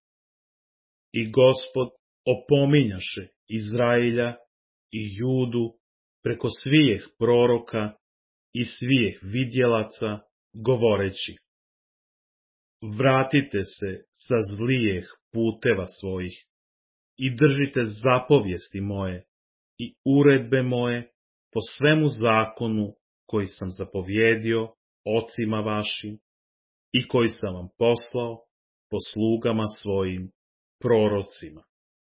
I Gospod opominjaše Izraelja i Judu preko svijeh proroka i svijeh vidjelaca, govoreći: Vratite se sa zlijeh puteva svojih i držite zapovijesti moje i uredbe moje po svemu zakonu koji sam zapovjedio ocima vašim i koji sam vam poslao po slugama svojim prorocima.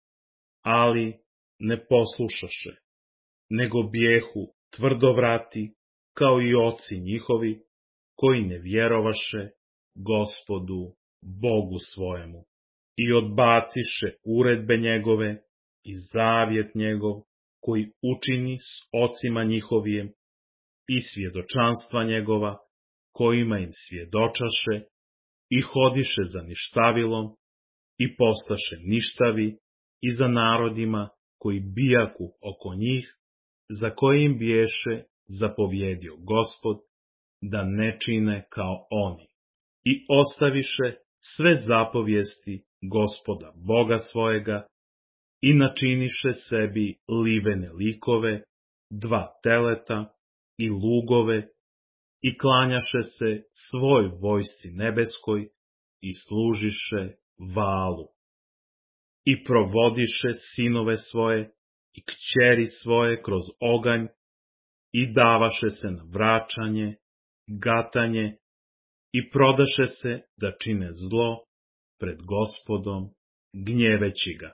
Ali ne poslušaše, nego bijehu tvrdovrati kao i oci njihovi koji ne vjerovaše Gospodu Bogu svojemu i odbaciše uredbe njegove i zavjet njegov koji učini s ocima njihovim i svjedočanstva njegova kojima im svjedočaše i hodiše za ništavilom i postaše ništavi i za narodima koji bijaku oko njih, za koje im biješe zapovjedio Gospod da ne čine kao oni. I ostaviše sve zapovijesti Gospoda Boga svojega i načiniše sebi livene likove, dva teleta i lugove i klanjaše se svoj vojsci nebeskoj i služiše Valu. I provodiše sinove svoje i kćeri svoje kroz oganj i davaše se na vraćanje, gatanje i prodaše se da čine zlo pred Gospodom, gnjeveći ga.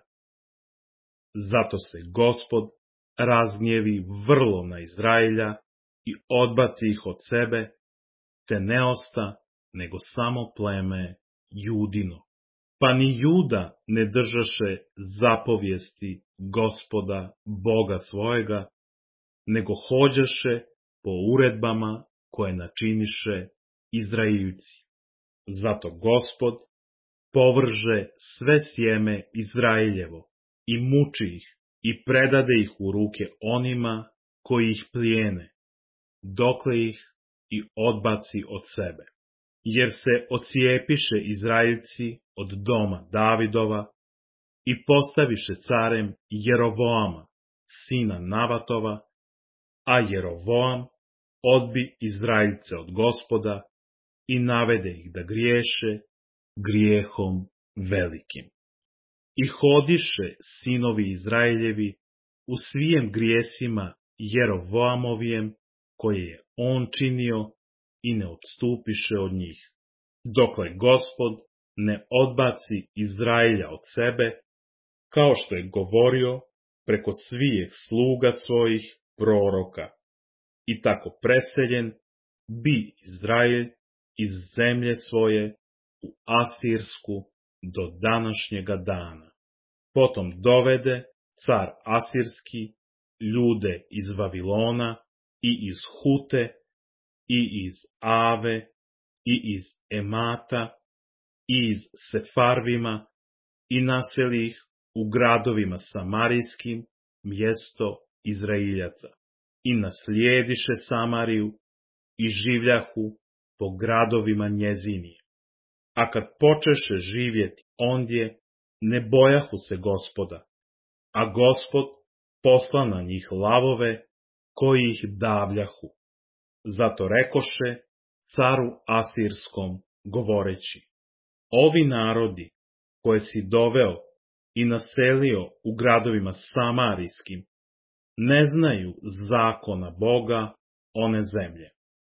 Zato se Gospod razgnjevi vrlo na Izraelja i odbaci ih od sebe, te ne osta nego samo pleme Judino. Pa ni Juda ne držaše zapovijesti Gospoda Boga svojega, nego hođaše po uredbama koje načiniše Izraeljci. Zato Gospod povrže sve sjeme Izraeljevo i muči ih i predade ih u ruke onima koji ih plijene, dokle ih i odbaci od sebe. Jer se ocijepiše Izraeljci od doma Davidova i postaviše carem Jerovoama, sina Navatova, a Jerovoam odbi Izraeljce od Gospoda i navede ih da griješe grijehom velikim. I hodiše sinovi Izraeljevi u svijem grijesima Jerovoamovijem, koje je on činio, i ne odstupiše od njih, dokle Gospod ne odbaci Izraelja od sebe, kao što je govorio preko svijeh sluga svojih proroka. I tako preseljen bi Izrael iz zemlje svoje u Asirsku do današnjega dana. Potom dovede car Asirski ljude iz Vavilona i iz Hute i iz Ave i iz Emata i iz Sefarvima i naseli ih u gradovima Samarijskim, mjesto Izraeljaca. I naslijediše Samariju i življahu po gradovima njezinije. A kad počeše živjeti ondje, ne bojahu se Gospoda, a Gospod posla na njih lavove koji ih davljahu. Zato rekoše caru Asirskom govoreći: ovi narodi koje si doveo i naselio u gradovima Samarijskim ne znaju zakona Boga one zemlje.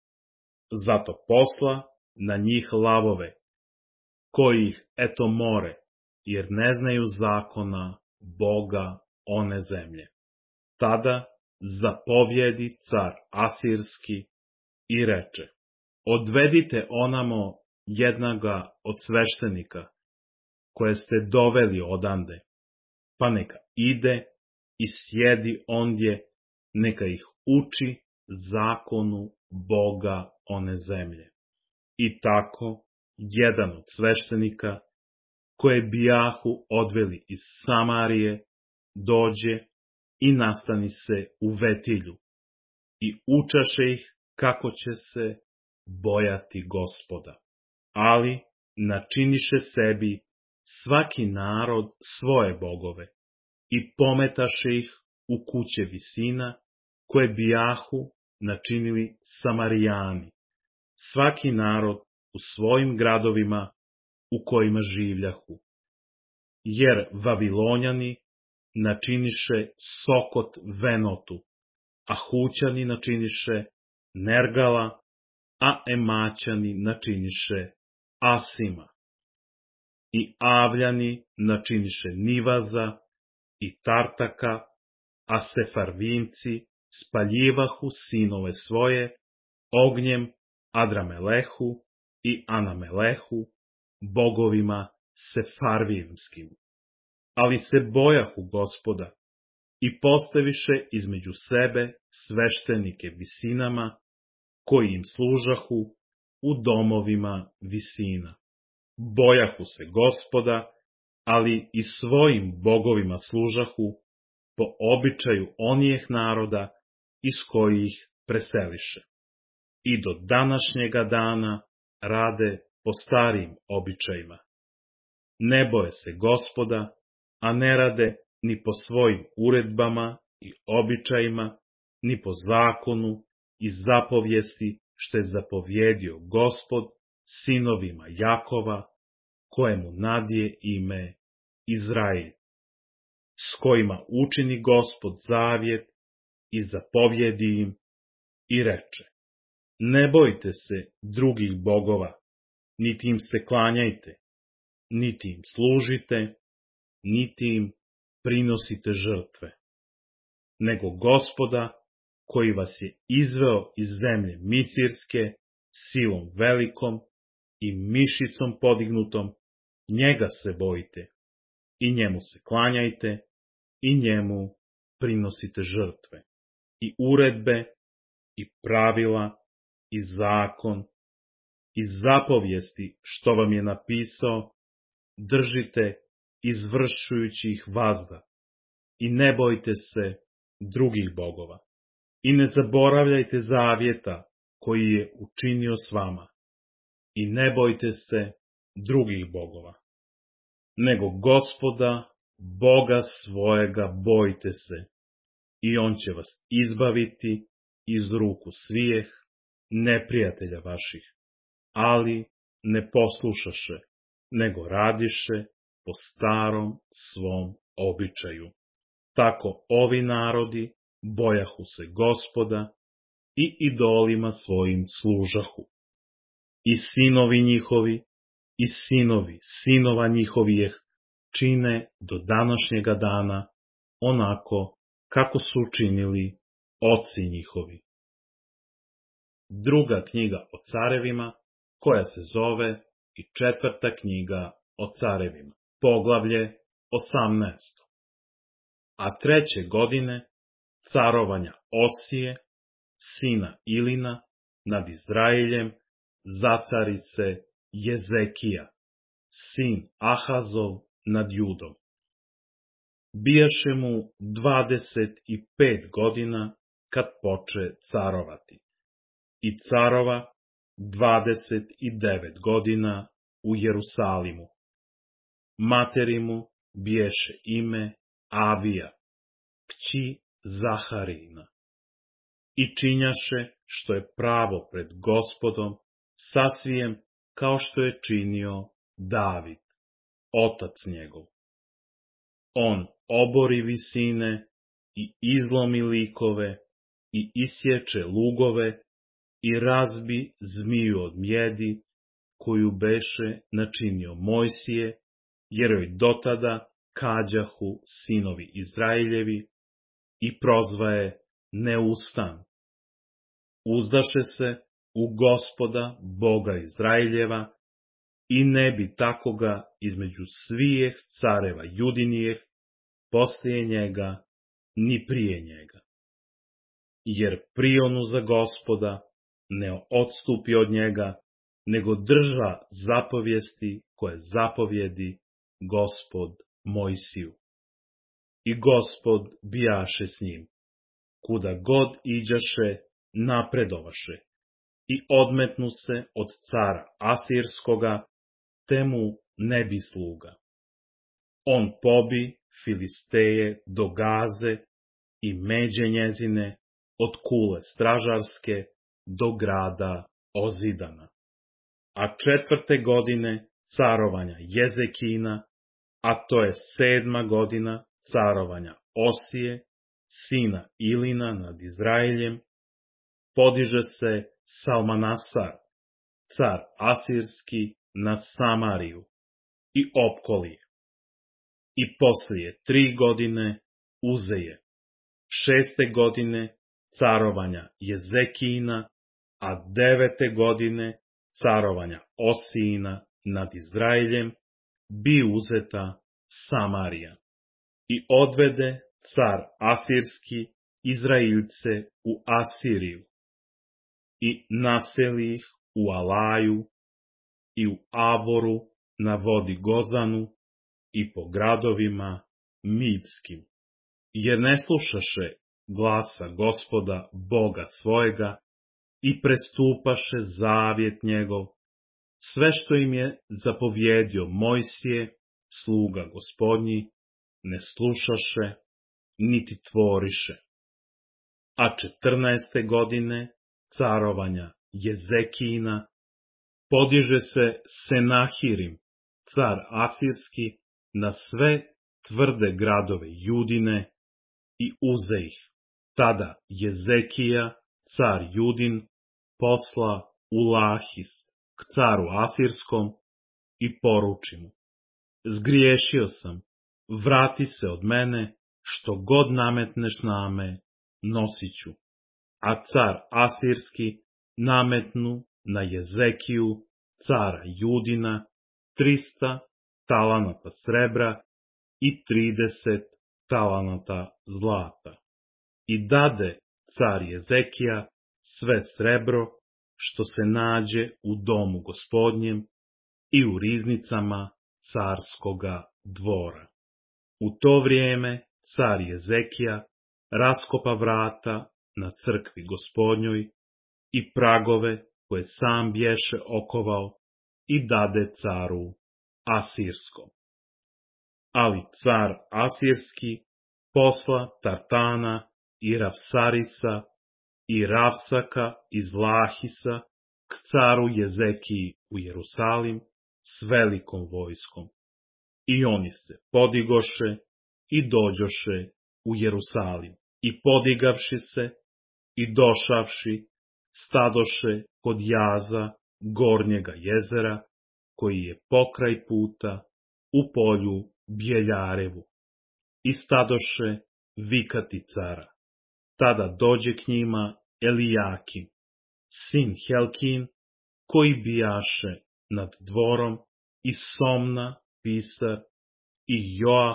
Zato posla na njih lavove, koji ih eto more, jer ne znaju zakona Boga one zemlje. Tada zapovjedi car Asirski i reče: odvedite onamo jednoga od sveštenika, koje ste doveli odande, pa neka ide i sjedi ondje, neka ih uči zakonu Boga one zemlje. I tako jedan od sveštenika, koje bijahu odveli iz Samarije, dođe i nastani se u Vetilju i učaše ih kako će se bojati Gospoda. Ali načiniše sebi svaki narod svoje bogove i pometaše ih u kuće visina koje bijahu načinili Samarijani, svaki narod u svojim gradovima u kojima življahu. Jer Vavilonjani načiniše Sokot Venotu, a Hućani načiniše Nergala, a Emaćani načiniše Asima. I Avljani načiniše Nivaza i Tartaka, a Sefarvimci spaljivahu sinove svoje ognjem Adramelehu i Anamelehu, bogovima Sefarvimskim. Ali se bojahu Gospoda i postaviše između sebe sveštenike visinama, koji im služahu u domovima visina. Bojahu se Gospoda, ali i svojim bogovima služahu, po običaju onijeh naroda iz kojih preseliše. I do današnjega dana rade po starim običajima. Ne boje se Gospoda, a ne rade ni po svojim uredbama i običajima, ni po zakonu i zapovijesti što je zapovjedio Gospod sinovima Jakova, kojemu nadje ime Izrail, s kojima učini Gospod zavjet i zapovjedi im i reče: ne bojte se drugih bogova, niti im se klanjajte, niti im služite, niti im prinosite žrtve, nego Gospoda, koji vas je izveo iz zemlje Misirske silom velikom i mišicom podignutom, njega se bojite i njemu se klanjajte i njemu prinosite žrtve. I uredbe, i pravila, i zakon, i zapovijesti što vam je napisao, držite izvršujući ih vazda. I ne bojte se drugih bogova. I ne zaboravljajte zavjeta koji je učinio s vama. I ne bojte se drugih bogova. Nego Gospoda, Boga svojega bojte se, i on će vas izbaviti iz ruku svijeh neprijatelja vaših. Ali ne poslušaše, nego radiše po starom svom običaju. Tako ovi narodi bojahu se Gospoda i idolima svojim služahu. I sinovi njihovi, i sinovi sinova njihovijeh čine do današnjega dana onako kako su učinili oci njihovi. Druga knjiga o carevima, koja se zove i četvrta knjiga o carevima, poglavlje osamnaesto. A treće godine carovanja Osije, sina Ilina, nad Izraeljem, zacarice Jezekija, sin Ahazov, nad Judom. Bijaše mu dvadeset i pet godina kad poče carovati. I carova dvadeset i devet godina u Jerusalimu. Materi mu biješe ime Avija, kći Zaharina. I činjaše što je pravo pred Gospodom, sasvijem kao što je činio David, otac njegov. On obori visine i izlomi likove i isječe lugove i razbi zmiju od mjedi, koju beše načinio Mojsije, jer joj dotada kađahu sinovi Izraeljevi, i prozvaje Neustan. Uzdaše se u Gospoda, Boga Izraeljeva, i ne bi takoga između svijeh careva Judinijeh, poslije njega, ni prije njega. Jer prionu za Gospoda ne odstupi od njega, nego drža zapovijesti koje zapovjedi Gospod Mojsiju. I Gospod bijaše s njim, kuda god iđaše, napredovaše, i odmetnu se od cara Asirskoga, te mu ne bi sluga. On pobi Filisteje do Gaze i međe njezine, od kule stražarske do grada Ozidana. A četvrte godine carovanja Jezekijina, a to je sedma godina carovanja Osije, sina Ilina nad Izraeljem, podiže se Salmanasar, car asirski, na Samariju i opkoli je. I poslije tri godine Uzeje, šeste godine carovanja Jezekijina, a devete godine carovanja Osijina nad Izraeljem, bi uzeta Samarija. I odvede car asirski Izraeljce u Asiriju i naseli ih u Alaju i u Aboru na vodi Gozanu i po gradovima Midskim, jer ne slušaše glasa Gospoda Boga svojega i prestupaše zavjet njegov, sve što im je zapovjedio Mojsije, sluga Gospodnji, ne slušaše, niti tvoriše. A četrnaeste godine carovanja Jezekijina podiže se Senahirim, car asirski, na sve tvrde gradove Judine i uze ih. Tada Jezekija, car Judin, posla u Lahis k caru asirskom i poruči mu: zgriješio sam, vrati se od mene, što god nametneš na me, nosit ću. A car asirski nametnu na Jezekiju, cara Judina, trista talanata srebra i trideset talanata zlata. I dade car Jezekija sve srebro što se nađe u domu Gospodnjem i u riznicama carskoga dvora. U to vrijeme car Jezekija raskopa vrata na crkvi Gospodnjoj i pragove koje sam bješe okovao i dade caru asirskom. Ali car asirski posla Tartana i Ravsarisa i Ravsaka iz Lahisa k caru Jezekiji u Jerusalim s velikom vojskom. I oni se podigoše i dođoše u Jerusalim. I podigavši se i došavši, stadoše kod jaza Gornjega jezera, koji je pokraj puta u polju Bjeljarevu. I stadoše vikati cara. Tada dođe k njima Elijakim, sin Helkin, koji bijaše nad dvorom, i Somna, pisar, i Joah,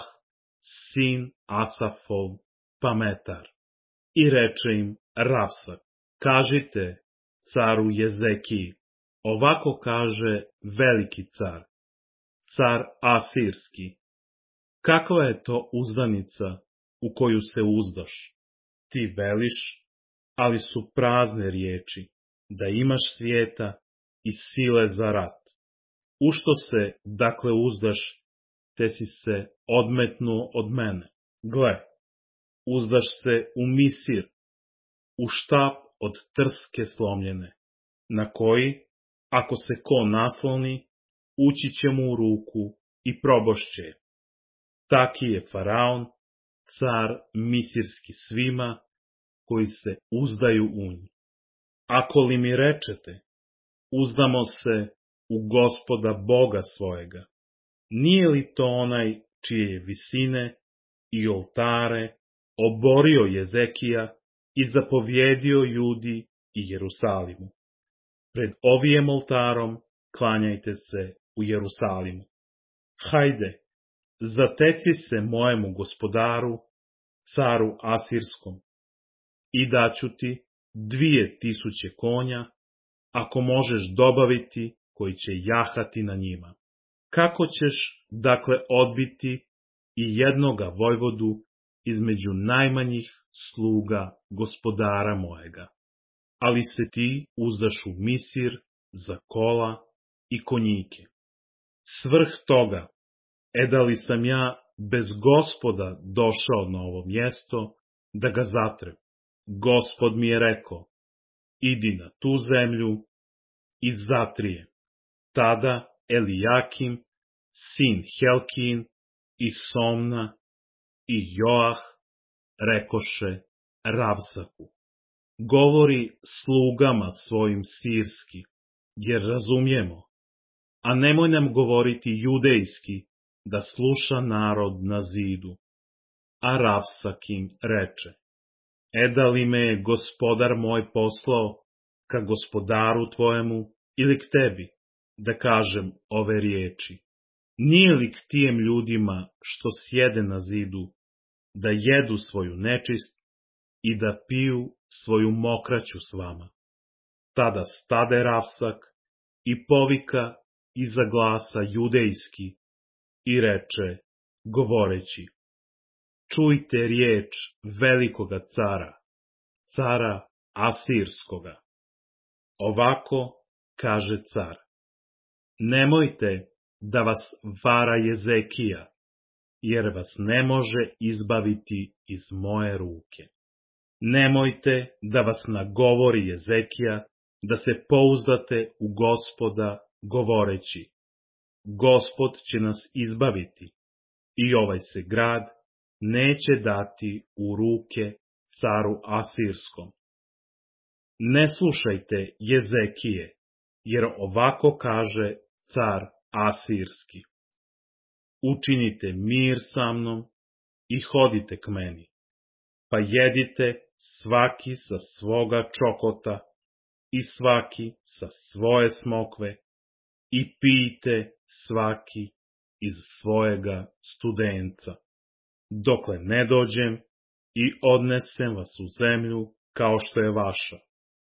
sin Asafov, pametar. I reče im Ravsak: kažite caru Jezekiji, ovako kaže veliki car, car asirski: kakva je to uzdanica u koju se uzdaš? Ti veliš, ali su prazne riječi, da imaš svijeta i sile za rat. U što se, dakle, uzdaš, te si se odmetnuo od mene. Gle, uzdaš se u Misir, u štap od trske slomljene, na koji, ako se ko nasloni, ući će mu u ruku i probošće. Taki je Faraon, car misirski svima, koji se uzdaju u nj. Ako li mi rečete, uzdamo se u Gospoda Boga svojega, nije li to onaj čije je visine i oltare oborio Jezekija i zapovjedio Judi i Jerusalimu? Pred ovijem oltarom klanjajte se u Jerusalimu. Hajde, zateci se mojemu gospodaru, caru asirskom, i daću ti dvije tisuće konja, ako možeš dobaviti, koji će jahati na njima. Kako ćeš, dakle, odbiti i jednoga vojvodu između najmanjih sluga gospodara mojega? Ali se ti uzdaš u Misir za kola i konjike. Svrh toga, e da li sam ja bez Gospoda došao na ovo mjesto da ga zatrem? Gospod mi je rekao: idi na tu zemlju i zatrije. Tada Elijakim, sin Helkin, i Somna, i Joah, rekoše Ravsaku: govori slugama svojim sirski, jer razumijemo, a nemoj nam govoriti judejski, da sluša narod na zidu. A Ravsak im reče: e da li me je gospodar moj poslao ka gospodaru tvojemu ili k tebi, da kažem ove riječi? Nije li k tijem ljudima što sjede na zidu, da jedu svoju nečist i da piju svoju mokraću s vama? Tada stade Ravsak i povika iza glasa judejski i reče, govoreći: čujte riječ velikoga cara, cara Asirskoga. Ovako kaže car: nemojte da vas vara Jezekija, jer vas ne može izbaviti iz moje ruke. Nemojte da vas nagovori Jezekija, da se pouzdate u Gospoda, govoreći: Gospod će nas izbaviti i ovaj se grad neće dati u ruke caru Asirskom. Ne slušajte Jezekije, jer ovako kaže car Asirski: učinite mir sa mnom i hodite k meni, pa jedite svaki sa svoga čokota i svaki sa svoje smokve i pijte svaki iz svojega studenca, dokle ne dođem i odnesem vas u zemlju kao što je vaša,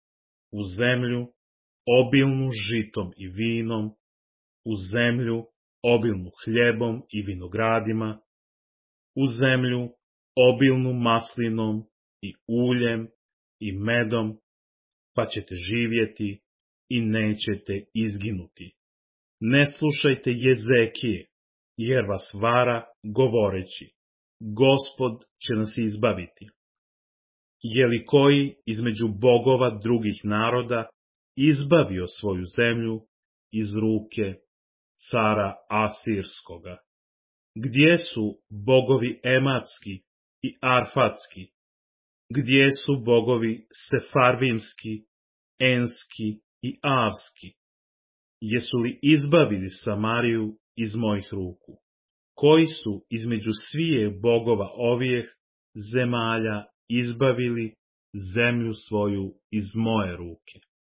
u zemlju obilnu žitom i vinom, u zemlju obilnu hljebom i vinogradima, u zemlju obilnu maslinom i uljem i medom, pa ćete živjeti i nećete izginuti. Ne slušajte Jezekije, jer vas vara govoreći: Gospod će nas izbaviti. Je li koji između bogova drugih naroda izbavio svoju zemlju iz ruke cara Asirskoga? Gdje su bogovi Ematski i Arfatski? Gdje su bogovi Sefarvimski, Enski i Avski? Jesu li izbavili Samariju iz mojih ruku? Koji su između svije bogova ovijeh zemalja izbavili zemlju svoju iz moje ruke?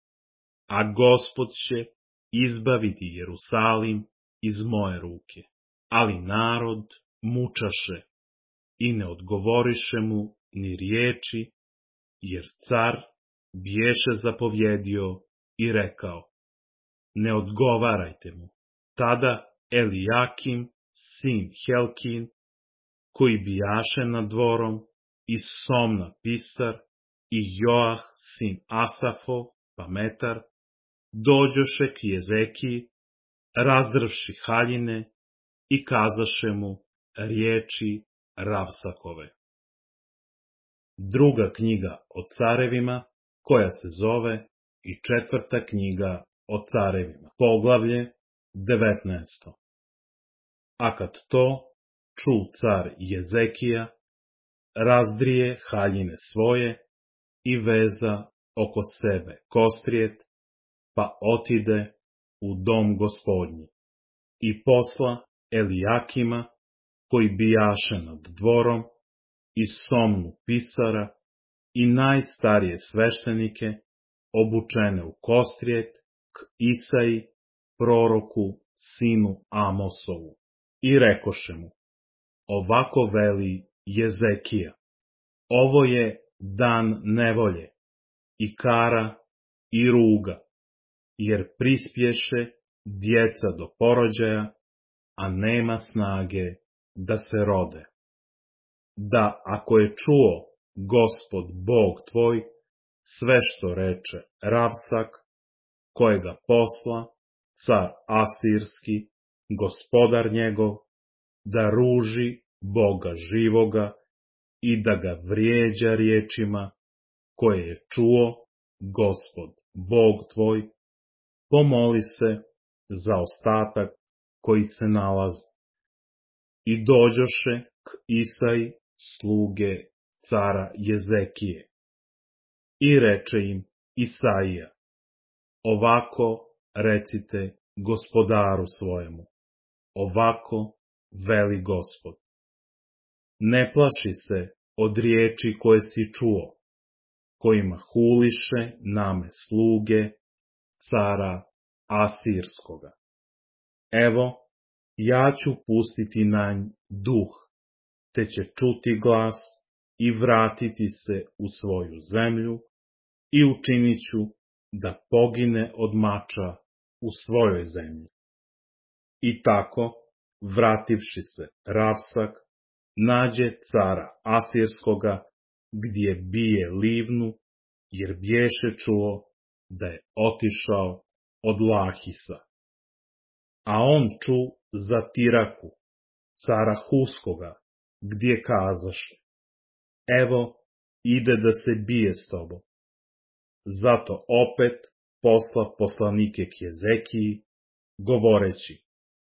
A Gospod će izbaviti Jerusalim iz moje ruke. Ali narod mučaše i ne odgovoriše mu ni riječi, jer car biješe zapovjedio i rekao: ne odgovarajte mu. Tada Elijakim, sin Helkin, koji bijaše nad dvorom, i Somna pisar, i Joah, sin Asafov, pametar, dođoše k Jezekiji, razdrvši haljine, i kazaše mu riječi Ravsakove. Druga knjiga o carevima, koja se zove i četvrta knjiga o carevima, poglavlje devetnaesto. A kad to ču car Jezekija, razdrije haljine svoje i veza oko sebe kostrijet, pa otide u dom Gospodnji i posla Elijakima, koji bijaše nad dvorom, i Somnu pisara, i najstarije sveštenike, obučene u kostrijet, k Isaji, proroku, sinu Amosovu, i rekoše mu: ovako veli Jezekija: ovo je dan nevolje, i kara, i ruga, jer prispješe djeca do porođaja, a nema snage da se rode. Da ako je čuo Gospod Bog tvoj sve što reče Ravsak, kojega posla car Asirski, gospodar njegov, da ruži Boga živoga i da ga vrijeđa riječima koje je čuo Gospod Bog tvoj, pomoli se za ostatak koji se nalazi. I dođoše k Isaji sluge cara Jezekije. I reče im Isaija, ovako recite gospodaru svojemu, ovako veli Gospod. Ne plaši se od riječi koje si čuo, kojima huliše name sluge cara Asirskoga. Evo, ja ću pustiti na nj duh, te će čuti glas i vratiti se u svoju zemlju i učinit ću da pogine od mača u svojoj zemlji. I tako, vrativši se Ravsak, nađe cara Asirskoga, gdje bije Livnu, jer bješe čuo da je otišao od Lahisa. A on ču za Tiraku, cara Huskoga, gdje kazaše, evo, ide da se bije s tobom. Zato opet posla poslanike k Jezekiji, govoreći,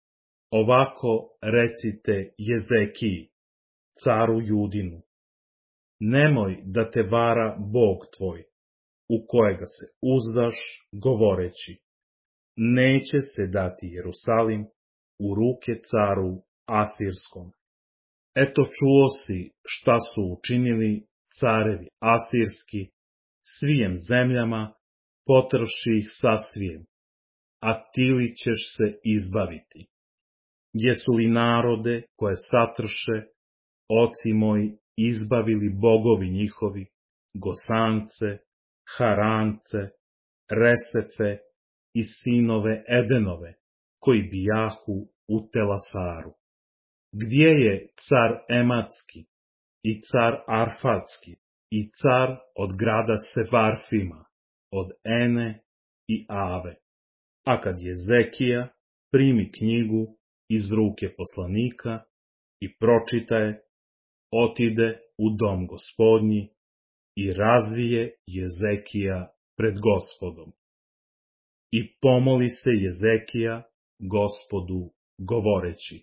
ovako recite Jezekiji, caru Judinu, nemoj da te vara Bog tvoj, u kojega se uzdaš, govoreći, neće se dati Jerusalim u ruke caru Asirskom. Eto čuo si šta su učinili carevi Asirski svijem zemljama, potrvši ih sasvijem, a ti li ćeš se izbaviti? Jesu li narode koje satrše, oci moji, izbavili bogovi njihovi, Gosance, Harance, Resefe i sinove Edenove, koji bijahu u Telasaru? Gdje je car Ematski i car Arfatski i car od grada Sevarfima, od Ene i Ave? A kad Jezekija primi knjigu iz ruke poslanika i pročita je, otide u dom Gospodnji i razvije Jezekija pred Gospodom. I pomoli se Jezekija Gospodu govoreći,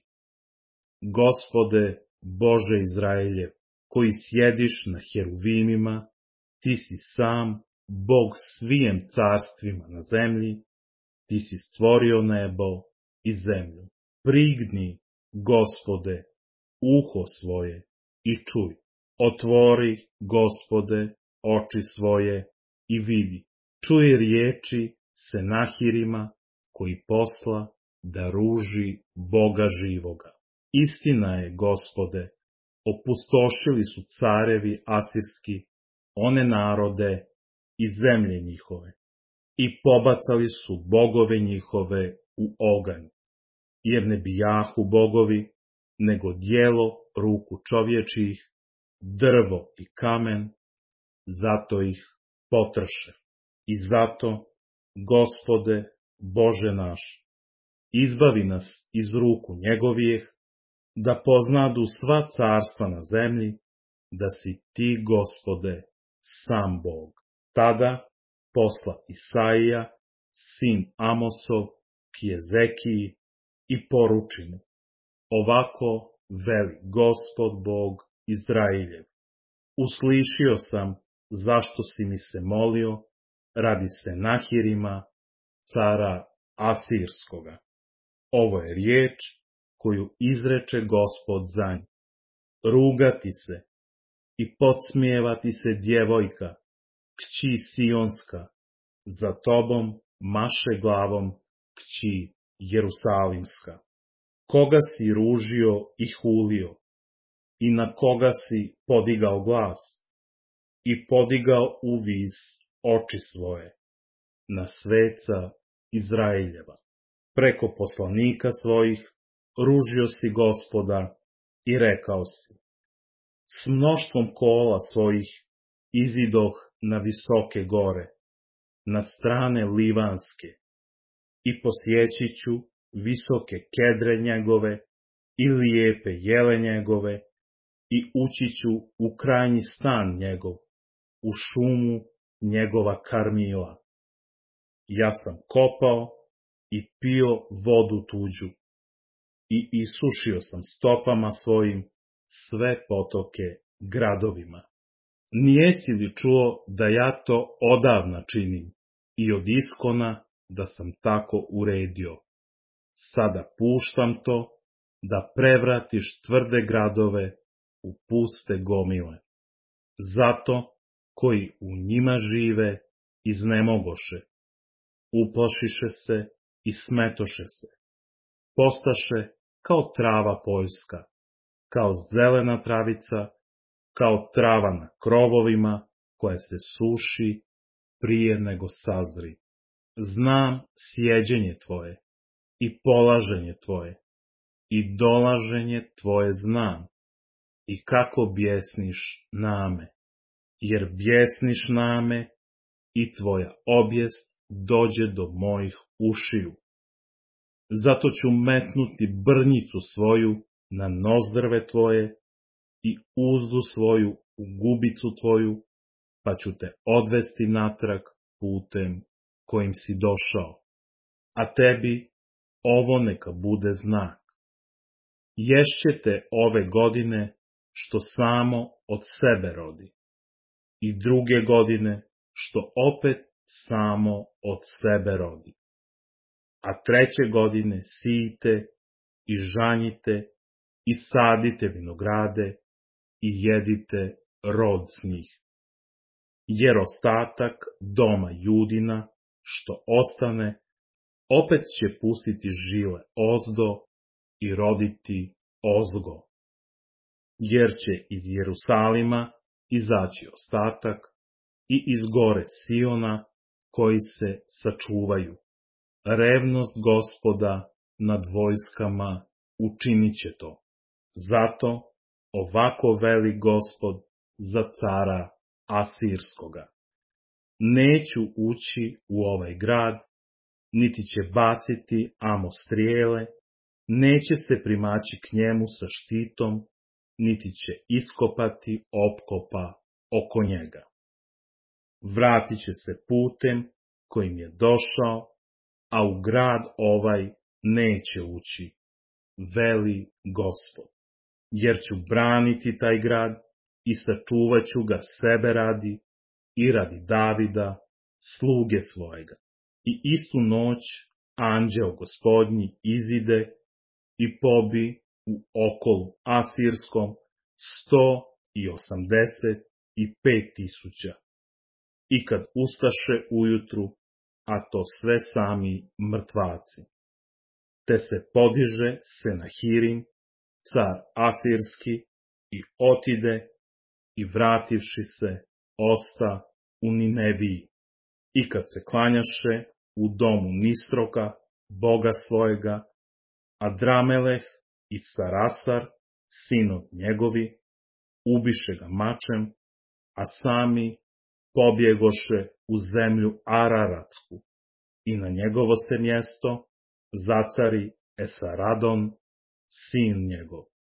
Gospode Bože Izraeljev, koji sjediš na heruvimima, ti si sam Bog svijem carstvima na zemlji, ti si stvorio nebo i zemlju. Prigni, Gospode, uho svoje i čuj. Otvori, Gospode, oči svoje i vidi. Čuj riječi Senahirima koji posla da ruži Boga živoga. Istina je, Gospode, opustošili su carevi asirski one narode i zemlje njihove i pobacali su bogove njihove u oganj, jer ne bijahu bogovi, nego djelo ruku čovječih, drvo i kamen, zato ih potrše. I zato, Gospode, Bože naš, izbavi nas iz ruku njegovijeh, da poznadu sva carstva na zemlji, da si ti, Gospode, sam Bog. Tada posla Isaija, sin Amosov, k Jezekiji i poruči mu, ovako veli Gospod Bog Izrailjev. Uslišio sam zašto si mi se molio radi Senahirima, cara Asirskoga. Ovo je riječ koju izreče Gospod za nj. Rugati se i podsmijevati se djevojka, kći Sionska, za tobom maše glavom kći Jerusalimska. Koga si ružio i hulio, i na koga si podigao glas, i podigao u vis oči svoje, na sveca Izraeljeva. Preko poslanika svojih ružio si Gospoda i rekao si, s mnoštvom kola svojih izidoh na visoke gore, na strane Livanske, i posjeći ću visoke kedre njegove i lijepe jele njegove, i ući ću u krajnji stan njegov, u šumu njegova Karmila. Ja sam kopao i pio vodu tuđu, i isušio sam stopama svojim sve potoke gradovima. Nijesi li čuo da ja to odavna činim i od iskona da sam tako uredio? Sada puštam to da prevratiš tvrde gradove u puste gomile. Zato koji u njima žive iznemogoše, uplašiše se i smetoše se. Postaše kao trava poljska, kao zelena travica, kao trava na krovovima koja se suši prije nego sazri. Znam sjeđenje tvoje i polaženje tvoje i dolaženje tvoje znam i kako bjesniš name, jer bjesniš name i tvoja obijest dođe do mojih ušiju. Zato ću metnuti brnjicu svoju na nozdrve tvoje i uzdu svoju u gubicu tvoju, pa ću te odvesti natrag putem kojim si došao. A tebi ovo neka bude znak. Ješćete ove godine što samo od sebe rodi, i druge godine što opet samo od sebe rodi. A treće godine sijte i žanjite i sadite vinograde i jedite rod s njih. Jer ostatak doma Judina, što ostane, opet će pustiti žile ozdo i roditi ozgo. Jer će iz Jerusalima izaći ostatak i iz gore Siona koji se sačuvaju. Revnost Gospoda nad vojskama učinit će to. Zato ovako veli Gospod za cara Asirskoga. Neću ući u ovaj grad, niti će baciti amo strijele, neće se primaći k njemu sa štitom, niti će iskopati opkopa oko njega. Vratit će se putem kojim je došao, a u grad ovaj neće ući, veli Gospod. Jer ću braniti taj grad i sačuvat ću ga sebe radi i radi Davida, sluge svojega. I istu noć anđeo Gospodnji izide i pobi u okolu Asirskom sto i osamdeset i pet tisuća. I kad ustaše ujutru, a to sve sami mrtvaci. Te se podiže Senahirim, car Asirski, i otide i vrativši se, osta u Nineviji. I kad se klanjaše u domu Nisroka, boga svojega, Adrameleh i Sarasar, sinovi njegovi, ubiše ga mačem, a sami pobjegoše u zemlju Araratsku i na njegovo se mjesto zacari Esaradon, sin njegov.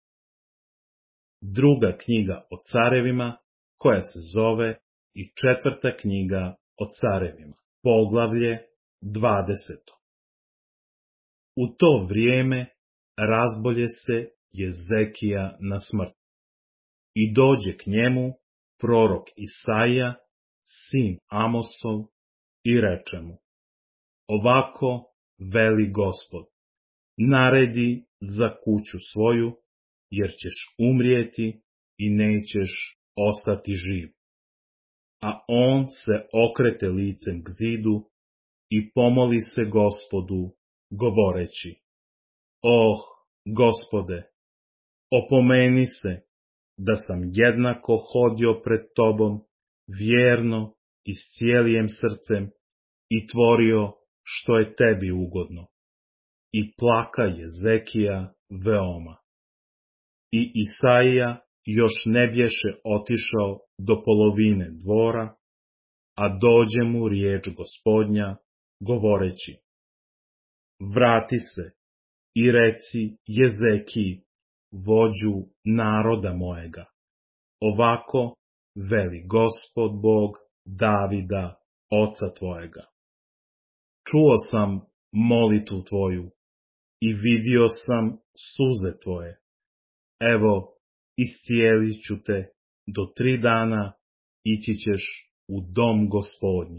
Druga knjiga o carevima, koja se zove i četvrta knjiga o carevima, poglavlje dvadeseto. U to vrijeme razbolje se Jezekija na smrt. I dođe k njemu prorok Isaija, sin Amosov, i reče mu: ovako veli Gospod, naredi za kuću svoju, jer ćeš umrijeti i nećeš ostati živ. A on se okrete licem k zidu i pomoli se Gospodu, govoreći: oh, Gospode, opomeni se da sam jednako hodio pred tobom, vjerno i s cijelijem srcem, i tvorio što je tebi ugodno. I plaka Jezekija veoma. I Isaija još ne bješe otišao do polovine dvora, a dođe mu riječ Gospodnja, govoreći: vrati se i reci Jezekiji, vođu naroda mojega, ovako veli Gospod Bog Davida, oca tvojega. Čuo sam molitvu tvoju i vidio sam suze tvoje. Evo, iscijelit ću te, do tri dana ići ćeš u dom Gospodnji.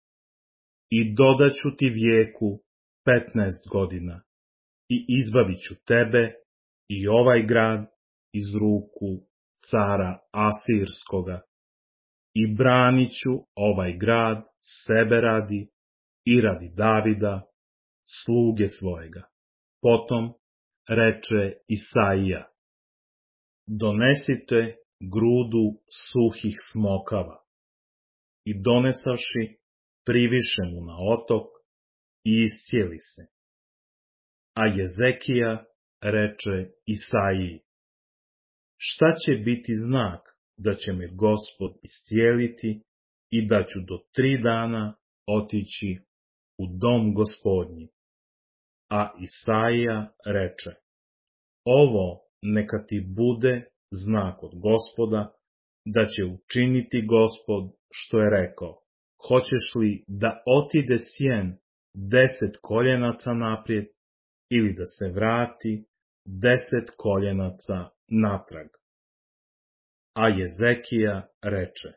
I dodaću ti vijeku petnaest godina i izbavit ću tebe i ovaj grad iz ruku cara Asirskoga i branit ću ovaj grad sebe radi i radi Davida, sluge svojega. Potom reče Isaija: donesite grudu suhih smokava. I donesavši, priviše mu na otok i iscijeli se. A Jezekija reče Isaiji: šta će biti znak da će me Gospod iscijeliti i da ću do tri dana otići u dom Gospodnji? A Isaija reče: ovo neka ti bude znak od Gospoda, da će učiniti Gospod što je rekao. Hoćeš li da otide sjen deset koljenaca naprijed ili da se vrati deset koljenaca natrag? A Jezekija reče: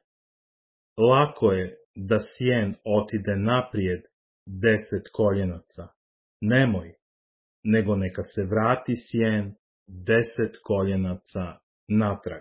lako je da sjen otide naprijed deset koljenaca, nemoj, nego neka se vrati sjen deset koljenaca natrag.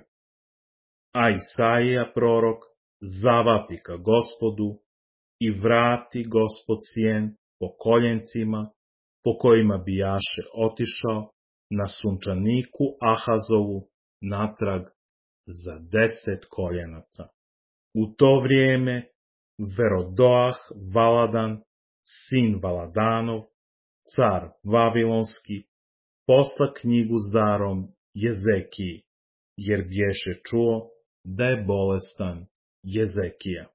A Isaija prorok zavapi ka Gospodu i vrati Gospod sjen po koljencima po kojima bijaše otišao na sunčaniku Ahazovu natrag za deset koljenaca. U to vrijeme Verodoah Valadan, sin Valadanov, car Vavilonski, posla knjigu s darom Jezekiji, jer bješe čuo da je bolestan Jezekija.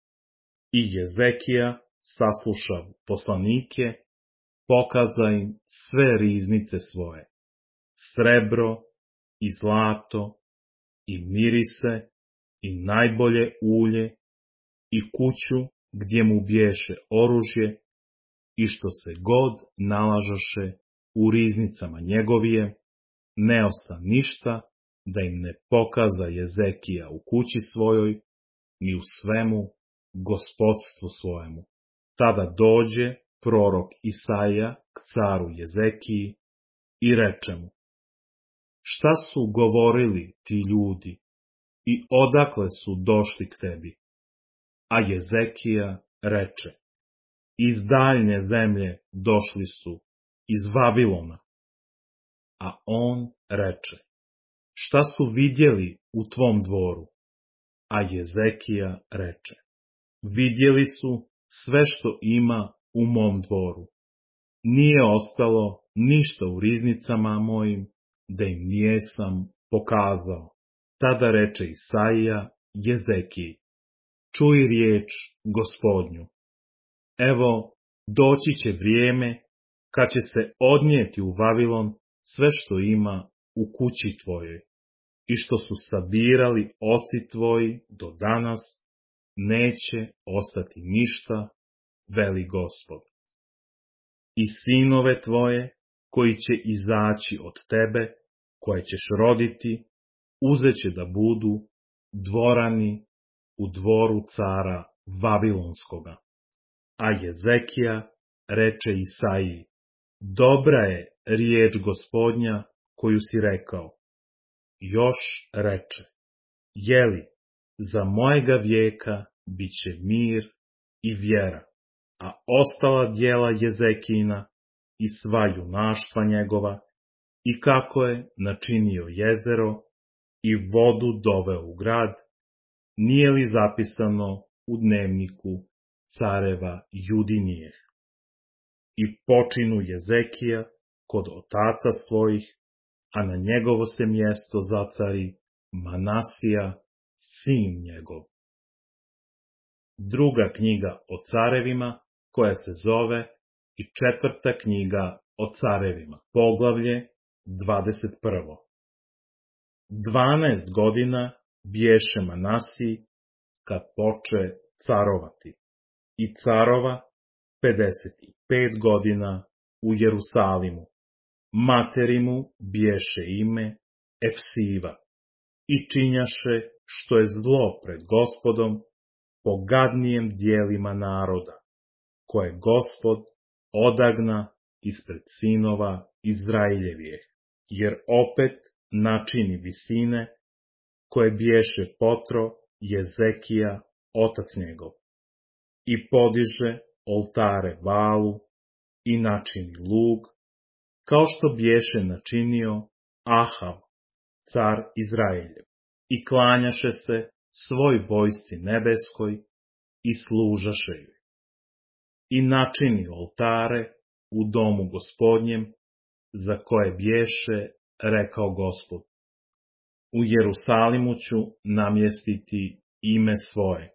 I Jezekija saslušav poslanike, pokaza im sve riznice svoje, srebro i zlato i mirise i najbolje ulje i kuću gdje mu bješe oružje i što se god nalažaše u riznicama njegovije, ne osta ništa da im ne pokaza Jezekija u kući svojoj, ni u svemu gospodstvu svojemu. Tada dođe prorok Isaija k caru Jezekiji i reče mu: šta su govorili ti ljudi i odakle su došli k tebi? A Jezekija reče: iz daljnje zemlje došli su, iz Vavilona. A on reče: šta su vidjeli u tvom dvoru? A Jezekija reče: vidjeli su sve što ima u mom dvoru. Nije ostalo ništa u riznicama mojim, da im nijesam pokazao. Tada reče Isaija Jezekiji: čuj riječ Gospodnju. Evo, doći će vrijeme kad će se odnijeti u Vavilon sve što ima u kući tvojoj i što su sabirali oci tvoji do danas, neće ostati ništa, veli Gospod. I sinove tvoje, koji će izaći od tebe, koje ćeš roditi, uzet će da budu dvorani u dvoru cara Vavilonskoga. A Jezekija reče Isaiji: dobra je riječ Gospodnja koju si rekao. Još reče: jeli, za mojega vijeka bit će mir i vjera, a ostala djela Jezekijina i sva junaštva njegova, i kako je načinio jezero i vodu doveo u grad, nije li zapisano u dnevniku careva Judinijeh? I počinu Jezekija kod otaca svojih, a na njegovo se mjesto zacari Manasija, sin njegov. Druga knjiga o carevima, koja se zove i četvrta knjiga o carevima, poglavlje dvadeset prvo. Dvanaest godina bješe Manasiji kad poče carovati, i carova pedeset. pet godina u Jerusalimu. Materi mu bješe ime Efsiva i činjaše što je zlo pred Gospodom po gadnijem dijelima naroda, koje Gospod odagna ispred sinova Izraeljevijeh, jer opet načini visine koje bješe potro Jezekija, otac njegov, i podiže oltare Valu i načini lug, kao što bješe načinio Ahav, car Izraeljev, i klanjaše se svoj vojsci nebeskoj i služaše joj. I načini oltare u domu Gospodnjem, za koje bješe rekao Gospod: u Jerusalimu ću namjestiti ime svoje.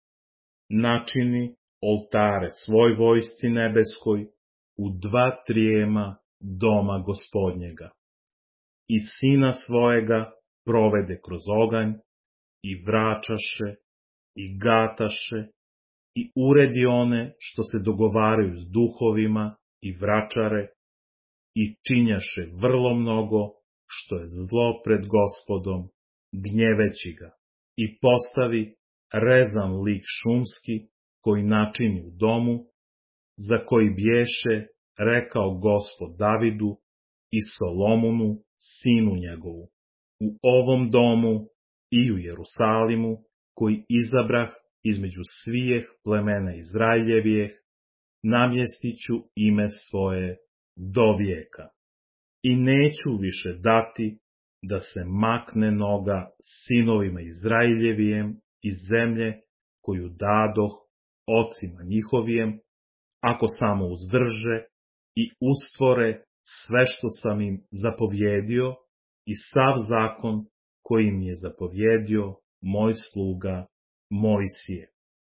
Načini oltare svoj vojsci nebeskoj u dva trijema doma Gospodnjega. I sina svojega provede kroz oganj, i vračaše, i gataše, i uredi one što se dogovaraju s duhovima i vračare, i činjaše vrlo mnogo što je zlo pred Gospodom, gnjeveći ga, i postavi rezan lik šumski koji načini u domu, za koji bješe rekao Gospod Davidu i Solomonu, sinu njegovu: u ovom domu i u Jerusalimu, koji izabrah između svijeh plemena Izraeljevijeh, namjestit ću ime svoje do vijeka. I neću više dati da se makne noga sinovima Izraeljevijem iz zemlje koju dadoh ocima njihovijem, ako samo uzdrže i ustvore sve što sam im zapovjedio i sav zakon koji mi je zapovjedio moj sluga Mojsije.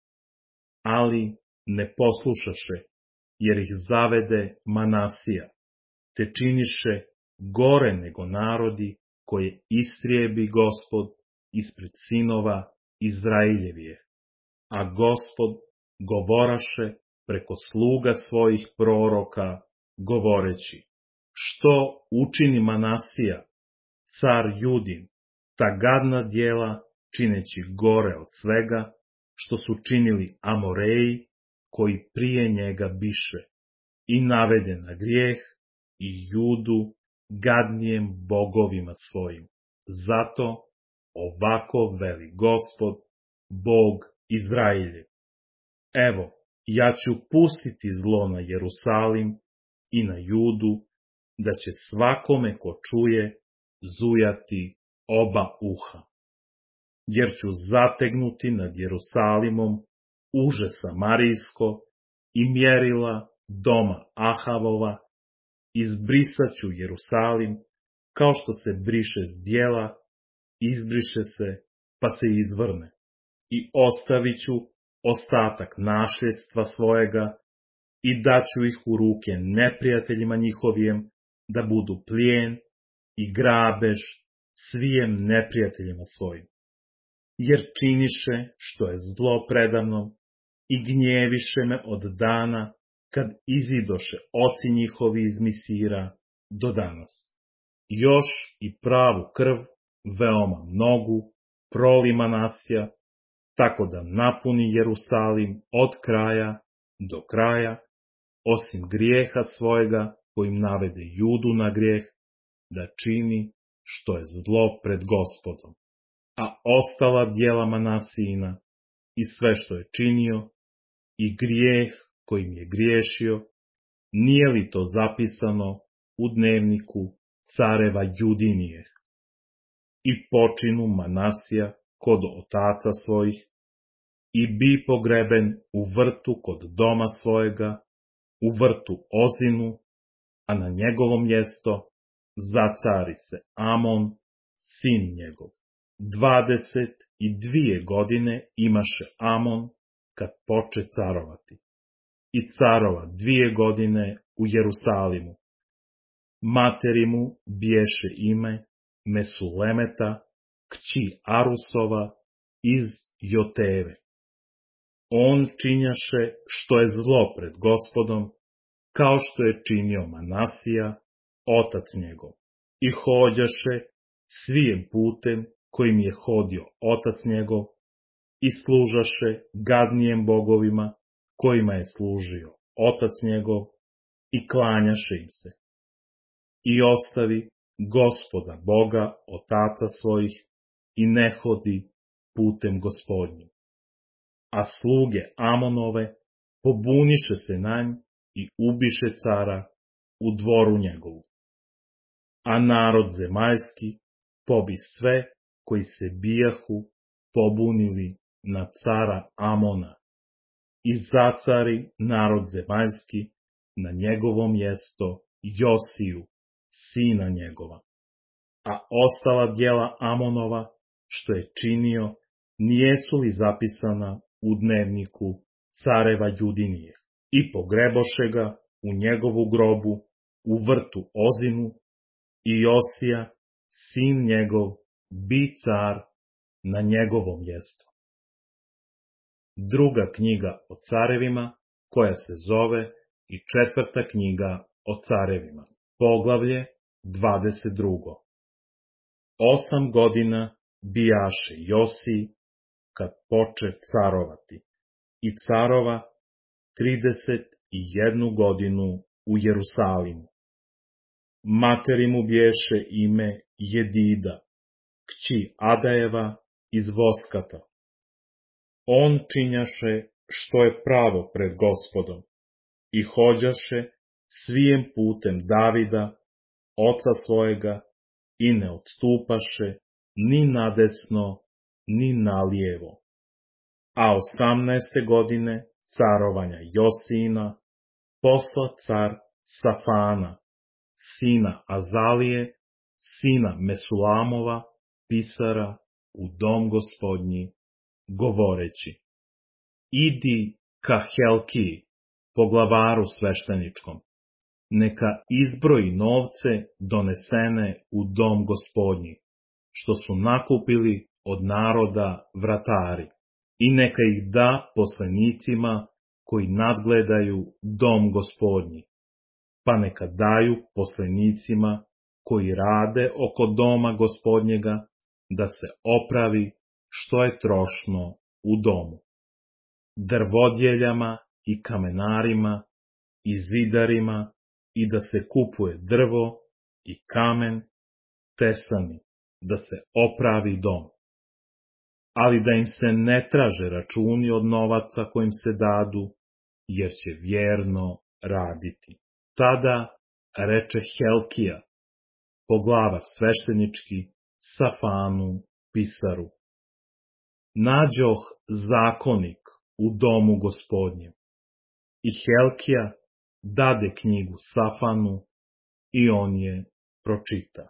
Ali ne poslušaše, jer ih zavede Manasija, te činiše gore nego narodi koje istrijebi Gospod ispred sinova Izraeljevije. A Gospod govoraše preko sluga svojih proroka, govoreći: što učini Manasija, car Judin, ta gadna djela čineći gore od svega, što su činili Amoreji, koji prije njega biše, i navede na grijeh i Judu gadnijem bogovima svojim. Zato ovako veli Gospod, Bog Izraeljev: evo, ja ću pustiti zlo na Jerusalim i na Judu, da će svakome ko čuje zujati oba uha. Jer ću zategnuti nad Jerusalimom uže Samarijsko i mjerila doma Ahavova, izbrisat ću Jerusalim, kao što se briše s dijela, izbriše se pa se izvrne, i ostavit ću ostatak nasljedstva svojega i daću ih u ruke neprijateljima njihovijem, da budu plijen i grabež svijem neprijateljima svojim. Jer činiše što je zlo predamnom i gnjeviše me od dana kad izidoše oci njihovi iz Misira do danas. Još i pravu krv, veoma mnogu, proli Manasija, tako da napuni Jerusalim od kraja do kraja, osim grijeha svojega kojim navede Judu na grijeh, da čini što je zlo pred Gospodom. A ostala djela Manasijina i sve što je činio i grijeh kojim je griješio, nije li to zapisano u dnevniku careva Judinijeh? I počinu Manasija kod otaca svojih i bi pogreben u vrtu kod doma svojega, u vrtu Ozinu, a na njegovo mjesto zacari se Amon, sin njegov. Dvadeset i dvije godine imaše Amon kad poče carovati. I carova dvije godine u Jerusalimu. Materi mu bješe ime Mesulemeta, kći Arusova iz Joteve. On činjaše što je zlo pred Gospodom kao što je činio Manasija, otac njegov, i hođaše svijem putem kojim je hodio otac njegov, i služaše gadnijem bogovima kojima je služio otac njegov, i klanjaše im se. I ostavi Gospoda Boga otaca svojih i ne hodi putem Gospodnjim. A sluge Amonove pobuniše se na nj i ubiše cara u dvoru njegovu. A narod zemaljski pobi sve koji se bijahu pobunili na cara Amona i zacari narod zemaljski na njegovo mjesto Josiju, sina njegova. A ostala djela Amonova, što je činio, nijesu li zapisana u dnevniku careva Judinije? I pogreboše ga u njegovu grobu u vrtu Ozinu, i Josija, sin njegov, bi car na njegovo mjesto. Druga knjiga o carevima, koja se zove i četvrta knjiga o carevima. Poglavlje dvadeset drugo. Osam godina bijaše Josiji kad poče carovati, i carova trideset i jednu godinu u Jerusalimu. Materi mu bješe ime Jedida, kći Adajeva iz Voskata. On činjaše što je pravo pred Gospodom i hođaše svijem putem Davida, oca svojega, i ne odstupaše ni nadesno, ni nalijevo. A osamnaeste godine carovanja Josijina posla car Safana, sina Azalije, sina Mesulamova, pisara, u dom Gospodnji, govoreći: idi ka Helkiji, poglavaru svešteničkom, neka izbroji novce donesene u dom Gospodnji, što su nakupili od naroda vratari, i neka ih da poslenicima koji nadgledaju dom Gospodnji, pa neka daju poslenicima koji rade oko doma Gospodnjega, da se opravi što je trošno u domu. Drvodjeljama i kamenarima i zidarima, i da se kupuje drvo i kamen, tesani, da se opravi dom. Ali da im se ne traže računi od novaca kojim se dadu, jer će vjerno raditi. Tada reče Helkija, poglavar sveštenički, Safanu, pisaru: nađoh zakonik u domu Gospodnjem. I Helkija dade knjigu Safanu i on je pročita.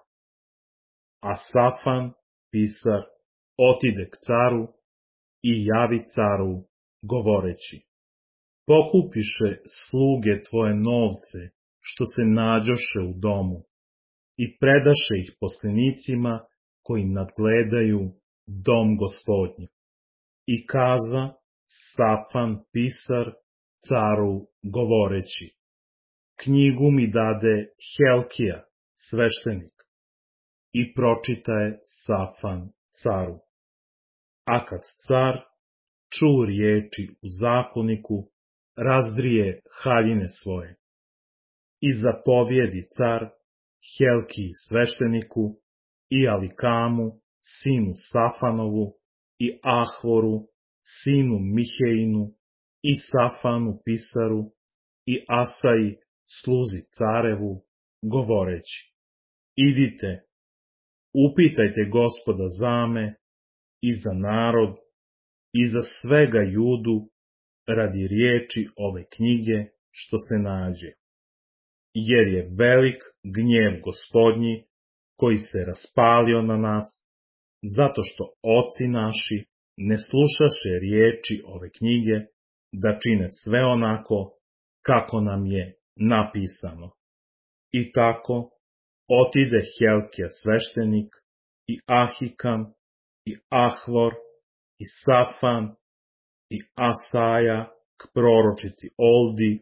A Safan, pisar, otide k caru i javi caru, govoreći: pokupiše sluge tvoje novce, što se nađoše u domu, i predaše ih poslenicima koji nadgledaju dom Gospodnji. I kaza Safan, pisar, caru, govoreći: knjigu mi dade Helkija, sveštenik. I pročita je Safan caru. A kad car ču riječi u zakoniku, razdrije haljine svoje. I zapovjedi car Helkiji svešteniku i Alikamu, sinu Safanovu, i Ahvoru, sinu Mihejinu, i Safanu, pisaru, i Asaji, sluzi carevu, govoreći: idite, upitajte Gospoda za me i za narod i za svega Judu radi riječi ove knjige što se nađe. Jer je velik gnjev Gospodnji koji se raspalio na nas, zato što oci naši ne slušaše riječi ove knjige da čine sve onako kako nam je napisano. I tako otide Helkija sveštenik, i Ahikam, i Ahvor, i Safan, i Asaja k proročici Oldi,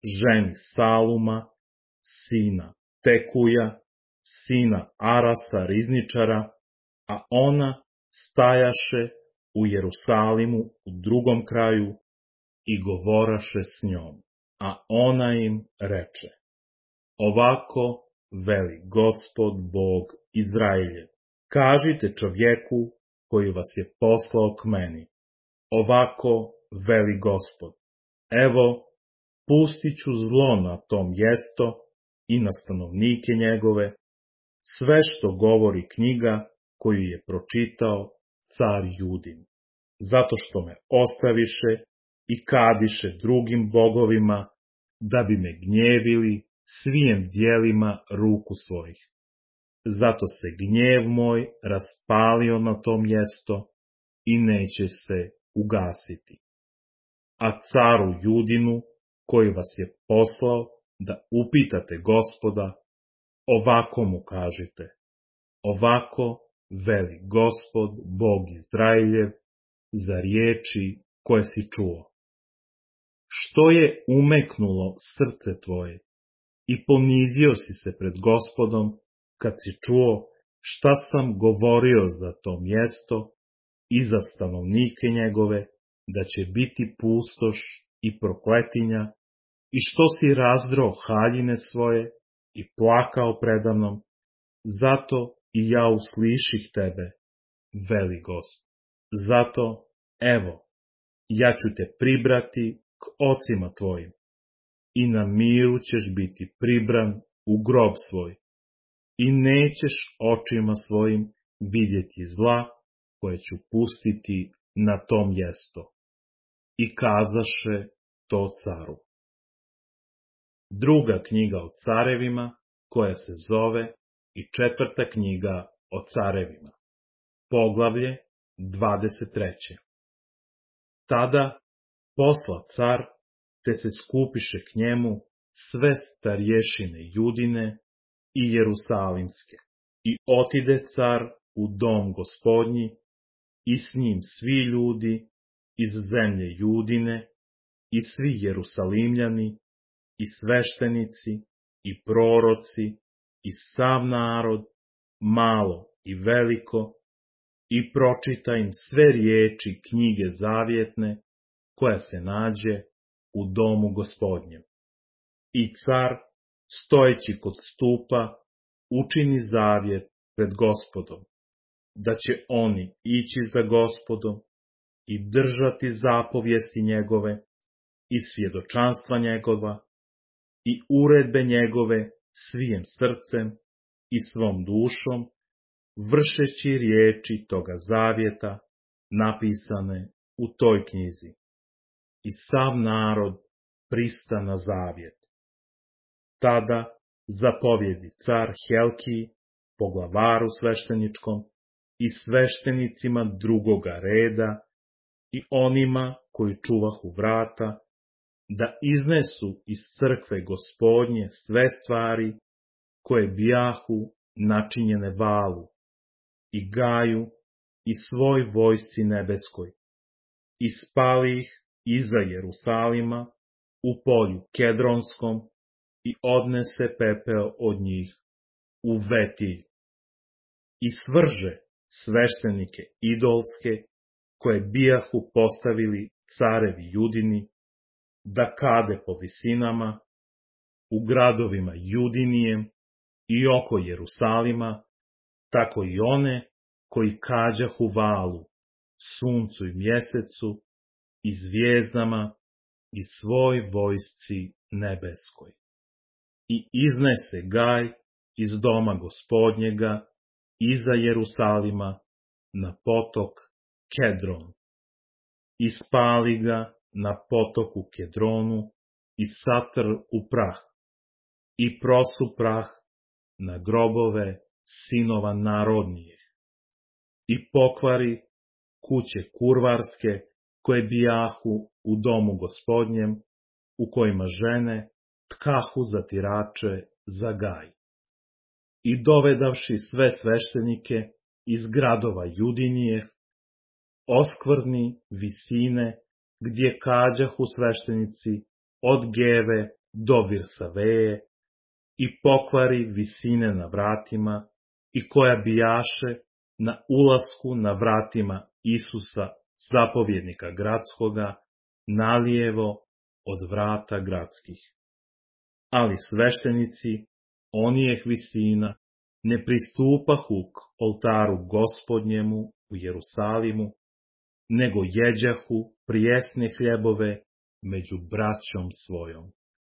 ženi Saluma, sina Tekuja, sina Arasa rizničara, a ona stajaše u Jerusalimu u drugom kraju i govoraše s njom, a ona im reče: Ovako veli Gospod Bog Izraeljev, kažite čovjeku koji vas je poslao k meni, ovako veli Gospod, evo, pustit ću zlo na to mjesto i na stanovnike njegove, sve što govori knjiga koju je pročitao car Judin, zato što me ostaviše i kadiše drugim bogovima, da bi me gnjevili svijem dijelima ruku svojih. Zato se gnjev moj raspalio na to mjesto i neće se ugasiti. A caru Judinu, koji vas je poslao da upitate Gospoda, ovako mu kažite: ovako veli Gospod Bog Izraeljev za riječi koje si čuo. Što je umeknulo srce tvoje i ponizio si se pred Gospodom kad si čuo šta sam govorio za to mjesto i za stanovnike njegove, da će biti pustoš i prokletinja, i što si razdro haljine svoje i plakao predamnom, zato i ja usliših tebe, veli Gospod. Zato, evo, ja ću te pribrati k ocima tvojim i na miru ćeš biti pribran u grob svoj i nećeš očima svojim vidjeti zla koje ću pustiti na to mjesto. I kazaše to caru. Druga knjiga o carevima, koja se zove i četvrta knjiga o carevima. Poglavlje dvadeset treće. Tada posla car, te se skupiše k njemu sve starješine Judine i Jerusalimske. I otide car u dom Gospodnji i s njim svi ljudi iz zemlje Judine i svi Jerusalimljani i sveštenici i proroci i sav narod, malo i veliko, i pročita im sve riječi knjige zavjetne koja se nađe u domu Gospodnjem. I car, stojeći kod stupa, učini zavjet pred Gospodom, da će oni ići za Gospodom i držati zapovijesti njegove i svjedočanstva njegova i uredbe njegove svijem srcem i svom dušom, vršeći riječi toga zavjeta napisane u toj knjizi. I sav narod prista na zavjet. Tada zapovjedi car Helkiji, poglavaru svešteničkom, i sveštenicima drugoga reda i onima koji čuvahu vrata, da iznesu iz crkve Gospodnje sve stvari koje bijahu načinjene Valu i Gaju i svoj vojsci nebeskoj, i spali ih iza Jerusalima u polju Kedronskom i odnese pepeo od njih u Vetilj. I svrže sveštenike idolske koje bijahu postavili carevi Judini, da kade po visinama, u gradovima Judinijem i oko Jerusalima, tako i one koji kađahu Valu, suncu i mjesecu, i zvijezdama, i svoj vojsci nebeskoj. I iznese Gaj iz doma Gospodnjega iza Jerusalima na potok Kedron. I spali ga na potoku Kedronu i satr u prah, i prosu prah na grobove sinova narodnijih. I pokvari kuće kurvarske koje bijahu u domu Gospodnjem, u kojima žene tkahu zatirače za Gaj. I dovedavši sve sveštenike iz gradova Judinijeh, oskvrni visine gdje kađahu sveštenici od Geve do Virsaveje i pokvari visine na vratima i koja bijaše na ulasku na vratima Isusa, zapovjednika gradskoga, nalijevo od vrata gradskih. Ali sveštenici onijeh visina ne pristupahu k oltaru Gospodnjemu u Jerusalimu, nego jeđahu prijesne hljebove među braćom svojom.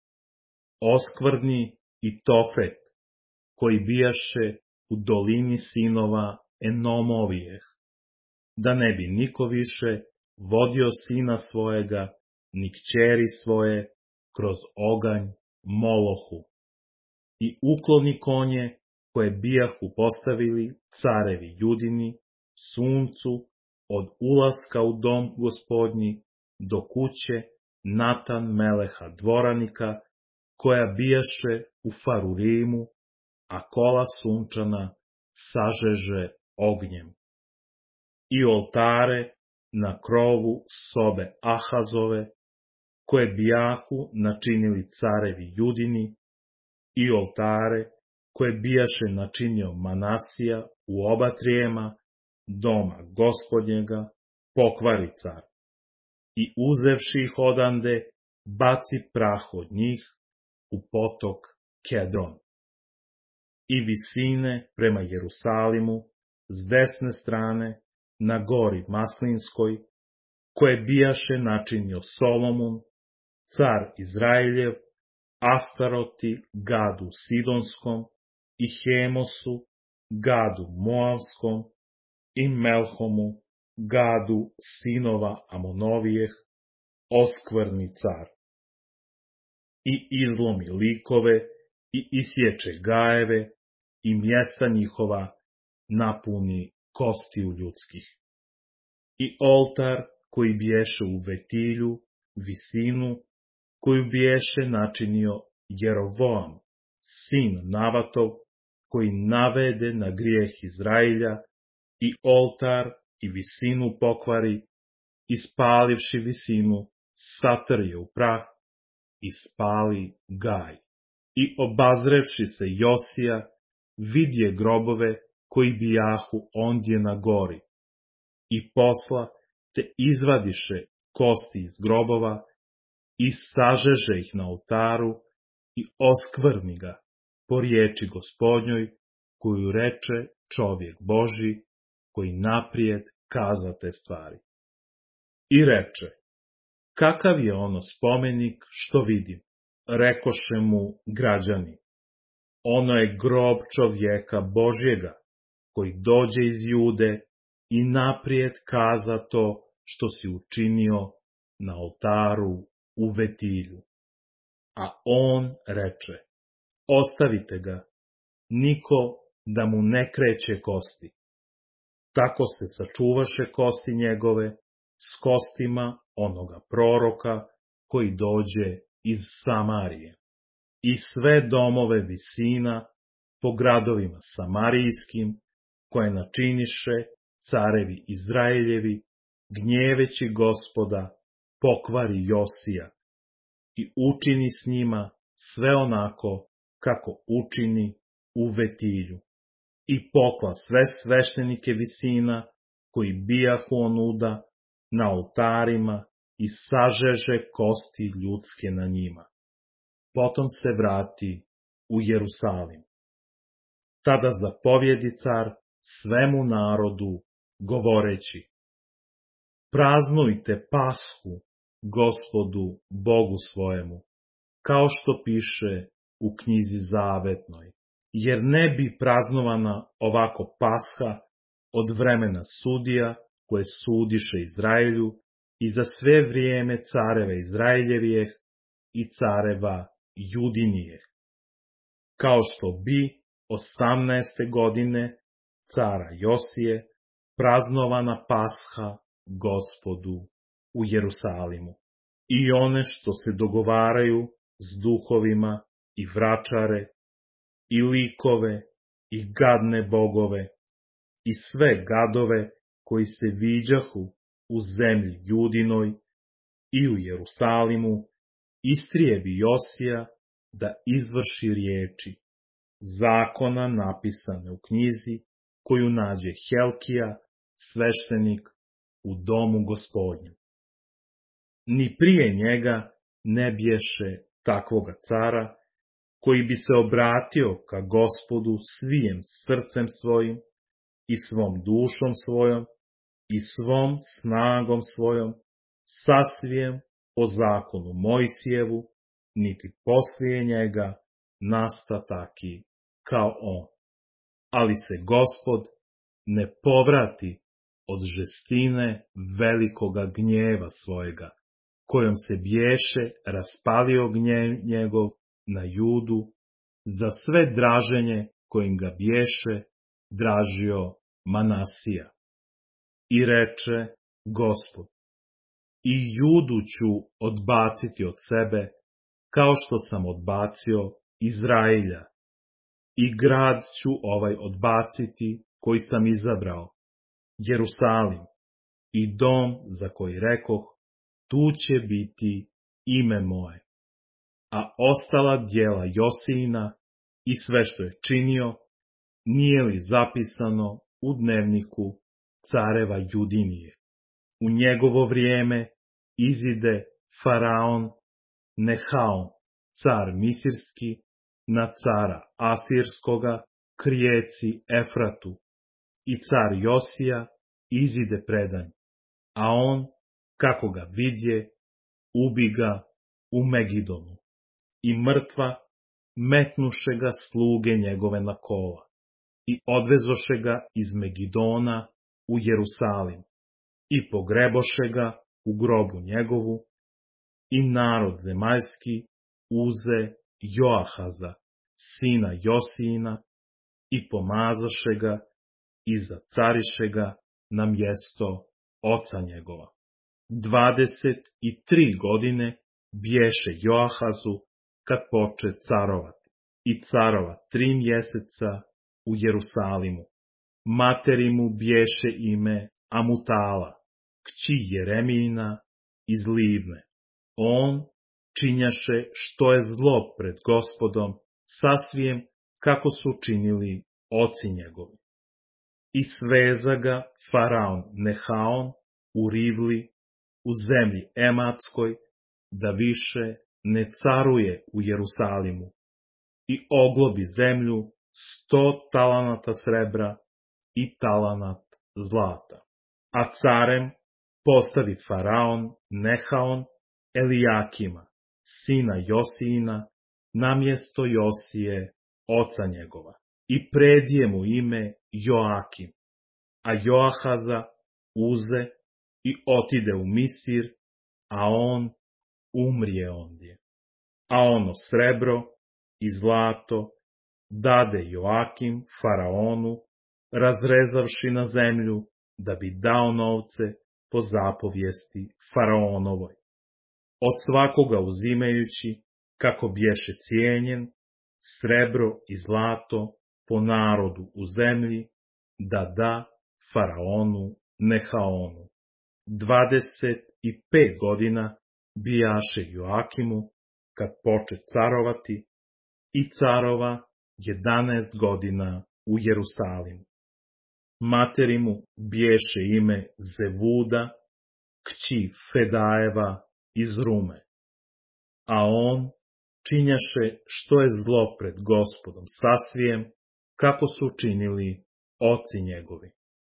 Oskvrni i Tofet, koji bijaše u dolini sinova Enomovijeh, da ne bi niko više vodio sina svojega, ni kćeri svoje, kroz oganj Molohu. I ukloni konje, koje bijahu postavili carevi Judini, suncu, od ulaska u dom Gospodnji do kuće Natan Meleha dvoranika, koja bijaše u Farurimu, a kola sunčana sažeže ognjem. I oltare na krovu sobe Ahazove, koje bijahu načinili carevi Judini, i oltare koje bijaše načinio Manasija u oba trijema doma Gospodnjega, pokvari car. I uzevši ih odande, baci prah od njih u potok Kedron. I visine prema Jerusalimu, s desne strane, na gori Maslinskoj, koje bijaše načinio Solomon, car Izraeljev, Astaroti, gadu Sidonskom, i Hemosu, gadu Moavskom, i Melhomu, gadu sinova Amonovijeh, oskvrni car. I izlomi likove, i isječe gajeve, i mjesta njihova napuni kostiju ljudskih. I oltar koji biješe u Vetilju, visinu, koju biješe načinio Jerovoam, sin Navatov, koji navede na grijeh Izrailja, i oltar i visinu pokvari, ispalivši visinu, satrje u prah, i spali gaj. I obazrevši se Josija, vidje grobove koji bijahu ondje na gori, i posla te izvadiše kosti iz grobova, i sažeže ih na oltaru, i oskvrni ga, po riječi Gospodnjoj, koju reče čovjek Božji, koji naprijed kaza te stvari. I reče, kakav je ono spomenik što vidim? Rekoše mu građani, ono je grob čovjeka Božjega, koji dođe iz Jude i naprijed kaza to što si učinio na oltaru u Vetilju. A on reče, ostavite ga, niko da mu ne kreće kosti. Tako se sačuvaše kosti njegove s kostima onoga proroka koji dođe iz Samarije. I sve domove visina po gradovima samarijskim, koje načiniše carevi Izraeljevi, gnjeveći Gospoda, pokvari Josija i učini s njima sve onako kako učini u Vetilju. I pokla sve sveštenike visina koji bijahu onuda na oltarima i sažeže kosti ljudske na njima. Potom se vrati u Jerusalim. Tada zapovjedi car svemu narodu, govoreći, praznujte Pashu Gospodu Bogu svojemu, kao što piše u knjizi Zavetnoj, jer ne bi praznovana ovako Pasha od vremena sudija koje sudiše Izraelju i za sve vrijeme careva Izraeljevijeh i careva Judinijeh. Kao što bi osamnaeste godine cara Josije praznovana Pasha Gospodu u Jerusalimu. I one što se dogovaraju s duhovima i vračare, i likove, i gadne bogove, i sve gadove koji se viđahu u zemlji Judinoj i u Jerusalimu, istrijebi Josija da izvrši riječi zakona napisane u knjizi koju nađe Helkija, sveštenik, u domu Gospodnjem. Ni prije njega ne bješe takvoga cara koji bi se obratio ka Gospodu svijem srcem svojim i svom dušom svojom i svom snagom svojom, sasvijem po zakonu Mojsijevu, niti poslije njega nasta taki kao on. Ali se Gospod ne povrati od žestine velikoga gnjeva svojega, kojom se bješe raspalio gnjev njegov na Judu za sve draženje kojim ga bješe dražio Manasija. I reče Gospod, i Judu ću odbaciti od sebe, kao što sam odbacio Izrailja, i grad ću ovaj odbaciti koji sam izabrao, Jerusalim, i dom za koji rekoh, tu će biti ime moje. A ostala djela Josijina i sve što je činio, nije li zapisano u dnevniku careva Judinije? U njegovo vrijeme izide Faraon Nehaon, car Misirski, na cara Asirskoga k rijeci Efratu, i car Josija izide predanj, a on, kako ga vidje, ubi ga u Megidonu, i mrtva metnuše ga sluge njegove na kola, i odvezoše ga iz Megidona u Jerusalim, i pogreboše ga u grobu njegovu, i narod zemaljski uze Joahaza, sina Josijina, i pomazaše ga i zacariše ga na mjesto oca njegova. Dvadeset i tri godine bješe Joahazu kad poče carovati, i carova tri mjeseca u Jerusalimu. Materi mu bješe ime Amutala, kći Jeremijina iz Libne. On činjaše što je zlo pred Gospodom, sasvijem kako su činili oci njegovi. I sveza ga Faraon Nehaon u Rivli, u zemlji Ematskoj, da više ne caruje u Jerusalimu, i oglobi zemlju sto talanata srebra i talanat zlata. A carem postavi Faraon Nehaon Elijakima, sina Josijina, namjesto Josije, oca njegova, i predije mu ime Joakim, a Joahaza uze i otide u Misir, a on umrije ondje. A ono srebro i zlato dade Joakim Faraonu, razrezavši na zemlju, da bi dao novce po zapovijesti Faraonovoj, od svakoga uzimajući, kako bješe cijenjen, srebro i zlato po narodu u zemlji, da da Faraonu Nehaonu. Dvadeset i pet godina bijaše Joakimu, kad poče carovati, i carova jedanaest godina u Jerusalimu. Materi mu bješe ime Zevuda, kći Fedajeva iz Rume. A on činjaše što je zlo pred Gospodom sasvijem, kako su činili oci njegovi.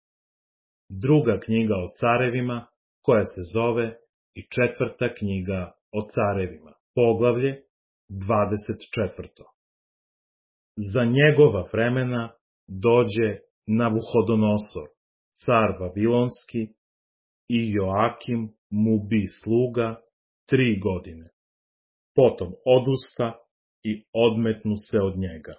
Druga knjiga o carevima, koja se zove i četvrta knjiga o carevima, poglavlje dvadeset četvrto. Za njegova vremena dođe Navuhodonosor, car Vavilonski, i Joakim mu bi sluga tri godine. Potom odusta i odmetnu se od njega.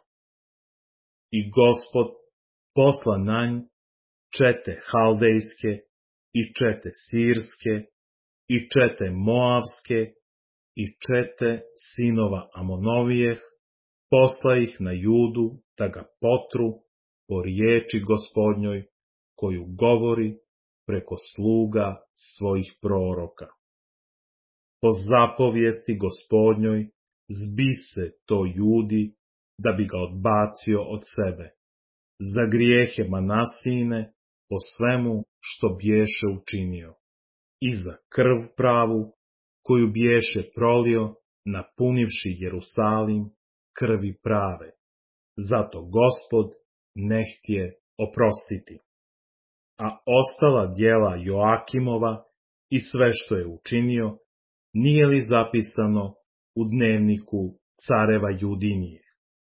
I Gospod posla na nj čete haldejske, i čete sirske, i čete moavske, i čete sinova Amonovijeh, posla ih na Judu da ga potru po riječi Gospodnjoj, koju govori preko sluga svojih proroka. po zapovijesti Gospodnjoj, zbise to Judi, da bi ga odbacio od sebe, za grijehe Manasijine, po svemu što biješe učinio, i za krv pravu, koju biješe prolio, napunivši Jerusalim krvi prave. Zato Gospod ne htje oprostiti. A ostala djela Joakimova i sve što je učinio, nije li zapisano u dnevniku careva Judinije?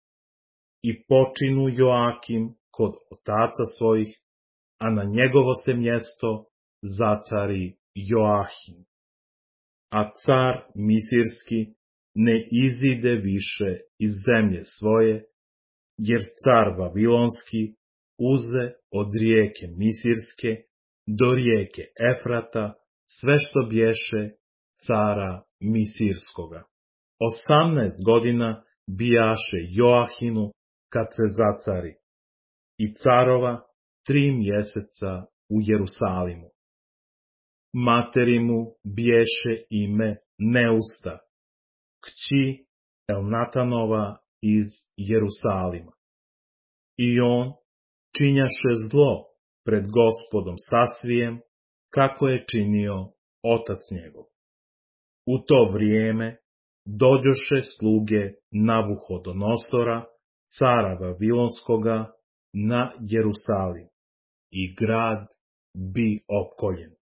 I počinu Joakim kod otaca svojih, a na njegovo se mjesto zacari Joahim. A car Misirski ne izide više iz zemlje svoje, jer car Vavilonski uze od rijeke Misirske do rijeke Efrata sve što bješe cara Misirskoga. Osamnaest godina bijaše Joahinu kad se zacari, i carova tri mjeseca u Jerusalimu. Materi mu biješe ime Neusta, kći Elnatanova iz Jerusalima. I on činjaše zlo pred Gospodom sasvijem, kako je činio otac njegov. U to vrijeme dođoše sluge Navuhodonosora, cara Vavilonskoga, na Jerusalim, i grad bi opkoljen.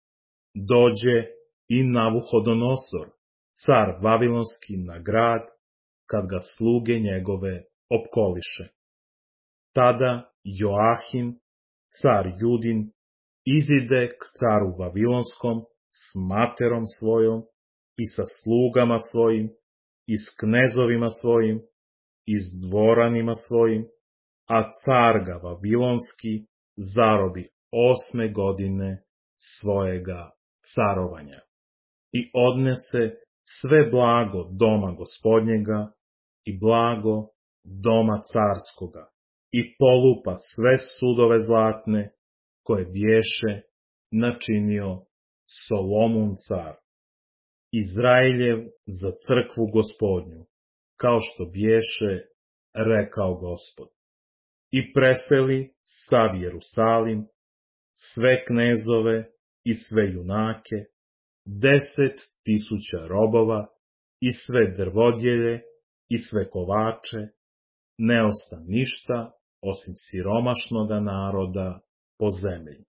Dođe i Navuhodonosor, car Vavilonski, na grad, kad ga sluge njegove opkoliše. Tada Joahim, car Judin, izide k caru Vavilonskom s materom svojom i sa slugama svojim i s knezovima svojim i s dvoranima svojim, a car ga Vavilonski zarobi osme godine svojega carovanja i odnese sve blago doma Gospodnjega i blago doma carskoga i polupa sve sudove zlatne koje biješe načinio Solomun car, Izraeljev za crkvu Gospodnju, kao što biješe rekao Gospod. I preseli sav Jerusalim, sve knezove i sve junake, deset tisuća robova i sve drvodjelje i sve kovače, ne osta ništa osim siromašnoga naroda po zemlji.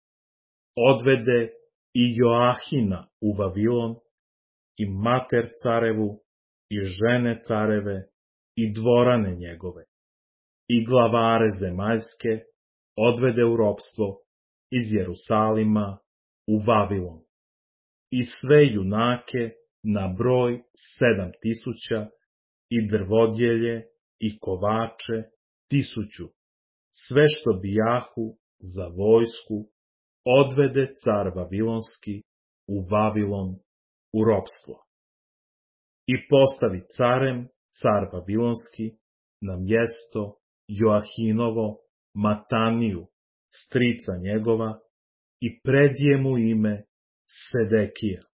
Odvede i Joahina u Vavilon, i mater carevu, i žene careve, i dvorane njegove, i glavare zemaljske odvede u ropstvo iz Jerusalima u Vavilon, i sve junake na broj sedam tisuća, i drvodjelje, i kovače tisuću, sve što bijahu za vojsku, odvede car Vavilonski u Vavilon u ropstvo. I postavi carem car Vavilonski na mjesto Joahinovo Mataniju, strica njegova, i predje mu ime Sedekija.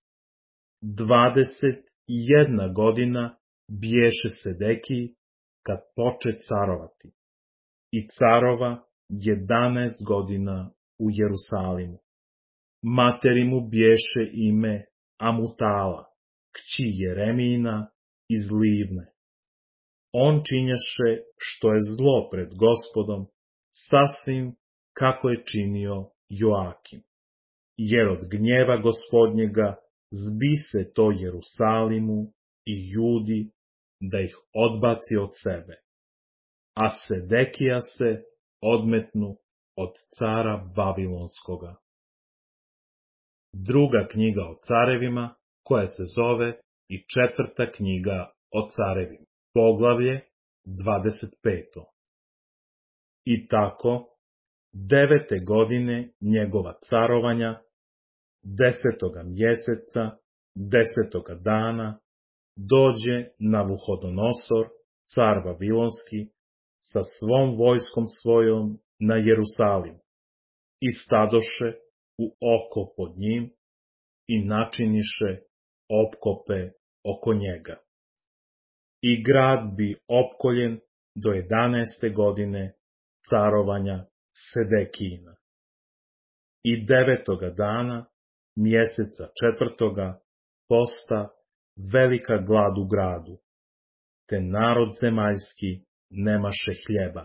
Dvadeset i jedna godina biješe Sedekiji kad poče carovati, i carova jedanaest godina u Jerusalimu. Materi mu biješe ime Amutala, kći Jeremijina iz Livne. On činjaše što je zlo pred Gospodom, sasvim kako je činio Joakim. Jer od gnjeva Gospodnjega zbise to Jerusalimu i Judi, da ih odbaci od sebe. A Sedekija se odmetnu od cara Vavilonskoga. Druga knjiga o carevima, koja se zove i četvrta knjiga o carevima, poglavlje dvadeset peto. I tako, devete godine njegova carovanja, desetoga mjeseca, desetoga dana, dođe Navuhodonosor, car Vavilonski, sa svom vojskom svojom na Jerusalim, i stadoše u oko pod njim, i načiniše opkope oko njega. I grad bi opkoljen do jedanaeste godine carovanja Sedekijina. I devetoga dana, mjeseca četvrtoga, posta velika glad u gradu, te narod zemaljski nemaše hljeba.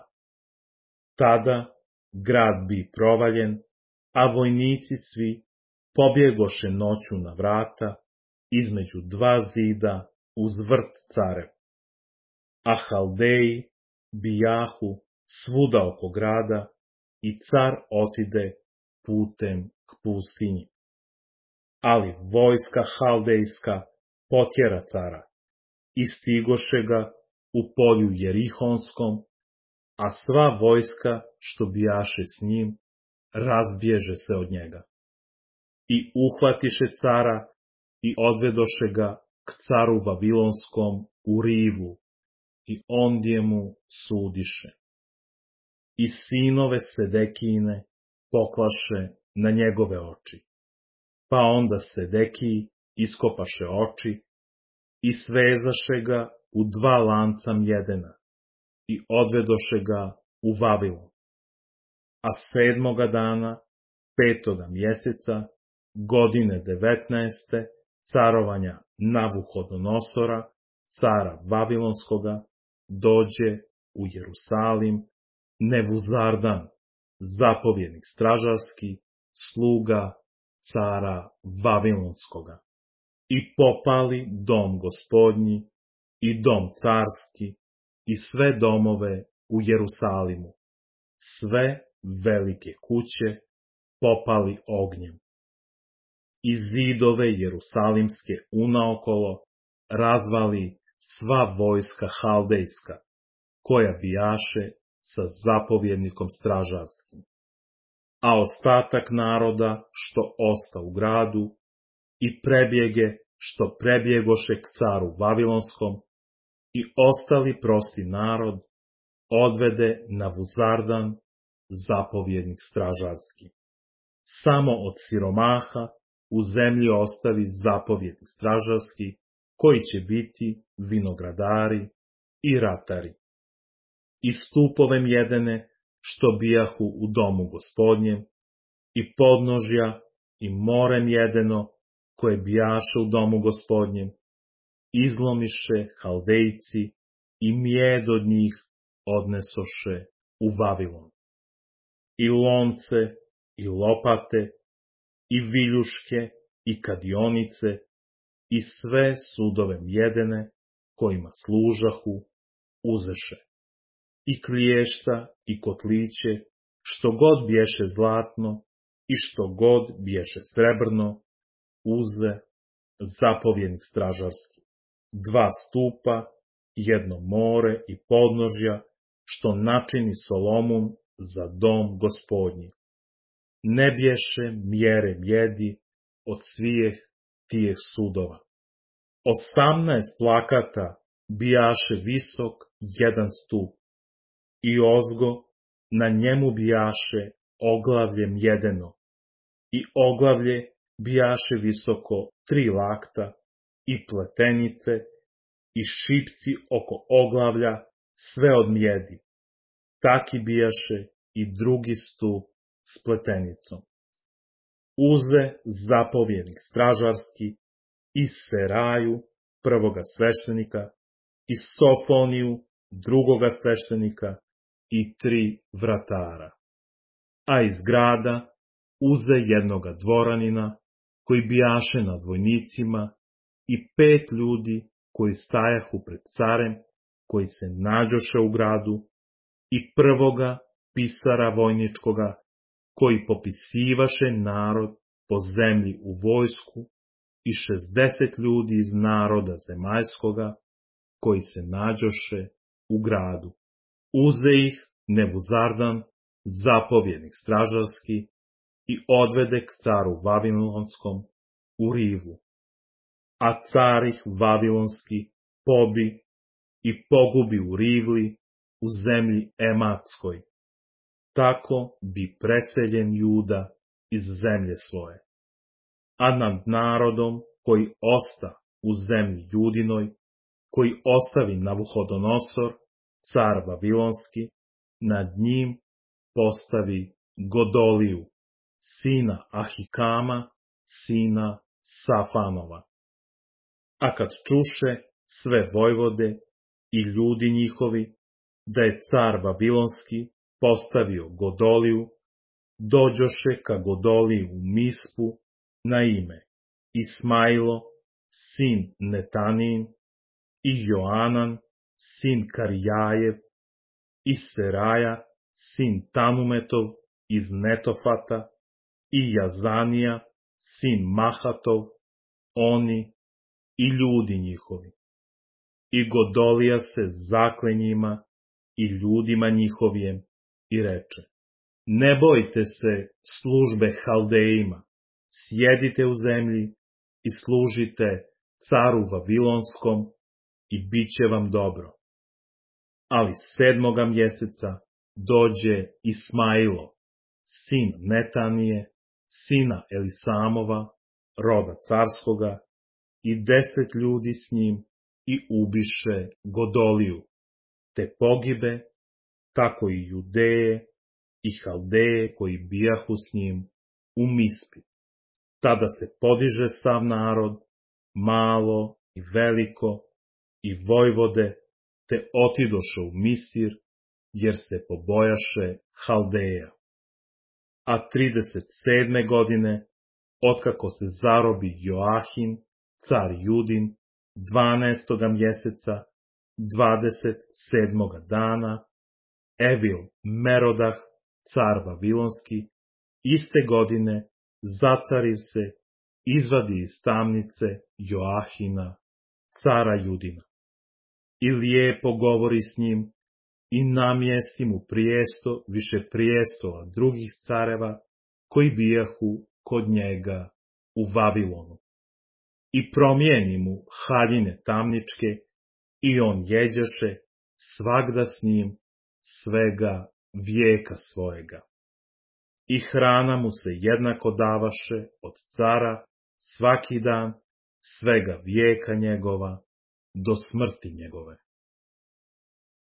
Tada grad bi provaljen, a vojnici svi pobjegoše noću na vrata između dva zida uz vrt carev. A Haldeji bijahu svuda oko grada i car otide putem k pustinji. Ali vojska haldejska potjera cara i stigoše ga u polju Jerihonskom, a sva vojska što bijaše s njim razbježe se od njega. I uhvatiše cara i odvedoše ga k caru Vavilonskom u Rivlu i ondje mu sudiše. I sinove Sedekijine poklaše na njegove oči. Pa onda Sedekiji iskopaše oči i svezaše ga u dva lanca mjedena i odvedoše ga u Vavilon. A sedmoga dana, petoga mjeseca, godine devetnaeste, carovanja Navuhodonosora, cara Vavilonskoga, dođe u Jerusalim Nebuzardan, zapovjednik stražarski, sluga cara Vavilonskoga, i popali dom gospodnji i dom carski i sve domove u Jerusalimu, sve velike kuće popali ognjem. I zidove Jerusalimske unaokolo razvali sva vojska haldejska, koja bijaše sa zapovjednikom stražarskim. A ostatak naroda što osta u gradu i prebjege što prebjegoše k caru Vavilonskom i ostali prosti narod odvede Navuzardan, zapovjednik stražarski. Samo od siromaha u zemlji ostavi zapovjednik stražarski, koji će biti vinogradari i ratari. I stupove mjedene što bijahu u domu gospodnjem, i podnožja i more mjedeno koje bijaše u domu gospodnjem, izlomiše Haldejci i mjed od njih odnesoše u Vavilon. I lonce, i lopate, i viljuške, i kadionice, i sve sudove mjedene kojima služahu uzeše. I kliješta, i kotliće, što god bješe zlatno, i što god bješe srebrno, uze zapovjednik stražarski. Dva stupa, jedno more i podnožja, što načini Solomun za dom gospodnji. Ne bješe mjere mjedi od svijeh tijeh sudova. Osamnaest plakata bijaše visok jedan stup, i ozgo na njemu bijaše oglavlje mjedeno, i oglavlje bijaše visoko tri lakta, i pletenice, i šipci oko oglavlja, sve od mjedi. Taki bijaše i drugi stup s pletenicom. Uze zapovjednik stražarski i Seraju, prvoga sveštenika, i Sofoniju, drugoga sveštenika, i tri vratara. A iz grada uze jednoga dvoranina, koji bijaše nad vojnicima, i pet ljudi koji stajahu pred carem, koji se nađoše u gradu, i prvoga pisara vojničkoga, koji popisivaše narod po zemlji u vojsku, i šezdeset ljudi iz naroda zemaljskoga, koji se nađoše u gradu. Uze ih Nebuzardan, zapovjednik stražarski, i odvede k caru Vavilonskom u Rivlu. A car ih Vavilonski pobi i pogubi u Rivli, u zemlji Ematskoj. Tako bi preseljen Juda iz zemlje svoje. A nad narodom koji osta u zemlji Judinoj, koji ostavi Navuhodonosor, car Vavilonski, nad njim postavi Godoliju, sina Ahikama, sina Safanova. A kad čuše sve vojvode i ljudi njihovi, da je car Vavilonski postavio Godoliju, dođoše ka Godoliji u Mispu na ime Ismailo, sin Netanin, i Joanan, sin Karijajev, i Seraja, sin Tanumetov iz Netofata, i Jazanija, sin Mahatov, oni i ljudi njihovi. I Godolija se zakle njima i ljudima njihovijem i reče: ne bojte se službe Haldejima, sjedite u zemlji i služite caru Vavilonskom i bit će vam dobro. Ali sedmoga mjeseca dođe Ismailo, sin Netanije, sina Elisamova, roda carskoga, i deset ljudi s njim i ubiše Godoliju, te pogibe, tako i Judeje i Haldeje koji bijahu s njim u Mispi. Tada se podiže sav narod, malo i veliko, i vojvode, te otidoše u Misir, jer se pobojaše Haldeja. A trideset sedme godine, otkako se zarobi Joahin, car Judin, dvanaestoga mjeseca, dvadeset sedmoga dana, Evil Merodah, car Vavilonski, iste godine zacariv se, izvadi iz tamnice Joahina, cara Judina. I lijepo govori s njim i namjesti mu prijesto više prijestola drugih careva koji bijahu kod njega u Vavilonu. I promijeni mu haljine tamničke i on jeđeše svagda s njim svega vijeka svojega. I hrana mu se jednako davaše od cara svaki dan svega vijeka njegova do smrti njegove.